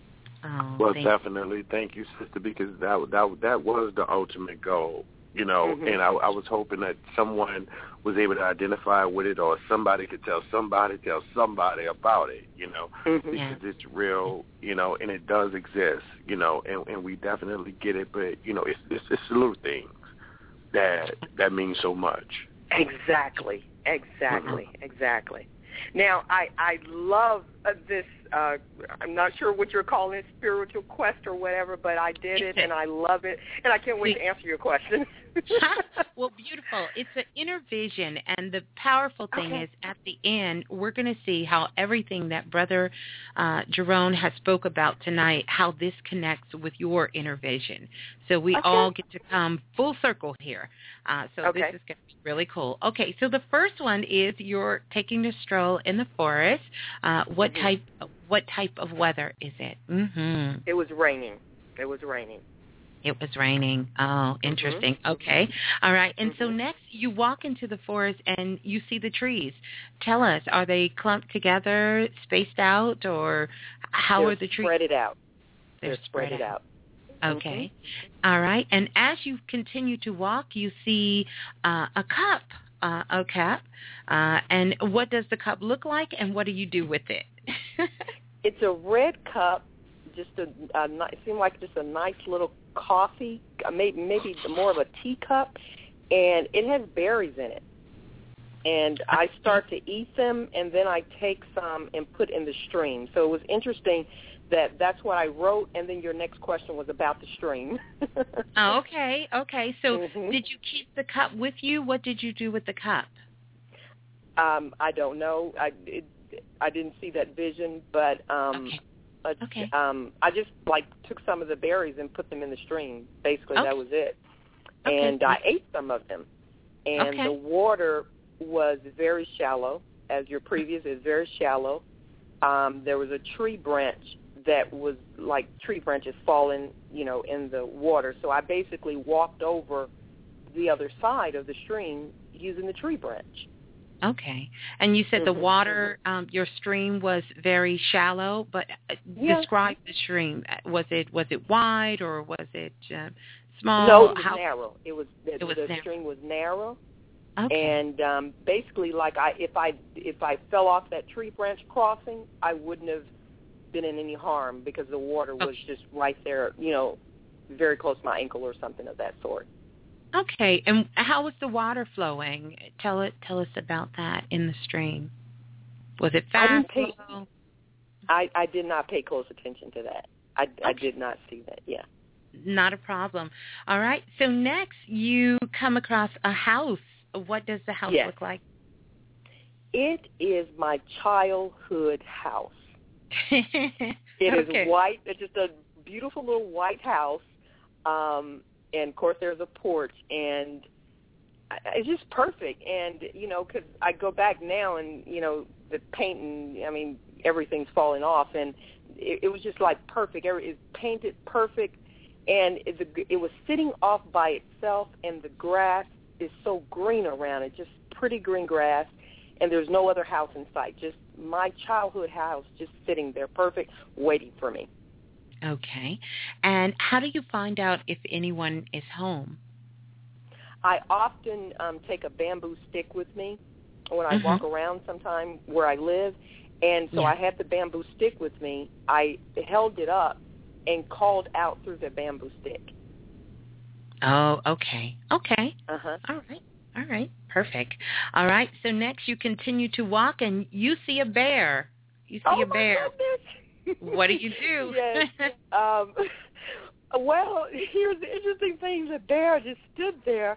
Oh, Well, thank definitely. Thank you, sister, because that that that was the ultimate goal, you know. Mm-hmm. And I, I was hoping that someone was able to identify with it, or somebody could tell somebody, tell somebody about it, you know, Mm-hmm. Yeah. because it's real, you know, and it does exist, you know, and, and we definitely get it. But you know, it's it's, it's the little things that that mean so much. Exactly, exactly, mm-hmm. exactly. Now, I I love uh, this. Uh, I'm not sure what you're calling it, spiritual quest or whatever, but I did it and I love it, and I can't wait to answer your question. Well, beautiful. It's an inner vision, and the powerful thing Okay. is at the end, we're going to see how everything that Brother uh, Jerome has spoke about tonight, how this connects with your inner vision. So we Okay. all get to come full circle here. Uh, so Okay. this is going to be really cool. Okay, so the first one is you're taking a stroll in the forest. Uh, what Mhm. type What type of weather is it? Mm-hmm. It was raining. It was raining. It was raining. Oh, interesting. Mm-hmm. Okay. All right. And mm-hmm. so next you walk into the forest and you see the trees. Tell us, are they clumped together, spaced out, or how They're are the trees? Spread it out. They're, They're spread it out. Okay. Mm-hmm. All right. And as you continue to walk, you see uh, a cup, uh, a cup. Uh, and what does the cup look like, and what do you do with it? It's a red cup, just a, a it seemed like just a nice little coffee, maybe maybe more of a teacup, and it has berries in it. And I start to eat them, and then I take some and put in the stream. So it was interesting that that's what I wrote, and then your next question was about the stream. Oh, okay, okay. So mm-hmm. did you keep the cup with you? What did you do with the cup? Um, I don't know. I it, I didn't see that vision, but um, okay. Uh, okay. um, I just like took some of the berries and put them in the stream. Basically, okay. that was it. Okay. And I ate some of them. And okay. the water was very shallow, as your previous is very shallow. Um, there was a tree branch that was like tree branches falling, you know, in the water. So I basically walked over the other side of the stream using the tree branch. Okay. And you said mm-hmm. the water, um, your stream was very shallow, but yeah. describe the stream. Was it was it wide or was it uh, small? No, it was How? narrow. It was the, it was the narrow. stream was narrow. Okay. And um, basically, like I, if I if I fell off that tree branch crossing, I wouldn't have been in any harm because the water was okay. just right there, you know, very close to my ankle or something of that sort. Okay, and how was the water flowing? Tell it. Tell us about that in the stream. Was it fast? I didn't pay, flow? I, I did not pay close attention to that. I, Okay. I did not see that, yeah. Not a problem. All right, so next you come across a house. What does the house Yes. look like? It is my childhood house. It Okay. is white. It's just a beautiful little white house. Um, and, of course, there's a porch. And I- it's just perfect. And, you know, because I go back now and, you know, the paint and, I mean, everything's falling off. And it, it was just, like, perfect. It was painted perfect. And it, the, it was sitting off by itself. And the grass is so green around it, just pretty green grass. And there's no other house in sight, just my childhood house just sitting there perfect, waiting for me. Okay. And how do you find out if anyone is home? I often um, take a bamboo stick with me when I Mhm. walk around sometime where I live. And so Yeah. I had the bamboo stick with me. I held it up and called out through the bamboo stick. Oh, okay. Okay. Uh-huh. All right. All right. Perfect. All right. So next you continue to walk and you see a bear. You see Oh, a my bear. goodness. What do you do? Yes. Um, well, here's the interesting thing. The bear just stood there.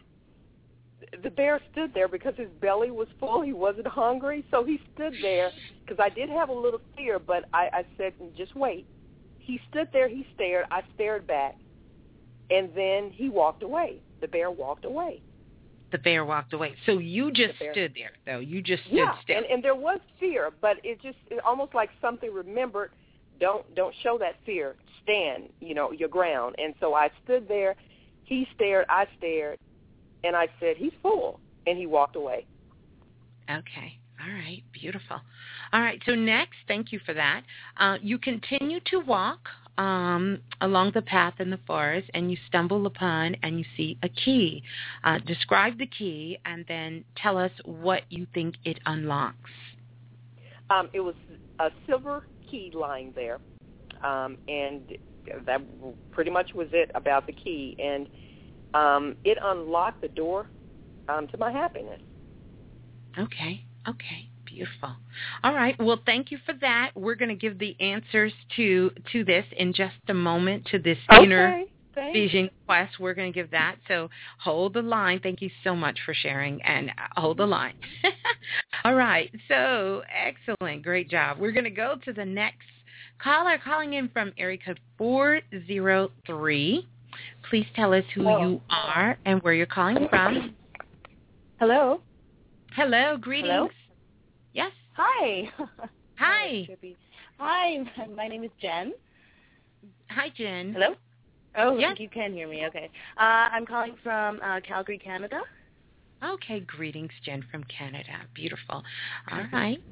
The bear stood there because his belly was full. He wasn't hungry, so he stood there because I did have a little fear, but I, I said, just wait. He stood there. He stared. I stared back, and then he walked away. The bear walked away. The bear walked away. So you just The bear- stood there, though. You just stood Yeah, still. and, and there was fear, but it just it almost like something remembered. Don't don't show that fear. Stand, you know, your ground. And so I stood there. He stared. I stared, and I said, "He's full," and he walked away. Okay. All right. Beautiful. All right. So next, thank you for that. Uh, you continue to walk um, along the path in the forest, and you stumble upon and you see a key. Uh, describe the key, and then tell us what you think it unlocks. Um, it was a silver key lying there, um, and that pretty much was it about the key. And um, it unlocked the door um, to my happiness. Okay. Okay. Beautiful. All right. Well, thank you for that. We're going to give the answers to to this in just a moment, to this Okay. inner Thanks. vision quest. We're going to give that. So hold the line. Thank you so much for sharing, and hold the line. All right. So excellent. Great job. We're going to go to the next caller calling in from area code four zero three. Please tell us who Hello. you are and where you're calling from. Hello. Hello. Greetings. Hello? Yes. Hi. Hi. Hi. My name is Jen. Hi, Jen. Hello. Oh, Yes. you can hear me. Okay. Uh, I'm calling from uh, Calgary, Canada. Okay, greetings, Jen from Canada. Beautiful. All right.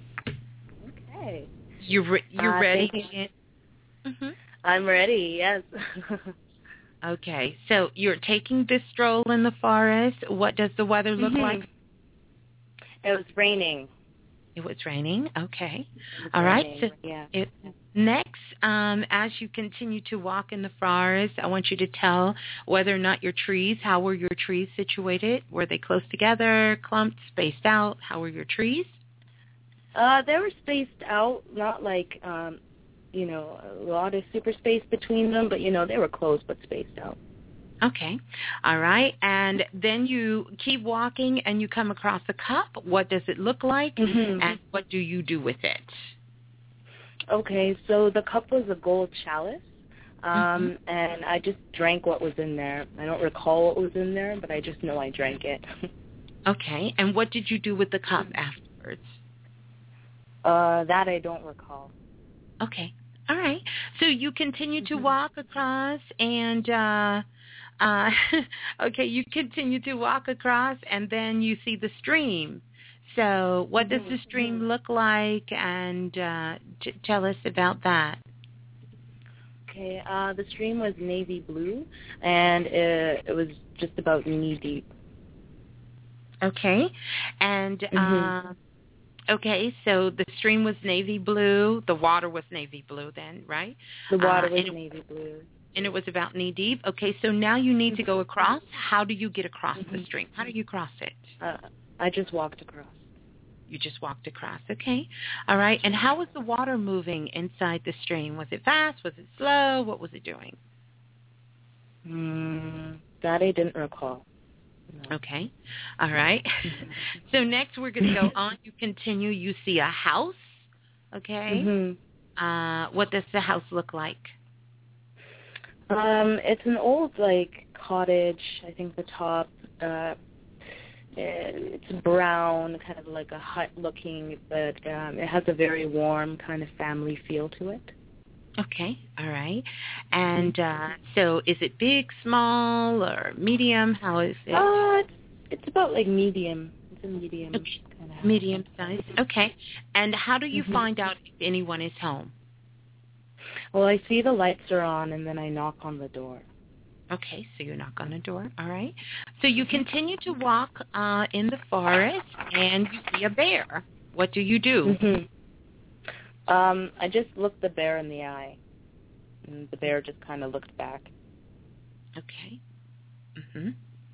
Okay. You re- you're Uh, ready? thank you. Mm-hmm. I'm ready. Yes. Okay, so you're taking this stroll in the forest. What does the weather look Mhm. like? It was raining. It was raining. Okay. It was All right. raining, So yeah. it, next, um, as you continue to walk in the forest, I want you to tell whether or not your trees, how were your trees situated? Were they close together, clumped, spaced out? How were your trees? Uh, they were spaced out, not like, um, you know, a lot of super space between them, but, you know, they were close but spaced out. Okay. All right. And then you keep walking and you come across a cup. What does it look like? Mhm. And what do you do with it? Okay, so the cup was a gold chalice, um, Mm-hmm. and I just drank what was in there. I don't recall what was in there, but I just know I drank it. Okay. And what did you do with the cup afterwards? uh, that I don't recall. Okay. All right. So you continue to Mhm. walk across and, uh, uh, okay, you continue to walk across and then you see the stream. So what does the stream look like, and uh, t- tell us about that. Okay, uh, the stream was navy blue, and it, it was just about knee deep. Okay. And, Mhm. uh, okay, so the stream was navy blue. The water was navy blue then, right? The water Uh, was and it- navy blue. and it was about knee deep. Okay, so now you need to go across. How do you get across the stream? How do you cross it? Uh, I just walked across. You just walked across. Okay. All right. And how was the water moving inside the stream? Was it fast? Was it slow? What was it doing? Mm, that I didn't recall. No. Okay. All right. So next we're going to go on. You continue. You see a house. Okay. Mm-hmm. Uh, what does the house look like? Um, it's an old, like, cottage. I think the top, uh, it's brown, kind of like a hut-looking, but um, it has a very warm kind of family feel to it. Okay, all right. And uh, so is it big, small, or medium? How is it? Uh, it's, it's about like medium. It's a medium okay. kind of house. Medium size. Okay. And how do you mm-hmm. find out if anyone is home? Well, I see the lights are on, and then I knock on the door. Okay, so you knock on the door. All right. So you continue to walk uh, in the forest, and you see a bear. What do you do? Mm-hmm. Um, I just looked the bear in the eye, and the bear just kind of looked back. Okay. Mhm.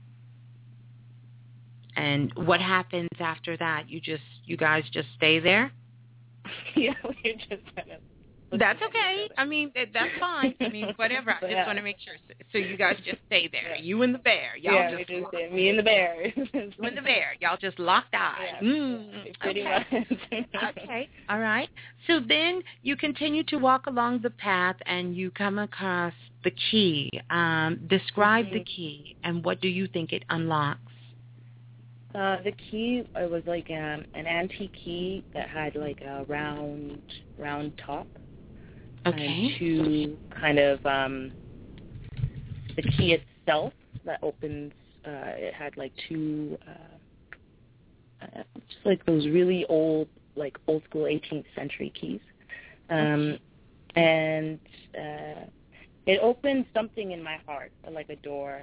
And what happens after that? You just, you guys just stay there? Yeah, we just kind of. That's okay. I mean, that's fine. I mean, whatever. I just yeah. want to make sure. So, so you guys just stay there. You and the bear. Y'all yeah, just, we just did. Me and the bear. You and the bear. Y'all just locked eyes. Yeah, mm, pretty okay. much. Okay. All right. So then you continue to walk along the path, and you come across the key. Um, describe mm-hmm. the key, and what do you think it unlocks? Uh, the key, it was like um, an antique key that had like a round, round top. Okay. And two kind of, um, the key itself that opens, uh, it had like two, uh, uh, just like those really old, like old school eighteenth century keys. Um, and uh, it opened something in my heart, like a door,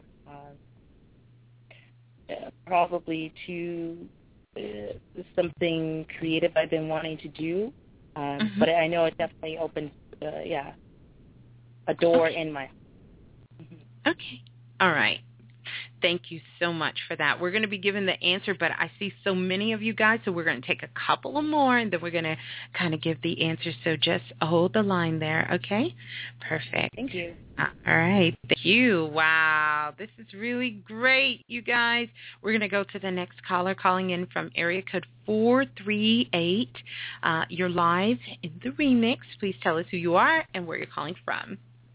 uh, uh, probably to uh, something creative I've been wanting to do. Um, mm-hmm. But I know it definitely opened Uh, yeah, a door okay. in my. Mm-hmm. Okay. All right. Thank you so much for that. We're going to be given the answer, but I see so many of you guys, so we're going to take a couple of more, and then we're going to kind of give the answer. So just hold the line there, okay? Perfect. Thank you. Uh, all right. Thank you. Wow. This is really great, you guys. We're going to go to the next caller calling in from area code four three eight. Uh, you're live in the remix. Please tell us who you are and where you're calling from.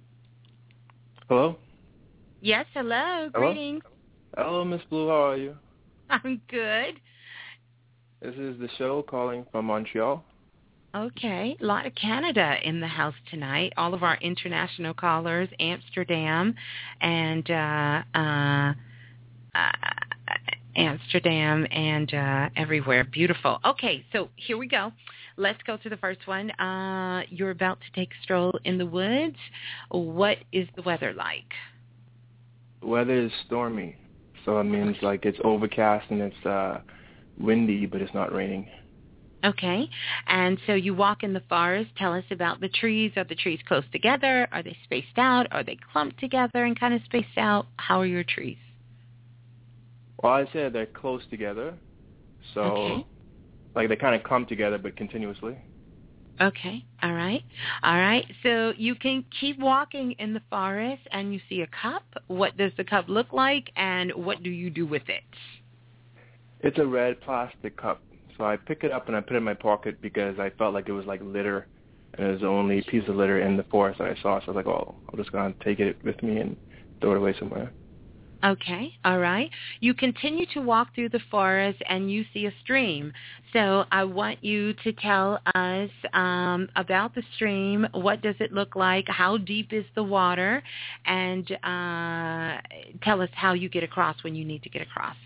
Hello? Yes, hello. Hello? Greetings. Hello, Miss Blue. How are you? I'm good. This is the show calling from Montreal. Okay. A lot of Canada in the house tonight. All of our international callers, Amsterdam and uh, uh, uh, Amsterdam and uh, everywhere. Beautiful. Okay, so here we go. Let's go to the first one. Uh, you're about to take a stroll in the woods. What is the weather like? The weather is stormy. So it means like it's overcast and it's uh, windy, but it's not raining. Okay. And so you walk in the forest. Tell us about the trees. Are the trees close together? Are they spaced out? Are they clumped together and kind of spaced out? How are your trees? Well, I'd say they're close together. So okay. like they kind of clump together, but continuously. Okay. All right. All right. So you can keep walking in the forest and you see a cup. What does the cup look like and what do you do with it? It's a red plastic cup. So I pick it up and I put it in my pocket because I felt like it was like litter and it was the only piece of litter in the forest that I saw. So I was like, oh, I'm just going to take it with me and throw it away somewhere. Okay, all right. You continue to walk through the forest and you see a stream. So I want you to tell us um, about the stream. What does it look like? How deep is the water? And uh, tell us how you get across when you need to get across.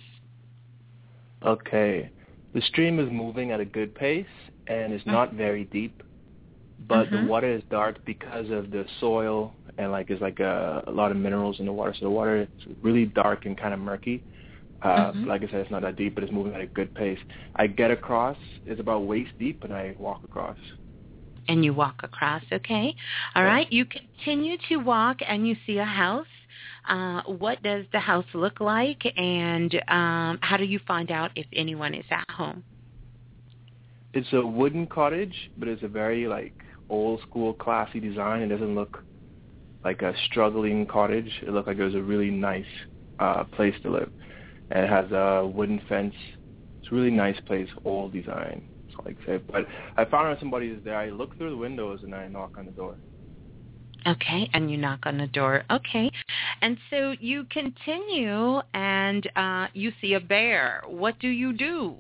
Okay. The stream is moving at a good pace and it's not very deep, but mm-hmm. the water is dark because of the soil and like there's like a, a lot of minerals in the water. So the water is really dark and kind of murky. Uh, mm-hmm. Like I said, it's not that deep, but it's moving at a good pace. I get across. It's about waist deep, and I walk across. And you walk across, okay? All right. You continue to walk and you see a house. Uh, what does the house look like, and um, how do you find out if anyone is at home? It's a wooden cottage, but it's a very, like, old-school, classy design. It doesn't look like a struggling cottage. It looked like it was a really nice uh, place to live. And it has a wooden fence. It's a really nice place, old design, that's all I can say. But I found out somebody is there. I look through the windows, and I knock on the door. Okay, and you knock on the door. Okay. And so you continue, and uh, you see a bear. What do you do?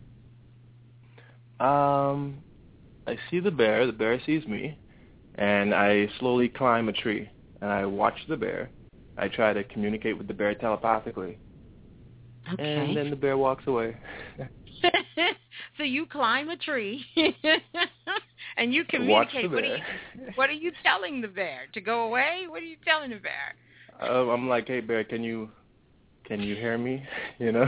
Um, I see the bear. The bear sees me, and I slowly climb a tree, and I watch the bear. I try to communicate with the bear telepathically. Okay. And then the bear walks away. So you climb a tree, and you communicate. Watch the bear. What are you, what are you telling the bear? To go away? What are you telling the bear? Uh, I'm like, hey, bear, can you can you hear me? You know?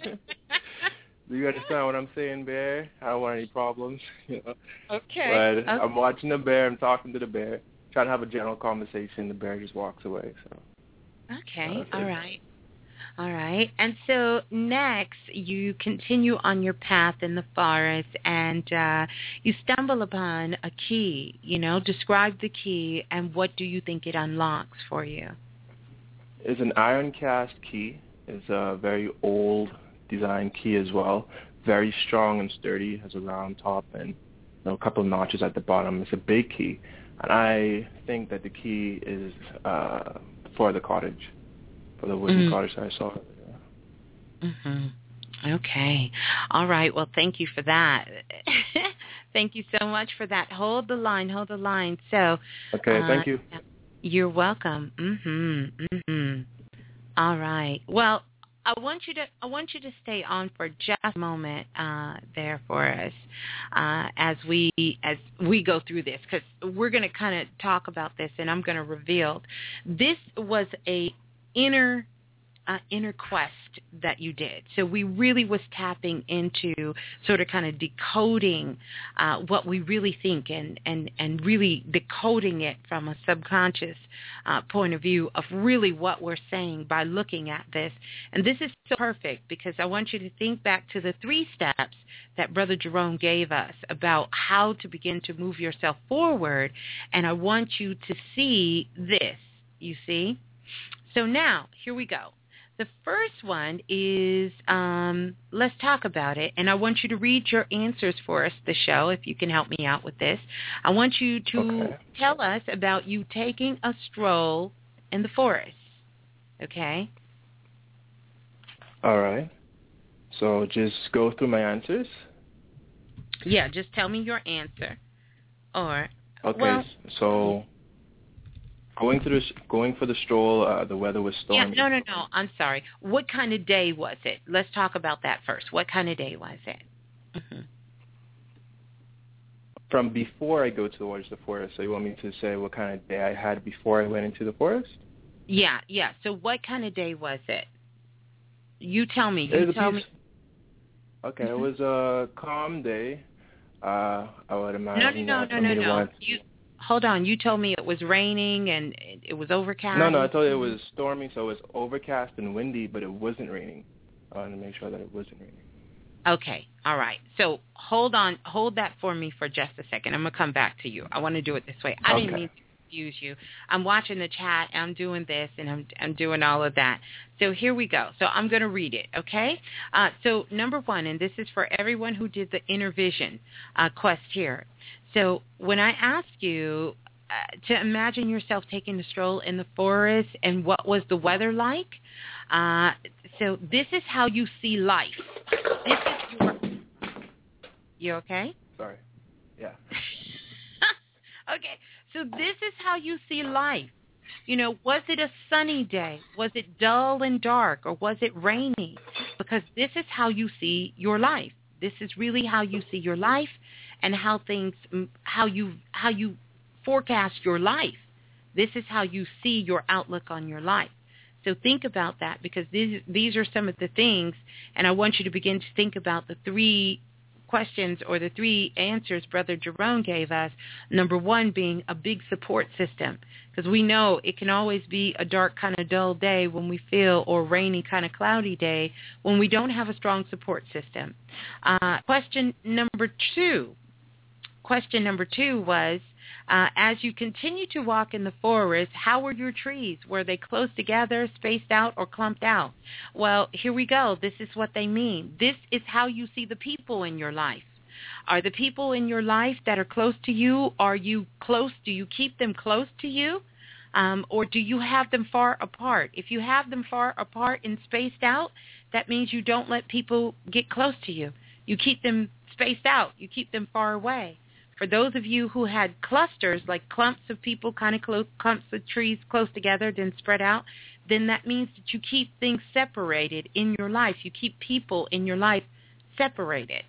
Do you understand what I'm saying, bear? I don't want any problems. You know? Okay. But okay. I'm watching the bear. I'm talking to the bear, trying to have a general conversation. The bear just walks away. So. Okay. Uh, All right. All right. And so next, you continue on your path in the forest, and uh, you stumble upon a key. You know, describe the key, and what do you think it unlocks for you? It's an iron cast key. It's a very old design key as well. Very strong and sturdy. Has a round top and you know, a couple of notches at the bottom. It's a big key, and I think that the key is uh, for the cottage. For the wooden mm. cottage that I saw. Yeah. Mm-hmm. Okay. All right. Well, thank you for that. Thank you so much for that. Hold the line. Hold the line. So. Okay. Uh, thank you. You're welcome. Mm-hmm. Mm-hmm. All right. Well, I want you to I want you to stay on for just a moment uh, there for us uh, as we as we go through this, because we're going to kind of talk about this, and I'm going to reveal this was a inner uh, inner quest that you did. So we really was tapping into sort of kind of decoding uh, what we really think and, and, and really decoding it from a subconscious uh, point of view of really what we're saying by looking at this. And this is so perfect because I want you to think back to the three steps that Brother Jerome gave us about how to begin to move yourself forward. And I want you to see this, you see? So now, here we go. The first one is, um, let's talk about it, and I want you to read your answers for us, the show, if you can help me out with this. I want you to okay. tell us about you taking a stroll in the forest, okay? All right. So just go through my answers? Yeah, just tell me your answer. Or, okay, well, so... Going through, going for the stroll, uh, the weather was stormy. Yeah, no, no, no. I'm sorry. What kind of day was it? Let's talk about that first. What kind of day was it? Mm-hmm. From before I go to the waters of the forest, so you want me to say what kind of day I had before I went into the forest? Yeah, yeah. So what kind of day was it? You tell me. You tell me. Okay, mm-hmm. It was a calm day. Uh, I would imagine. No, no, no, no, no, no. Want... You. Hold on. You told me it was raining and it was overcast. No, no, I told you it was stormy, so it was overcast and windy, but it wasn't raining. I wanted to make sure that it wasn't raining. Okay. All right. So hold on. Hold that for me for just a second. I'm going to come back to you. I want to do it this way. I okay. didn't mean to confuse you. I'm watching the chat. I'm doing this, and I'm, I'm doing all of that. So here we go. So I'm going to read it, okay? Uh, so number one, and this is for everyone who did the inner vision uh, quest here. So when I ask you uh, to imagine yourself taking a stroll in the forest and what was the weather like, uh, so this is how you see life. This is your... You okay? Sorry. Yeah. Okay. So this is how you see life. You know, was it a sunny day? Was it dull and dark? Or was it rainy? Because this is how you see your life. This is really how you see your life and how things, how you, how you forecast your life. This is how you see your outlook on your life. So think about that because these, these are some of the things, and I want you to begin to think about the three questions or the three answers Brother Jerome gave us, number one being a big support system, because we know it can always be a dark kind of dull day when we feel, or rainy kind of cloudy day when we don't have a strong support system. Uh, question number two, question number two was, Uh, as you continue to walk in the forest, how were your trees? Were they close together, spaced out, or clumped out? Well, here we go. This is what they mean. This is how you see the people in your life. Are the people in your life that are close to you, are you close? Do you keep them close to you? Um, or do you have them far apart? If you have them far apart and spaced out, that means you don't let people get close to you. You keep them spaced out. You keep them far away. For those of you who had clusters, like clumps of people, kind of close, clumps of trees close together, then spread out, then that means that you keep things separated in your life. You keep people in your life separated.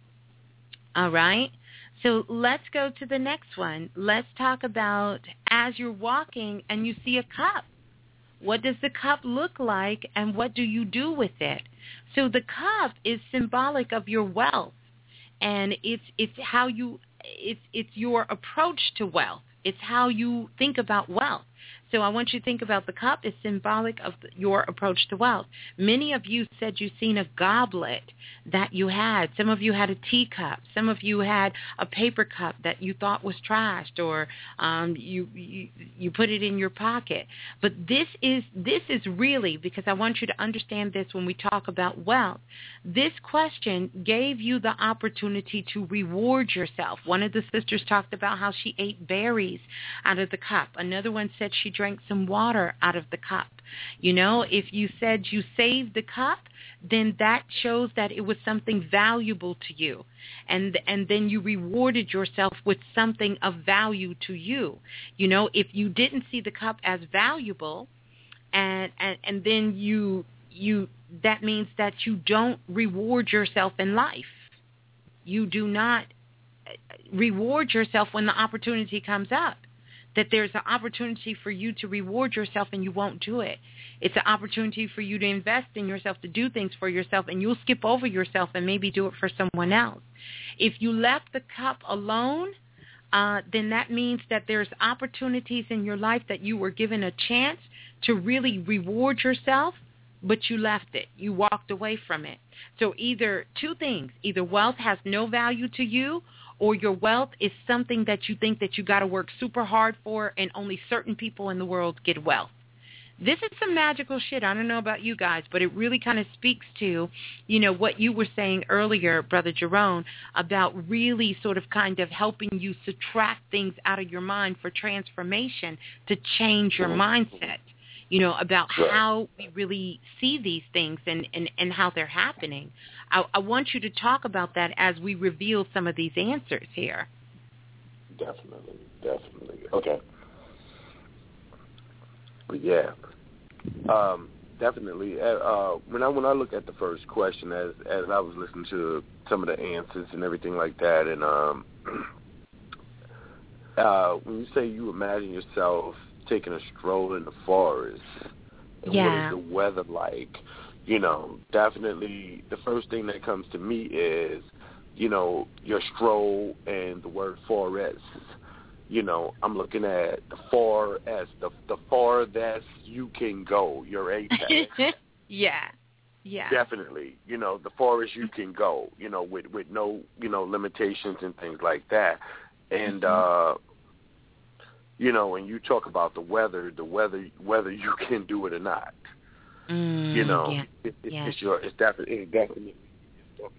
All right? So let's go to the next one. Let's talk about as you're walking and you see a cup. What does the cup look like, and what do you do with it? So the cup is symbolic of your wealth, and it's it's how you It's it's your approach to wealth. It's how you think about wealth. So I want you to think about the cup is symbolic of your approach to wealth. Many of you said you've seen a goblet that you had. Some of you had a teacup. Some of you had a paper cup that you thought was trashed, or um, you, you you put it in your pocket. But this is this is really, because I want you to understand this when we talk about wealth. This question gave you the opportunity to reward yourself. One of the sisters talked about how she ate berries out of the cup. Another one said she drank some water out of the cup. You know, if you said you saved the cup, then that shows that it was something valuable to you. And and then you rewarded yourself with something of value to you. You know, if you didn't see the cup as valuable, and and, and then you you that means that you don't reward yourself in life. You do not reward yourself when the opportunity comes up. That there's an opportunity for you to reward yourself and you won't do it. It's an opportunity for you to invest in yourself, to do things for yourself, and you'll skip over yourself and maybe do it for someone else. If you left the cup alone, uh, then that means that there's opportunities in your life that you were given a chance to really reward yourself, but you left it. You walked away from it. So either two things, either wealth has no value to you, or your wealth is something that you think that you got to work super hard for, and only certain people in the world get wealth. This is some magical shit. I don't know about you guys, but it really kind of speaks to, you know, what you were saying earlier, Brother Jerome, about really sort of kind of helping you subtract things out of your mind for transformation to change your mindset, you know, about how we really see these things and, and, and how they're happening. I, I want you to talk about that as we reveal some of these answers here. Definitely, definitely. Okay. But yeah, um, definitely. Uh, when I when I look at the first question, as as I was listening to some of the answers and everything like that, and um, uh, when you say you imagine yourself taking a stroll in the forest, and yeah. what is the weather like? You know, definitely the first thing that comes to me is, you know, your stroll and the word forest. You know, I'm looking at the far as the the farthest you can go, your apex. yeah, yeah. Definitely. You know, the farthest you can go, you know, with, with no, you know, limitations and things like that. And, mm-hmm. uh, you know, when you talk about the weather, the weather, whether you can do it or not. Mm, you know, yeah, it, it, yeah. it's your, it's definitely, it's definitely, it's definitely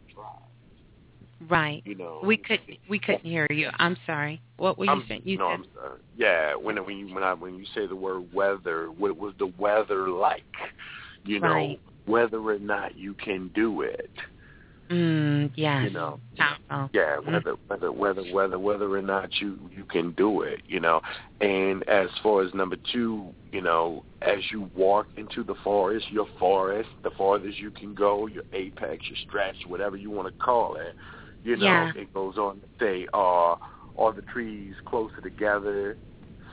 right. You know, we could we couldn't hear you. I'm sorry. What were you I'm, saying? You no, said, I'm sorry. Yeah, when when you when I when you say the word weather, what was the weather like? You know, right. whether or not you can do it. Mm, yeah. You know. Oh. Yeah, whether whether whether whether whether or not you you can do it. You know, and as far as number two, you know, as you walk into the forest, your forest, the farthest you can go, your apex, your stretch, whatever you want to call it. You know, yeah. it goes on to say, uh, are the trees closer together,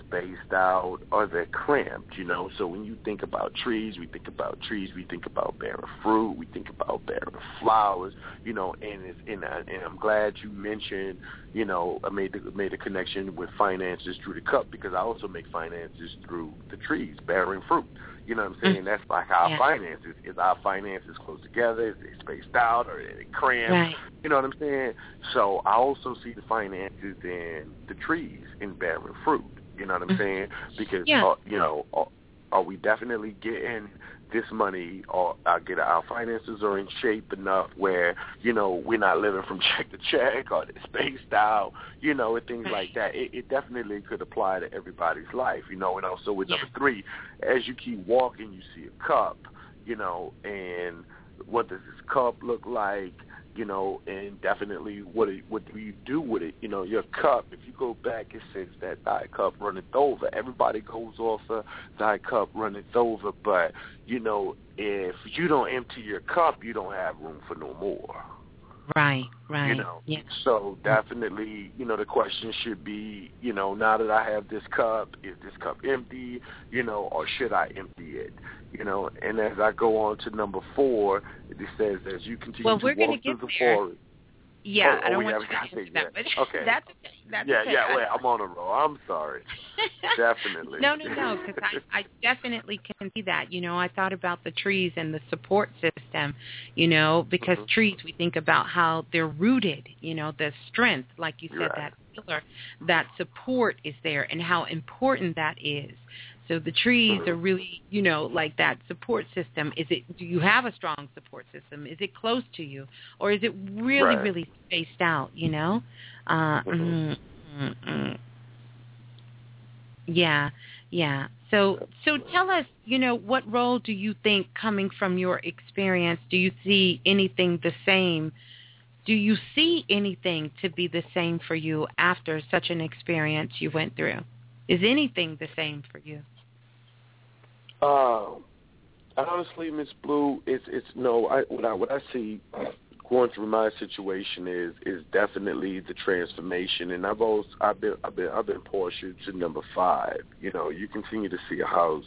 spaced out or they're cramped, you know. So when you think about trees, we think about trees, we think about bearing fruit, we think about bearing flowers, you know, and it's, and, I, and I'm glad you mentioned, you know, I made the, made a connection with finances through the cup, because I also make finances through the trees, bearing fruit. You know what I'm saying? Mm-hmm. That's like our yeah. finances. Is our finances close together? Is they spaced out? Or are they cramped? Right. You know what I'm saying? So I also see the finances in the trees in bearing fruit. You know what I'm mm-hmm. saying? Because, yeah. uh, you know, are, are we definitely getting this money, or uh, get our finances are in shape enough where, you know, we're not living from check to check, or they're spaced out, you know, and things like that. It, it definitely could apply to everybody's life, you know. And also with yeah. number three, as you keep walking, you see a cup, you know, and what does this cup look like? You know, and definitely what it, what do you do with it? You know, your cup, if you go back, it says that thy cup runneth over. Everybody goes off of thy cup runneth over. But, you know, if you don't empty your cup, you don't have room for no more. Right, right. You know, yeah. So definitely, you know, the question should be, you know, now that I have this cup, is this cup empty, you know, or should I empty it? You know, and as I go on to number four, it says as you continue well, to we're walk through get the there. forest. Yeah, oh, I don't oh, want yeah, you to get that, that, but okay. that's okay. That's yeah, okay. yeah, wait, I'm on a roll. I'm sorry. Definitely. No, no, no, because I, I definitely can see that. You know, I thought about the trees and the support system, you know, because mm-hmm. trees, we think about how they're rooted, you know, the strength, like you said, right. that pillar, that support is there, and how important that is. So the trees are really, you know, like that support system. Is it? Do you have a strong support system? Is it close to you, or is it really, right. really spaced out? You know, uh, mm-hmm. Mm-hmm. yeah, yeah. So, so tell us, you know, what role do you think, coming from your experience, do you see anything the same? Do you see anything to be the same for you after such an experience you went through? Is anything the same for you? Uh, honestly, Miss Blue, it's it's no. I what I what I see going through my situation is is definitely the transformation, and I've always I've been I've been I've been partial to number five. You know, you continue to see a house,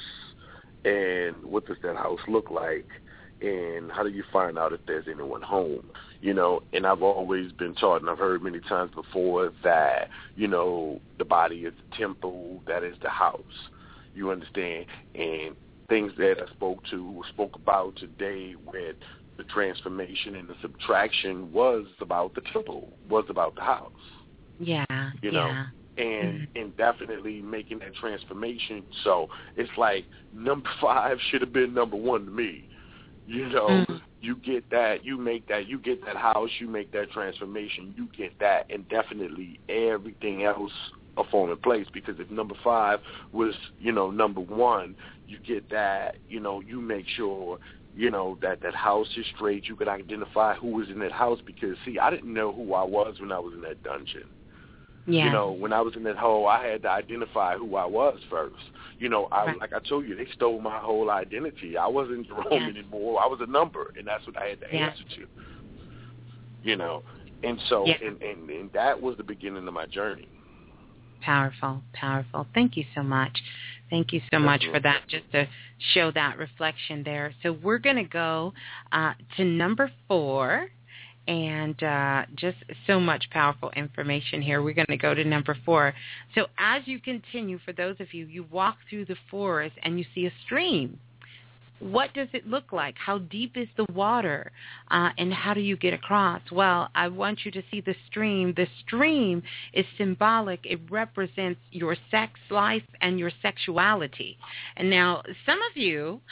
and what does that house look like, and how do you find out if there's anyone home? You know, and I've always been taught, and I've heard many times before, that, you know, the body is the temple, that is the house. You understand? And things that I spoke to, spoke about today with the transformation and the subtraction was about the temple, was about the house. Yeah, you know, yeah. and mm-hmm. and definitely making that transformation. So it's like number five should have been number one to me. You know, mm-hmm. you get that, you make that, you get that house, you make that transformation, you get that, and definitely everything else will fall in place. Because if number five was, you know, number one, you get that, you know, you make sure, you know, that that house is straight. You could identify who was in that house, because, see, I didn't know who I was when I was in that dungeon. Yeah. You know, when I was in that hole, I had to identify who I was first. You know, I right. like I told you, they stole my whole identity. I wasn't Jerome yeah. anymore. I was a number, and that's what I had to yeah. answer to. You know, and so, yeah. and, and, and that was the beginning of my journey. Powerful, powerful. Thank you so much. Thank you so much for that, just to show that reflection there. So we're going to go uh, to number four. And uh, just so much powerful information here. We're going to go to number four. So as you continue, for those of you, you walk through the forest and you see a stream. What does it look like? How deep is the water? Uh, and how do you get across? Well, I want you to see the stream. The stream is symbolic. It represents your sex life and your sexuality. And now some of you,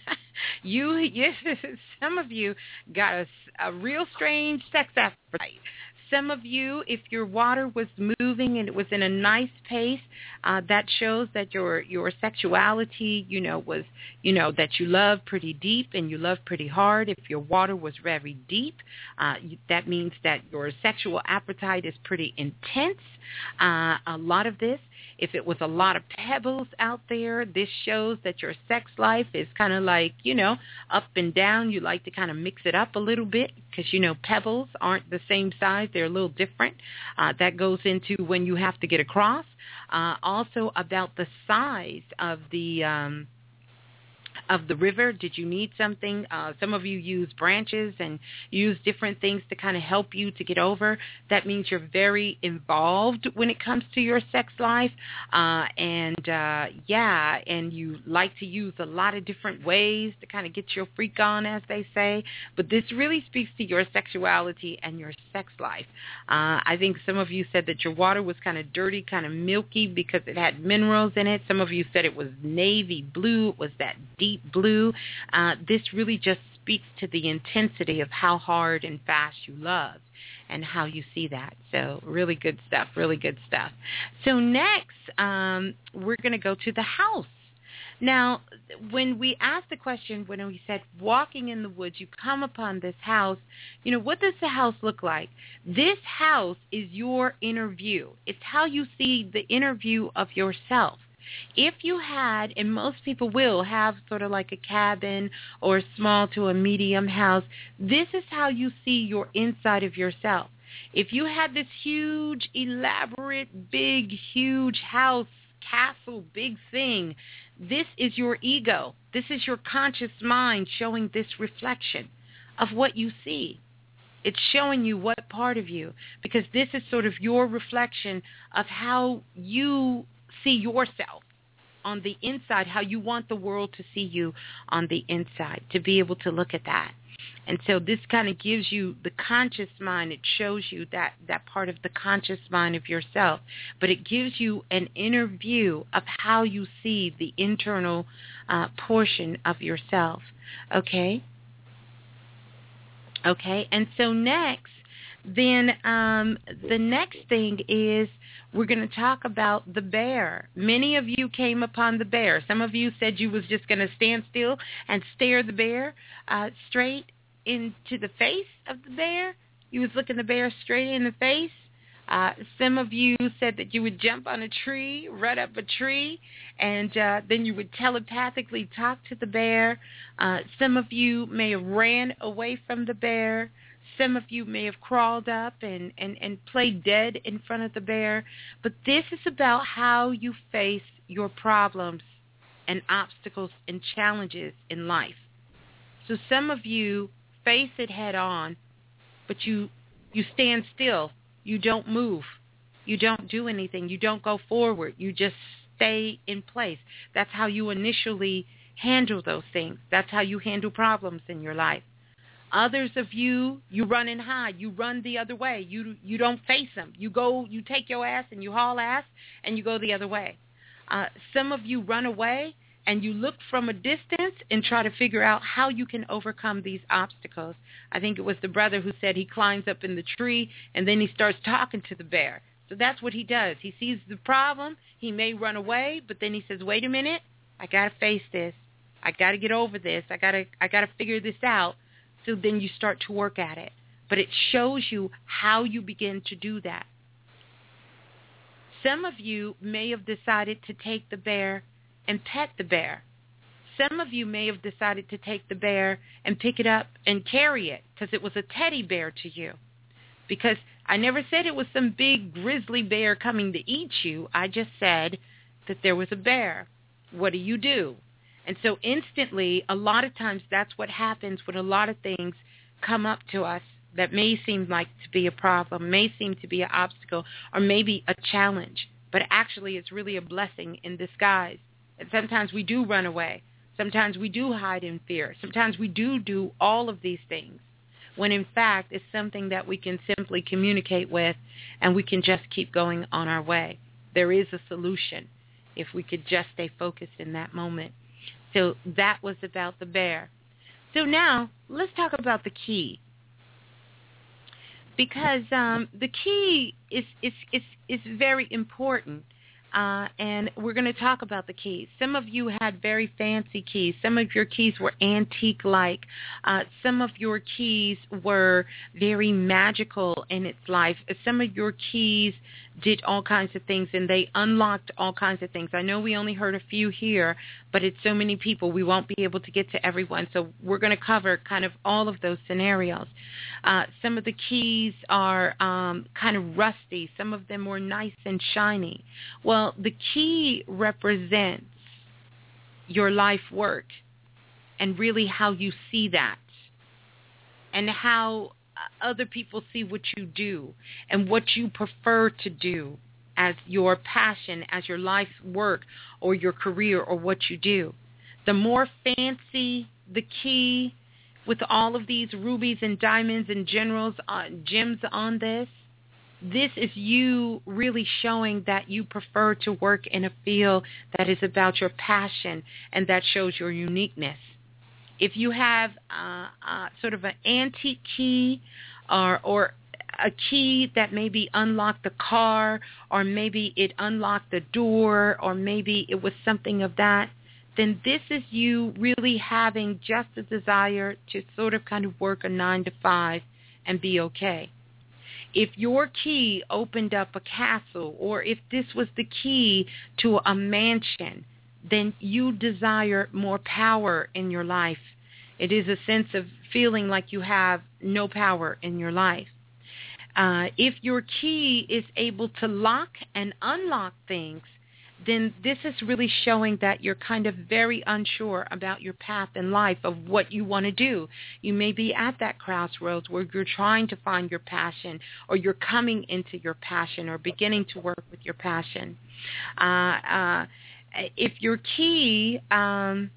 you, yes, some of you got a, a real strange sex appetite. Some of you, if your water was moving and it was in a nice pace, uh, that shows that your your sexuality, you know, was, you know, that you love pretty deep and you love pretty hard. If your water was very deep, uh, that means that your sexual appetite is pretty intense. Uh, a lot of this If it was a lot of pebbles out there, this shows that your sex life is kind of like, you know, up and down. You like to kind of mix it up a little bit because, you know, pebbles aren't the same size. They're a little different. Uh, that goes into when you have to get across. Uh, also about the size of the um, of the river. Did you need something? Uh, some of you use branches and use different things to kind of help you to get over. That means you're very involved when it comes to your sex life. Uh, and, uh, yeah, and you like to use a lot of different ways to kind of get your freak on, as they say. But this really speaks to your sexuality and your sex life. Uh, I think some of you said that your water was kind of dirty, kind of milky because it had minerals in it. Some of you said it was navy blue. It was that deep blue. Uh, this really just speaks to the intensity of how hard and fast you love and how you see that. So really good stuff, really good stuff. So next, um, we're going to go to the house. Now, when we asked the question, when we said walking in the woods, you come upon this house, you know, what does the house look like? This house is your inner view. It's how you see the inner view of yourself. If you had, and most people will have sort of like a cabin or a small to a medium house, this is how you see your inside of yourself. If you had this huge, elaborate, big, huge house, castle, big thing, this is your ego. This is your conscious mind showing this reflection of what you see. It's showing you what part of you, because this is sort of your reflection of how you see yourself on the inside, how you want the world to see you on the inside, to be able to look at that. And so this kind of gives you the conscious mind. It shows you that, that part of the conscious mind of yourself. But it gives you an inner view of how you see the internal uh, portion of yourself. Okay? Okay. And so next, then um, the next thing is we're going to talk about the bear. Many of you came upon the bear. Some of you said you was just going to stand still and stare the bear uh, straight into the face of the bear. You was looking the bear straight in the face. Uh, some of you said that you would jump on a tree, run up a tree, and uh, then you would telepathically talk to the bear. Uh, some of you may have ran away from the bear. Some of you may have crawled up and, and, and played dead in front of the bear. But this is about how you face your problems and obstacles and challenges in life. So some of you face it head on, but you you stand still. You don't move. You don't do anything. You don't go forward. You just stay in place. That's how you initially handle those things. That's how you handle problems in your life. Others of you, you run and hide. You run the other way. You you don't face them. You go, you take your ass and you haul ass and you go the other way. Uh, some of you run away and you look from a distance and try to figure out how you can overcome these obstacles. I think it was the brother who said he climbs up in the tree and then he starts talking to the bear. So that's what he does. He sees the problem. He may run away, but then he says, wait a minute, I got to face this. I got to get over this. I got to I got to figure this out. So then you start to work at it. But it shows you how you begin to do that. Some of you may have decided to take the bear and pet the bear. Some of you may have decided to take the bear and pick it up and carry it because it was a teddy bear to you. Because I never said it was some big grizzly bear coming to eat you. I just said that there was a bear. What do you do? And so instantly, a lot of times that's what happens when a lot of things come up to us that may seem like to be a problem, may seem to be an obstacle, or maybe a challenge. But actually, it's really a blessing in disguise. And sometimes we do run away. Sometimes we do hide in fear. Sometimes we do do all of these things, when in fact it's something that we can simply communicate with and we can just keep going on our way. There is a solution if we could just stay focused in that moment. So that was about the bear. So now let's talk about the key. Because um, the key is, is, is, is very important. Uh, and we're going to talk about the keys. Some of you had very fancy keys. Some of your keys were antique-like. Uh, some of your keys were very magical in its life. Some of your keys did all kinds of things, and they unlocked all kinds of things. I know we only heard a few here, but it's so many people, we won't be able to get to everyone. So we're going to cover kind of all of those scenarios. Uh, some of the keys are um, kind of rusty. Some of them were nice and shiny. Well, the key represents your life work and really how you see that and how other people see what you do and what you prefer to do as your passion, as your life's work or your career or what you do. The more fancy the key with all of these rubies and diamonds and generals, uh, gems on this, this is you really showing that you prefer to work in a field that is about your passion and that shows your uniqueness. If you have uh, uh, sort of an antique key or, or a key that maybe unlocked the car or maybe it unlocked the door or maybe it was something of that, then this is you really having just a desire to sort of kind of work a nine to five and be okay. If your key opened up a castle or if this was the key to a mansion, then you desire more power in your life. It is a sense of feeling like you have no power in your life. Uh, if your key is able to lock and unlock things, then this is really showing that you're kind of very unsure about your path in life of what you want to do. You may be at that crossroads where you're trying to find your passion or you're coming into your passion or beginning to work with your passion. Uh, uh, if your key um,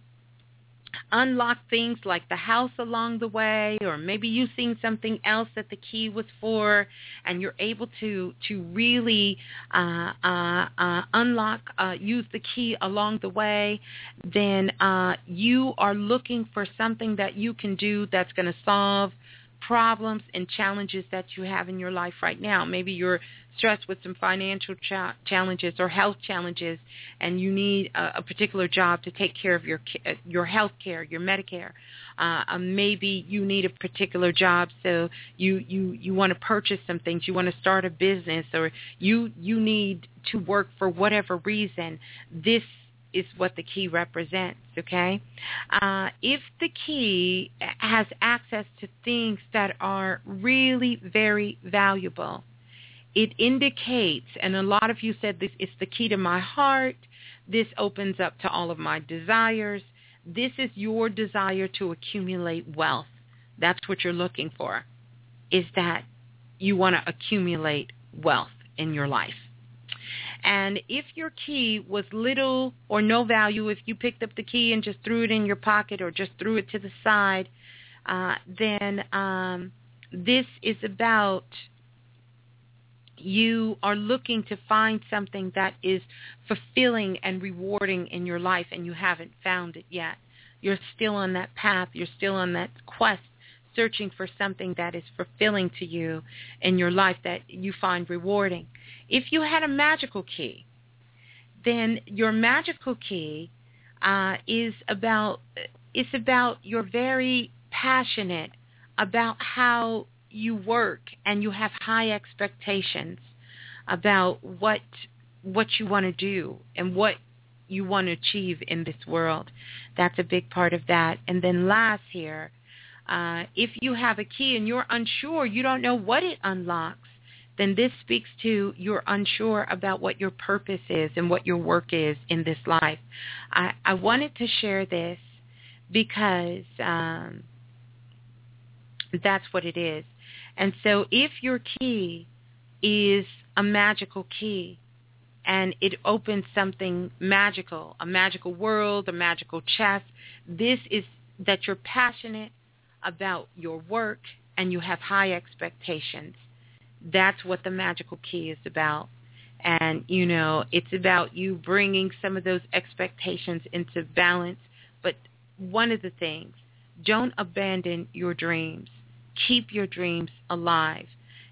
unlock things like the house along the way, or maybe you've seen something else that the key was for, and you're able to to really uh, uh, uh, unlock, uh, use the key along the way, then uh, you are looking for something that you can do that's going to solve problems and challenges that you have in your life right now. Maybe you're stressed with some financial cha- challenges or health challenges, and you need a, a particular job to take care of your your health care, your Medicare. Uh, uh, maybe you need a particular job, so you, you, you want to purchase some things, you want to start a business, or you you need to work for whatever reason. This is what the key represents, okay? Uh, if the key has access to things that are really very valuable, it indicates, and a lot of you said this, it's the key to my heart, this opens up to all of my desires, this is your desire to accumulate wealth. That's what you're looking for, is that you want to accumulate wealth in your life. And if your key was little or no value, if you picked up the key and just threw it in your pocket or just threw it to the side, uh, then um, this is about you are looking to find something that is fulfilling and rewarding in your life, and you haven't found it yet. You're still on that path. You're still on that quest, searching for something that is fulfilling to you in your life that you find rewarding. If you had a magical key, then your magical key uh, is about it's about you're very passionate about how you work, and you have high expectations about what what you want to do and what you want to achieve in this world. That's a big part of that. And then last here, uh, if you have a key and you're unsure, you don't know what it unlocks, then this speaks to you're unsure about what your purpose is and what your work is in this life. I, I wanted to share this because um, that's what it is. And so if your key is a magical key and it opens something magical, a magical world, a magical chest, this is that you're passionate about your work and you have high expectations. That's what the magical key is about. And, you know, it's about you bringing some of those expectations into balance. But one of the things, don't abandon your dreams. Keep your dreams alive.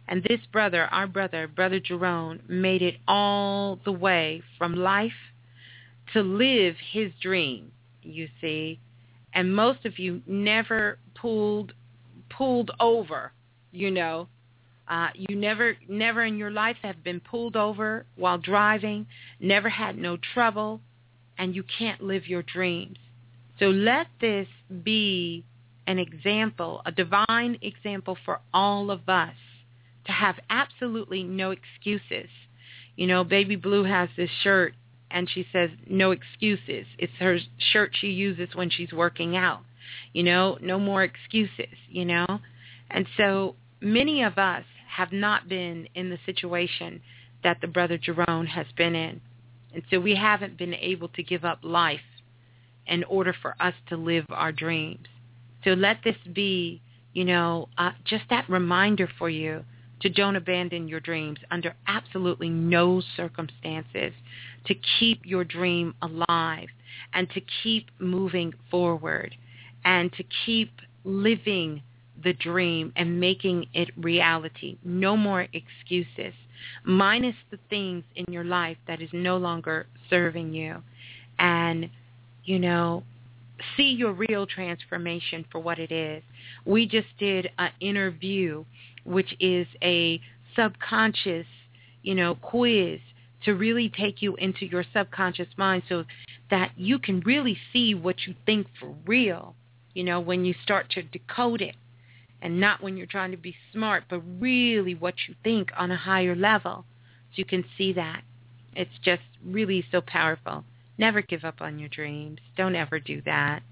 And this brother, our brother, Brother Jerome, made it all the way from life to live his dream, you see. And most of you never pulled pulled over, you know. Uh, you never, never in your life have been pulled over while driving, never had no trouble, and you can't live your dreams. So let this be an example, a divine example for all of us to have absolutely no excuses. You know, Baby Blue has this shirt, and she says, no excuses. It's her shirt she uses when she's working out. You know, no more excuses, you know. And so many of us have not been in the situation that the Brother Jerome has been in. And so we haven't been able to give up life in order for us to live our dreams. So let this be, you know, uh, just that reminder for you to don't abandon your dreams under absolutely no circumstances, to keep your dream alive and to keep moving forward and to keep living the dream and making it reality. No more excuses, minus the things in your life that is no longer serving you. And, you know, see your real transformation for what it is. We just did an interview, which is a subconscious, you know, quiz to really take you into your subconscious mind so that you can really see what you think for real, you know, when you start to decode it. And not when you're trying to be smart, but really what you think on a higher level. So you can see that. It's just really so powerful. Never give up on your dreams. Don't ever do that.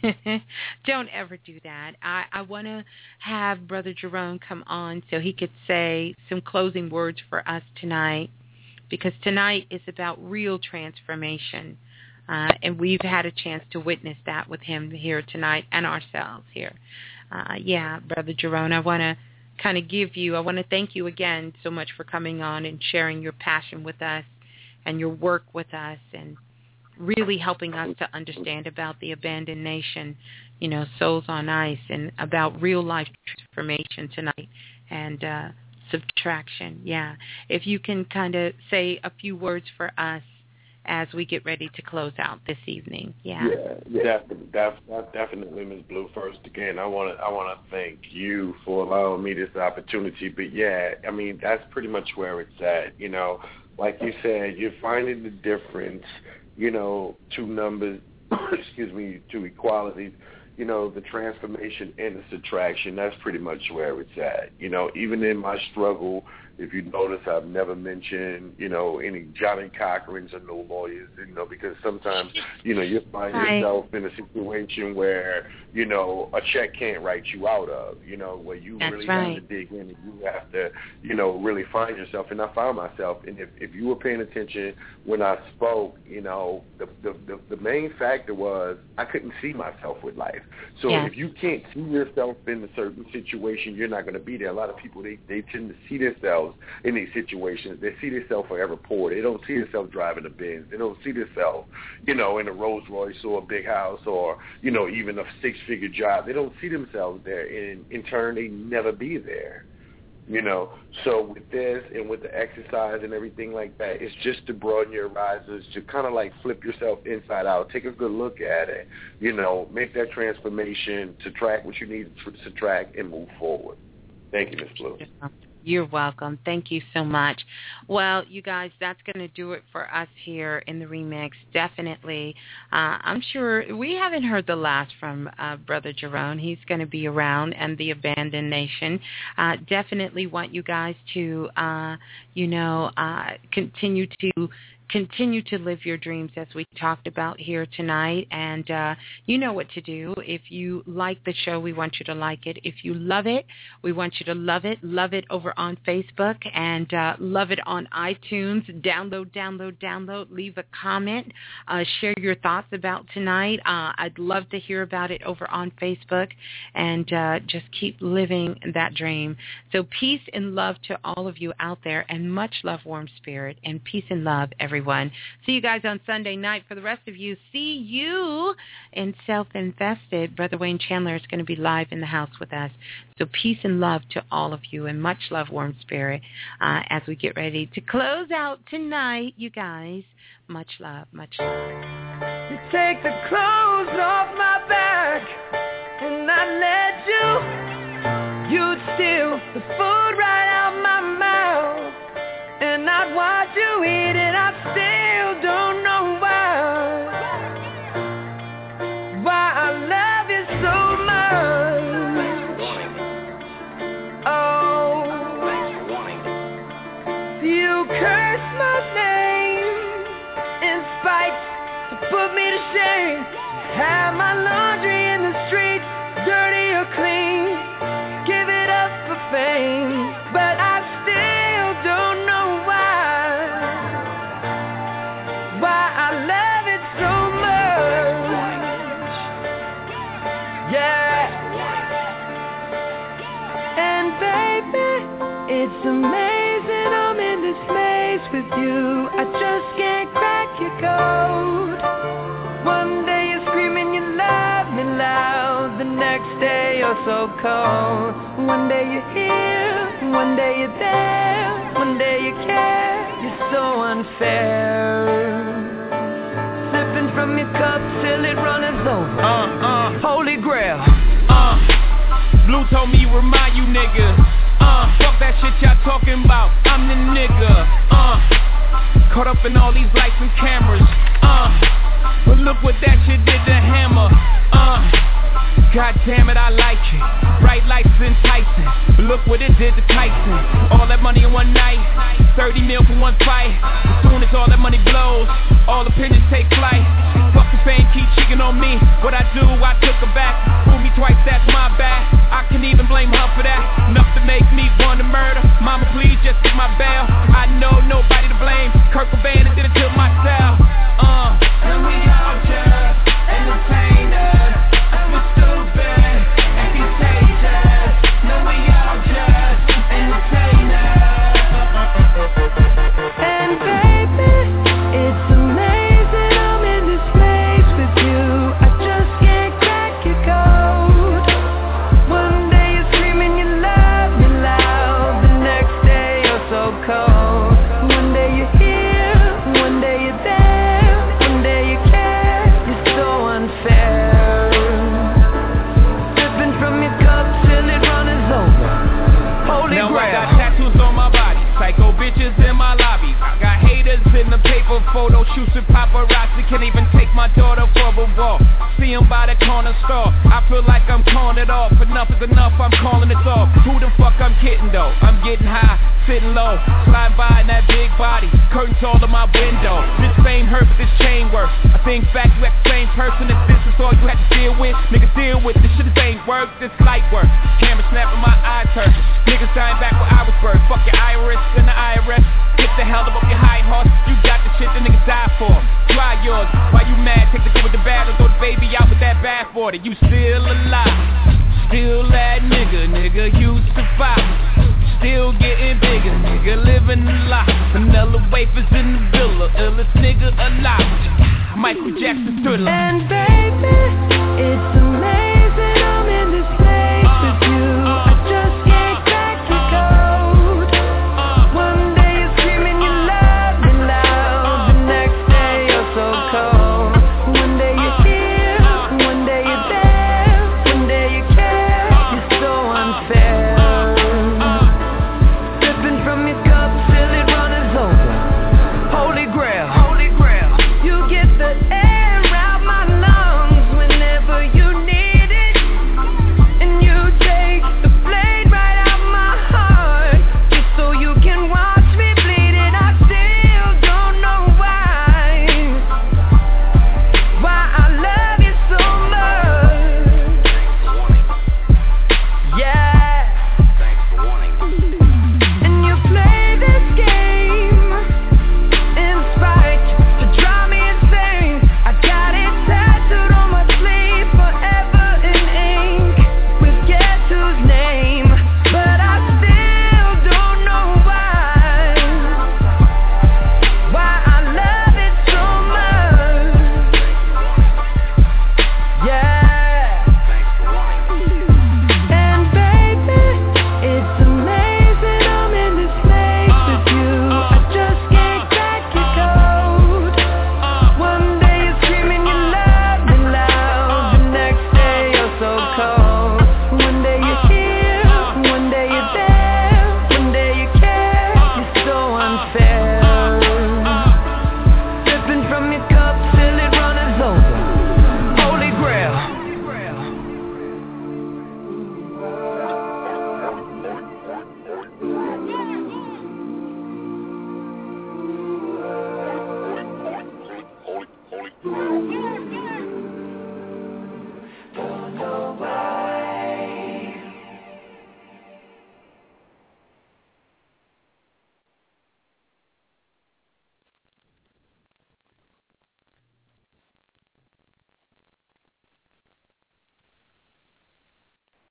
Don't ever do that. I, I want to have Brother Jerome come on so he could say some closing words for us tonight, because tonight is about real transformation. Uh, and we've had a chance to witness that with him here tonight and ourselves here. Uh, yeah, Brother Jerome, I want to kind of give you, I want to thank you again so much for coming on and sharing your passion with us and your work with us and really helping us to understand about the abandoned nation, you know, Souls on Ice, and about real life transformation tonight and uh, subtraction. Yeah, if you can kind of say a few words for us as we get ready to close out this evening. Yeah. Yeah, definitely, definitely, Miz Blue. First, again, I want to I want to thank you for allowing me this opportunity. But yeah, I mean, that's pretty much where it's at. You know, like you said, you're finding the difference. You know, two numbers. excuse me, two equalities. You know, the transformation and the subtraction. That's pretty much where it's at. You know, even in my struggle. If you notice, I've never mentioned, you know, any Johnny Cochrans or no lawyers, you know, because sometimes, you know, you find yourself in a situation where, you know, a check can't write you out of, you know, where you That's really right. have to dig in and you have to, you know, really find yourself. And I found myself, and if, if you were paying attention when I spoke, you know, the, the, the, the main factor was I couldn't see myself with life. So yeah. if you can't see yourself in a certain situation, you're not going to be there. A lot of people, they, they tend to see themselves in these situations. They see themselves forever poor. They don't see themselves driving a Benz. They don't see themselves, you know, in a Rolls Royce or a big house or, you know, even a six-figure job. They don't see themselves there. And in turn, they never be there, you know. So with this and with the exercise and everything like that, it's just to broaden your horizons, to kind of like flip yourself inside out, take a good look at it, you know, make that transformation, subtract what you need to subtract, and move forward. Thank you, Miz Blue. You're welcome. Thank you so much. Well, you guys, that's going to do it for us here in the remix. Definitely. Uh, I'm sure we haven't heard the last from uh, Brother Jerome. He's going to be around, and the Abandoned Nation. Uh, definitely want you guys to, uh, you know, uh, continue to continue to live your dreams as we talked about here tonight. And uh, you know what to do. If you like the show, we want you to like it. If you love it, we want you to love it. Love it over on Facebook and uh, love it on iTunes. Download, download, download. Leave a comment. Uh, share your thoughts about tonight. Uh, I'd love to hear about it over on Facebook. And uh, just keep living that dream. So peace and love to all of you out there, and much love, warm spirit, and peace and love, everyone. everyone. See you guys on Sunday night. For the rest of you, see you in Self-Invested. Brother Wayne Chandler is going to be live in the house with us. So peace and love to all of you, and much love, Warm Spirit, uh, as we get ready to close out tonight, you guys. Much love, much love. You take the clothes off my back, and I let you. You'd steal the food right out my mouth, and I'd watch you eat it. I still don't know why, why I love you so much. Oh, you curse my name in spite to put me to shame. Have my laundry in the streets, dirty or clean. Give it up for fame, but I still don't know why, why I love it so much. Yeah. And baby, it's amazing I'm in this place with you. I just can't crack your code. One day you're screaming you love me loud, the next day you're so cold. One day you're here, one day you're there, one day you care. You're so unfair. Sipping from your cup till it runneth over. Uh, uh, Holy Grail. Uh, Blue told me remind you niggas. Uh, fuck that shit y'all talking about. I'm the nigga. Uh, caught up in all these lights and cameras. Uh, but look what that shit did to Hammer. Uh, God damn it, I like it. Bright lights enticing. But look what it did to Tyson. All that money in one night, thirty mil for one fight. As soon as all that money blows, all opinions take flight. Fuck the fame, keep cheating on me. What I do, I took her back. Fool me twice, that's my bad. I can even blame her for that. Enough to make me want to murder. Mama, please just get my bail. I know nobody to blame. Kurt Cobain did it to myself. Uh, and we all just entertainers. We're stupid and contagious. No, we all just entertainers. And baby, it's amazing I'm in this place with you. I just can't crack your code. One day you're screaming you love me loud, the next day you're so cold. One day you're here, one day you're there, one day you care. You're so unfair. Sipping from your cup till it runneth over. Holy now Grail. I got tattoos on my body, psycho bitches in my lobby. I got haters in the paper, photo shoots with paparazzi. Can't even take my daughter for a walk. See him by the corner store. I feel like I'm calling it off. Enough is enough, I'm calling it off. Who the fuck I'm kidding though? I'm getting high, sitting low, sliding by in that big body. Curtains all in my window. This fame hurts, this chain works. I think back, you act the same person. If this is all you had to deal with, niggas deal with this shit. This ain't work, this light work. Camera snapping, my eyes hurt. Niggas dying back where I was birthed. Fuck your iris and the I R S. Get the hell up off your hind horse. You got the shit the niggas die for. Try yours. Why you mad? Take the good with the bad and throw the baby out with that bath water. You still alive. Still that nigga, nigga, you survive. Still getting bigger, nigga, living a lot. Vanilla wafers in the villa, illest nigga alive. Michael Jackson Thriller. And baby, it's